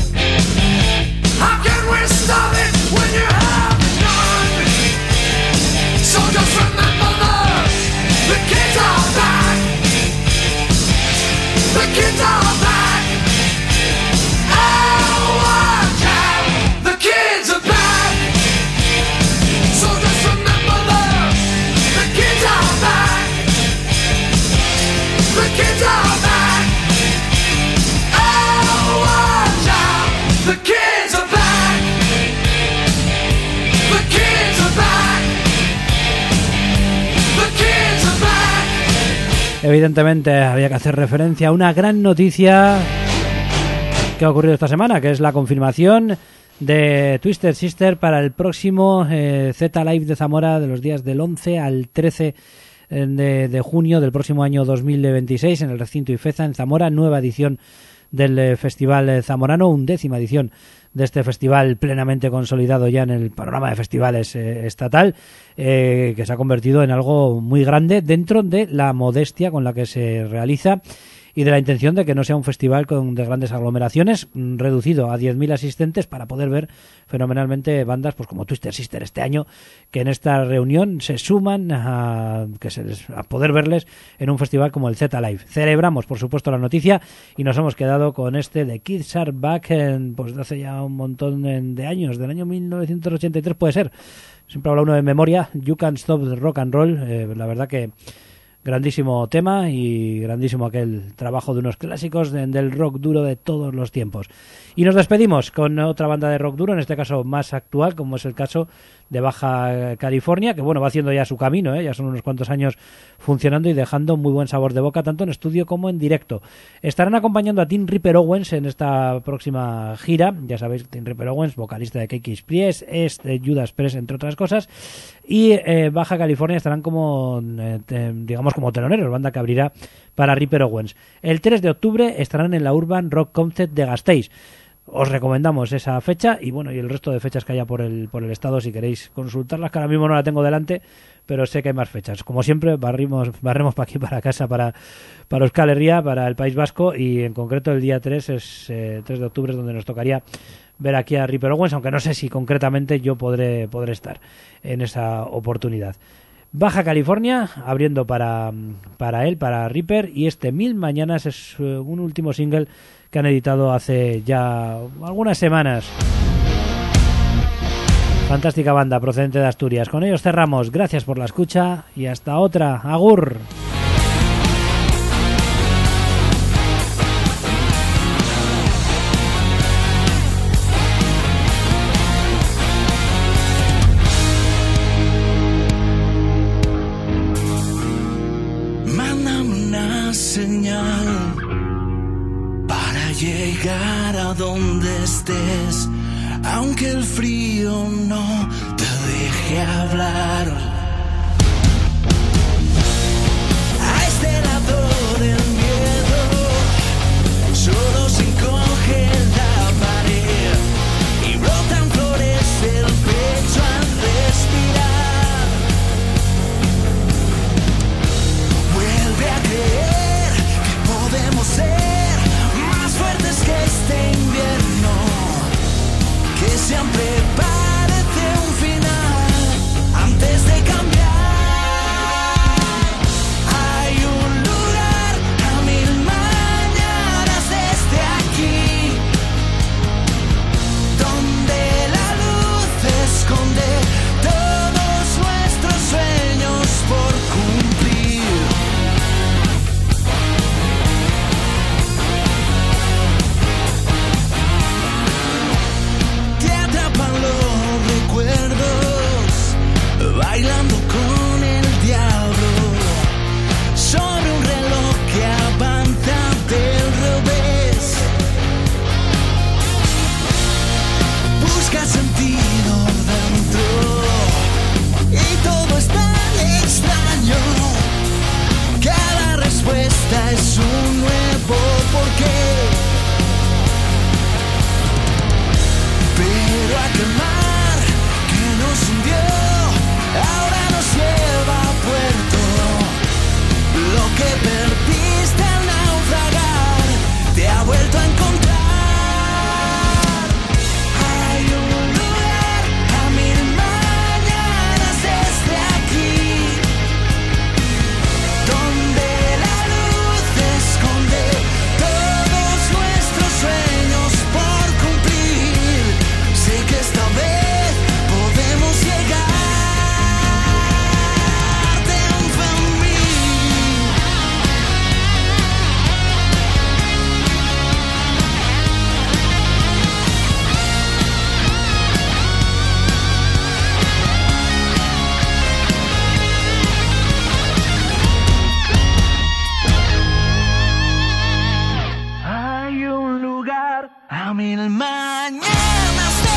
How can we stop it when you have none? So just remember, love, the kids are back. The kids are back. Oh, watch out. The kids are back. So just remember, love, the kids are back. The kids are back. Oh, watch out. The kids are back. The kids are back. The kids are back. Evidentemente había que hacer referencia a una gran noticia que ha ocurrido esta semana, que es la confirmación de Twisted Sister para el próximo eh, Z Live de Zamora de los días del once al trece de, de junio del próximo año dos mil veintiséis en el recinto Ifeza en Zamora, nueva edición del eh, Festival eh, Zamorano, undécima edición de este festival plenamente consolidado ya en el panorama de festivales eh, estatal, eh, que se ha convertido en algo muy grande dentro de la modestia con la que se realiza y de la intención de que no sea un festival con de grandes aglomeraciones, reducido a diez mil asistentes para poder ver fenomenalmente bandas pues como Twisted Sister este año, que en esta reunión se suman a, que se les, a poder verles en un festival como el Z Live. Celebramos, por supuesto, la noticia y nos hemos quedado con este de Kids Are Back en, pues de hace ya un montón de años, del año mil novecientos ochenta y tres puede ser. Siempre habla uno de memoria. You Can't Stop the Rock and Roll. Eh, la verdad que grandísimo tema y grandísimo aquel trabajo de unos clásicos de, del rock duro de todos los tiempos. Y nos despedimos con otra banda de rock duro, en este caso más actual, como es el caso de Baja California, que bueno, va haciendo ya su camino, ¿eh? Ya son unos cuantos años funcionando y dejando muy buen sabor de boca, tanto en estudio como en directo. Estarán acompañando a Tim Ripper Owens en esta próxima gira. Ya sabéis, Tim Ripper Owens, vocalista de K-Kiss Priest, es de Judas Priest, entre otras cosas. Y eh, Baja California estarán como, eh, te, digamos, como teloneros, banda que abrirá para Ripper Owens. El tres de octubre estarán en la Urban Rock Concept de Gasteiz. Os recomendamos esa fecha y bueno, y el resto de fechas que haya por el por el estado si queréis consultarlas, que ahora mismo no la tengo delante, pero sé que hay más fechas. Como siempre, barrimos, barremos para aquí, para casa, para, para Euskal Herria, para el País Vasco, y en concreto el día tres es eh, tres de octubre, es donde nos tocaría ver aquí a Ripper Owens, aunque no sé si concretamente yo podré, podré estar en esa oportunidad. Baja California, abriendo para, para él, para Ripper, y este Mil Mañanas es uh, un último single que han editado hace ya algunas semanas. Fantástica banda procedente de Asturias. Con ellos cerramos. Gracias por la escucha y hasta otra. Agur. Mándame una señal para llegar a donde estés, aunque el frío no te deje hablar. A mil mañanas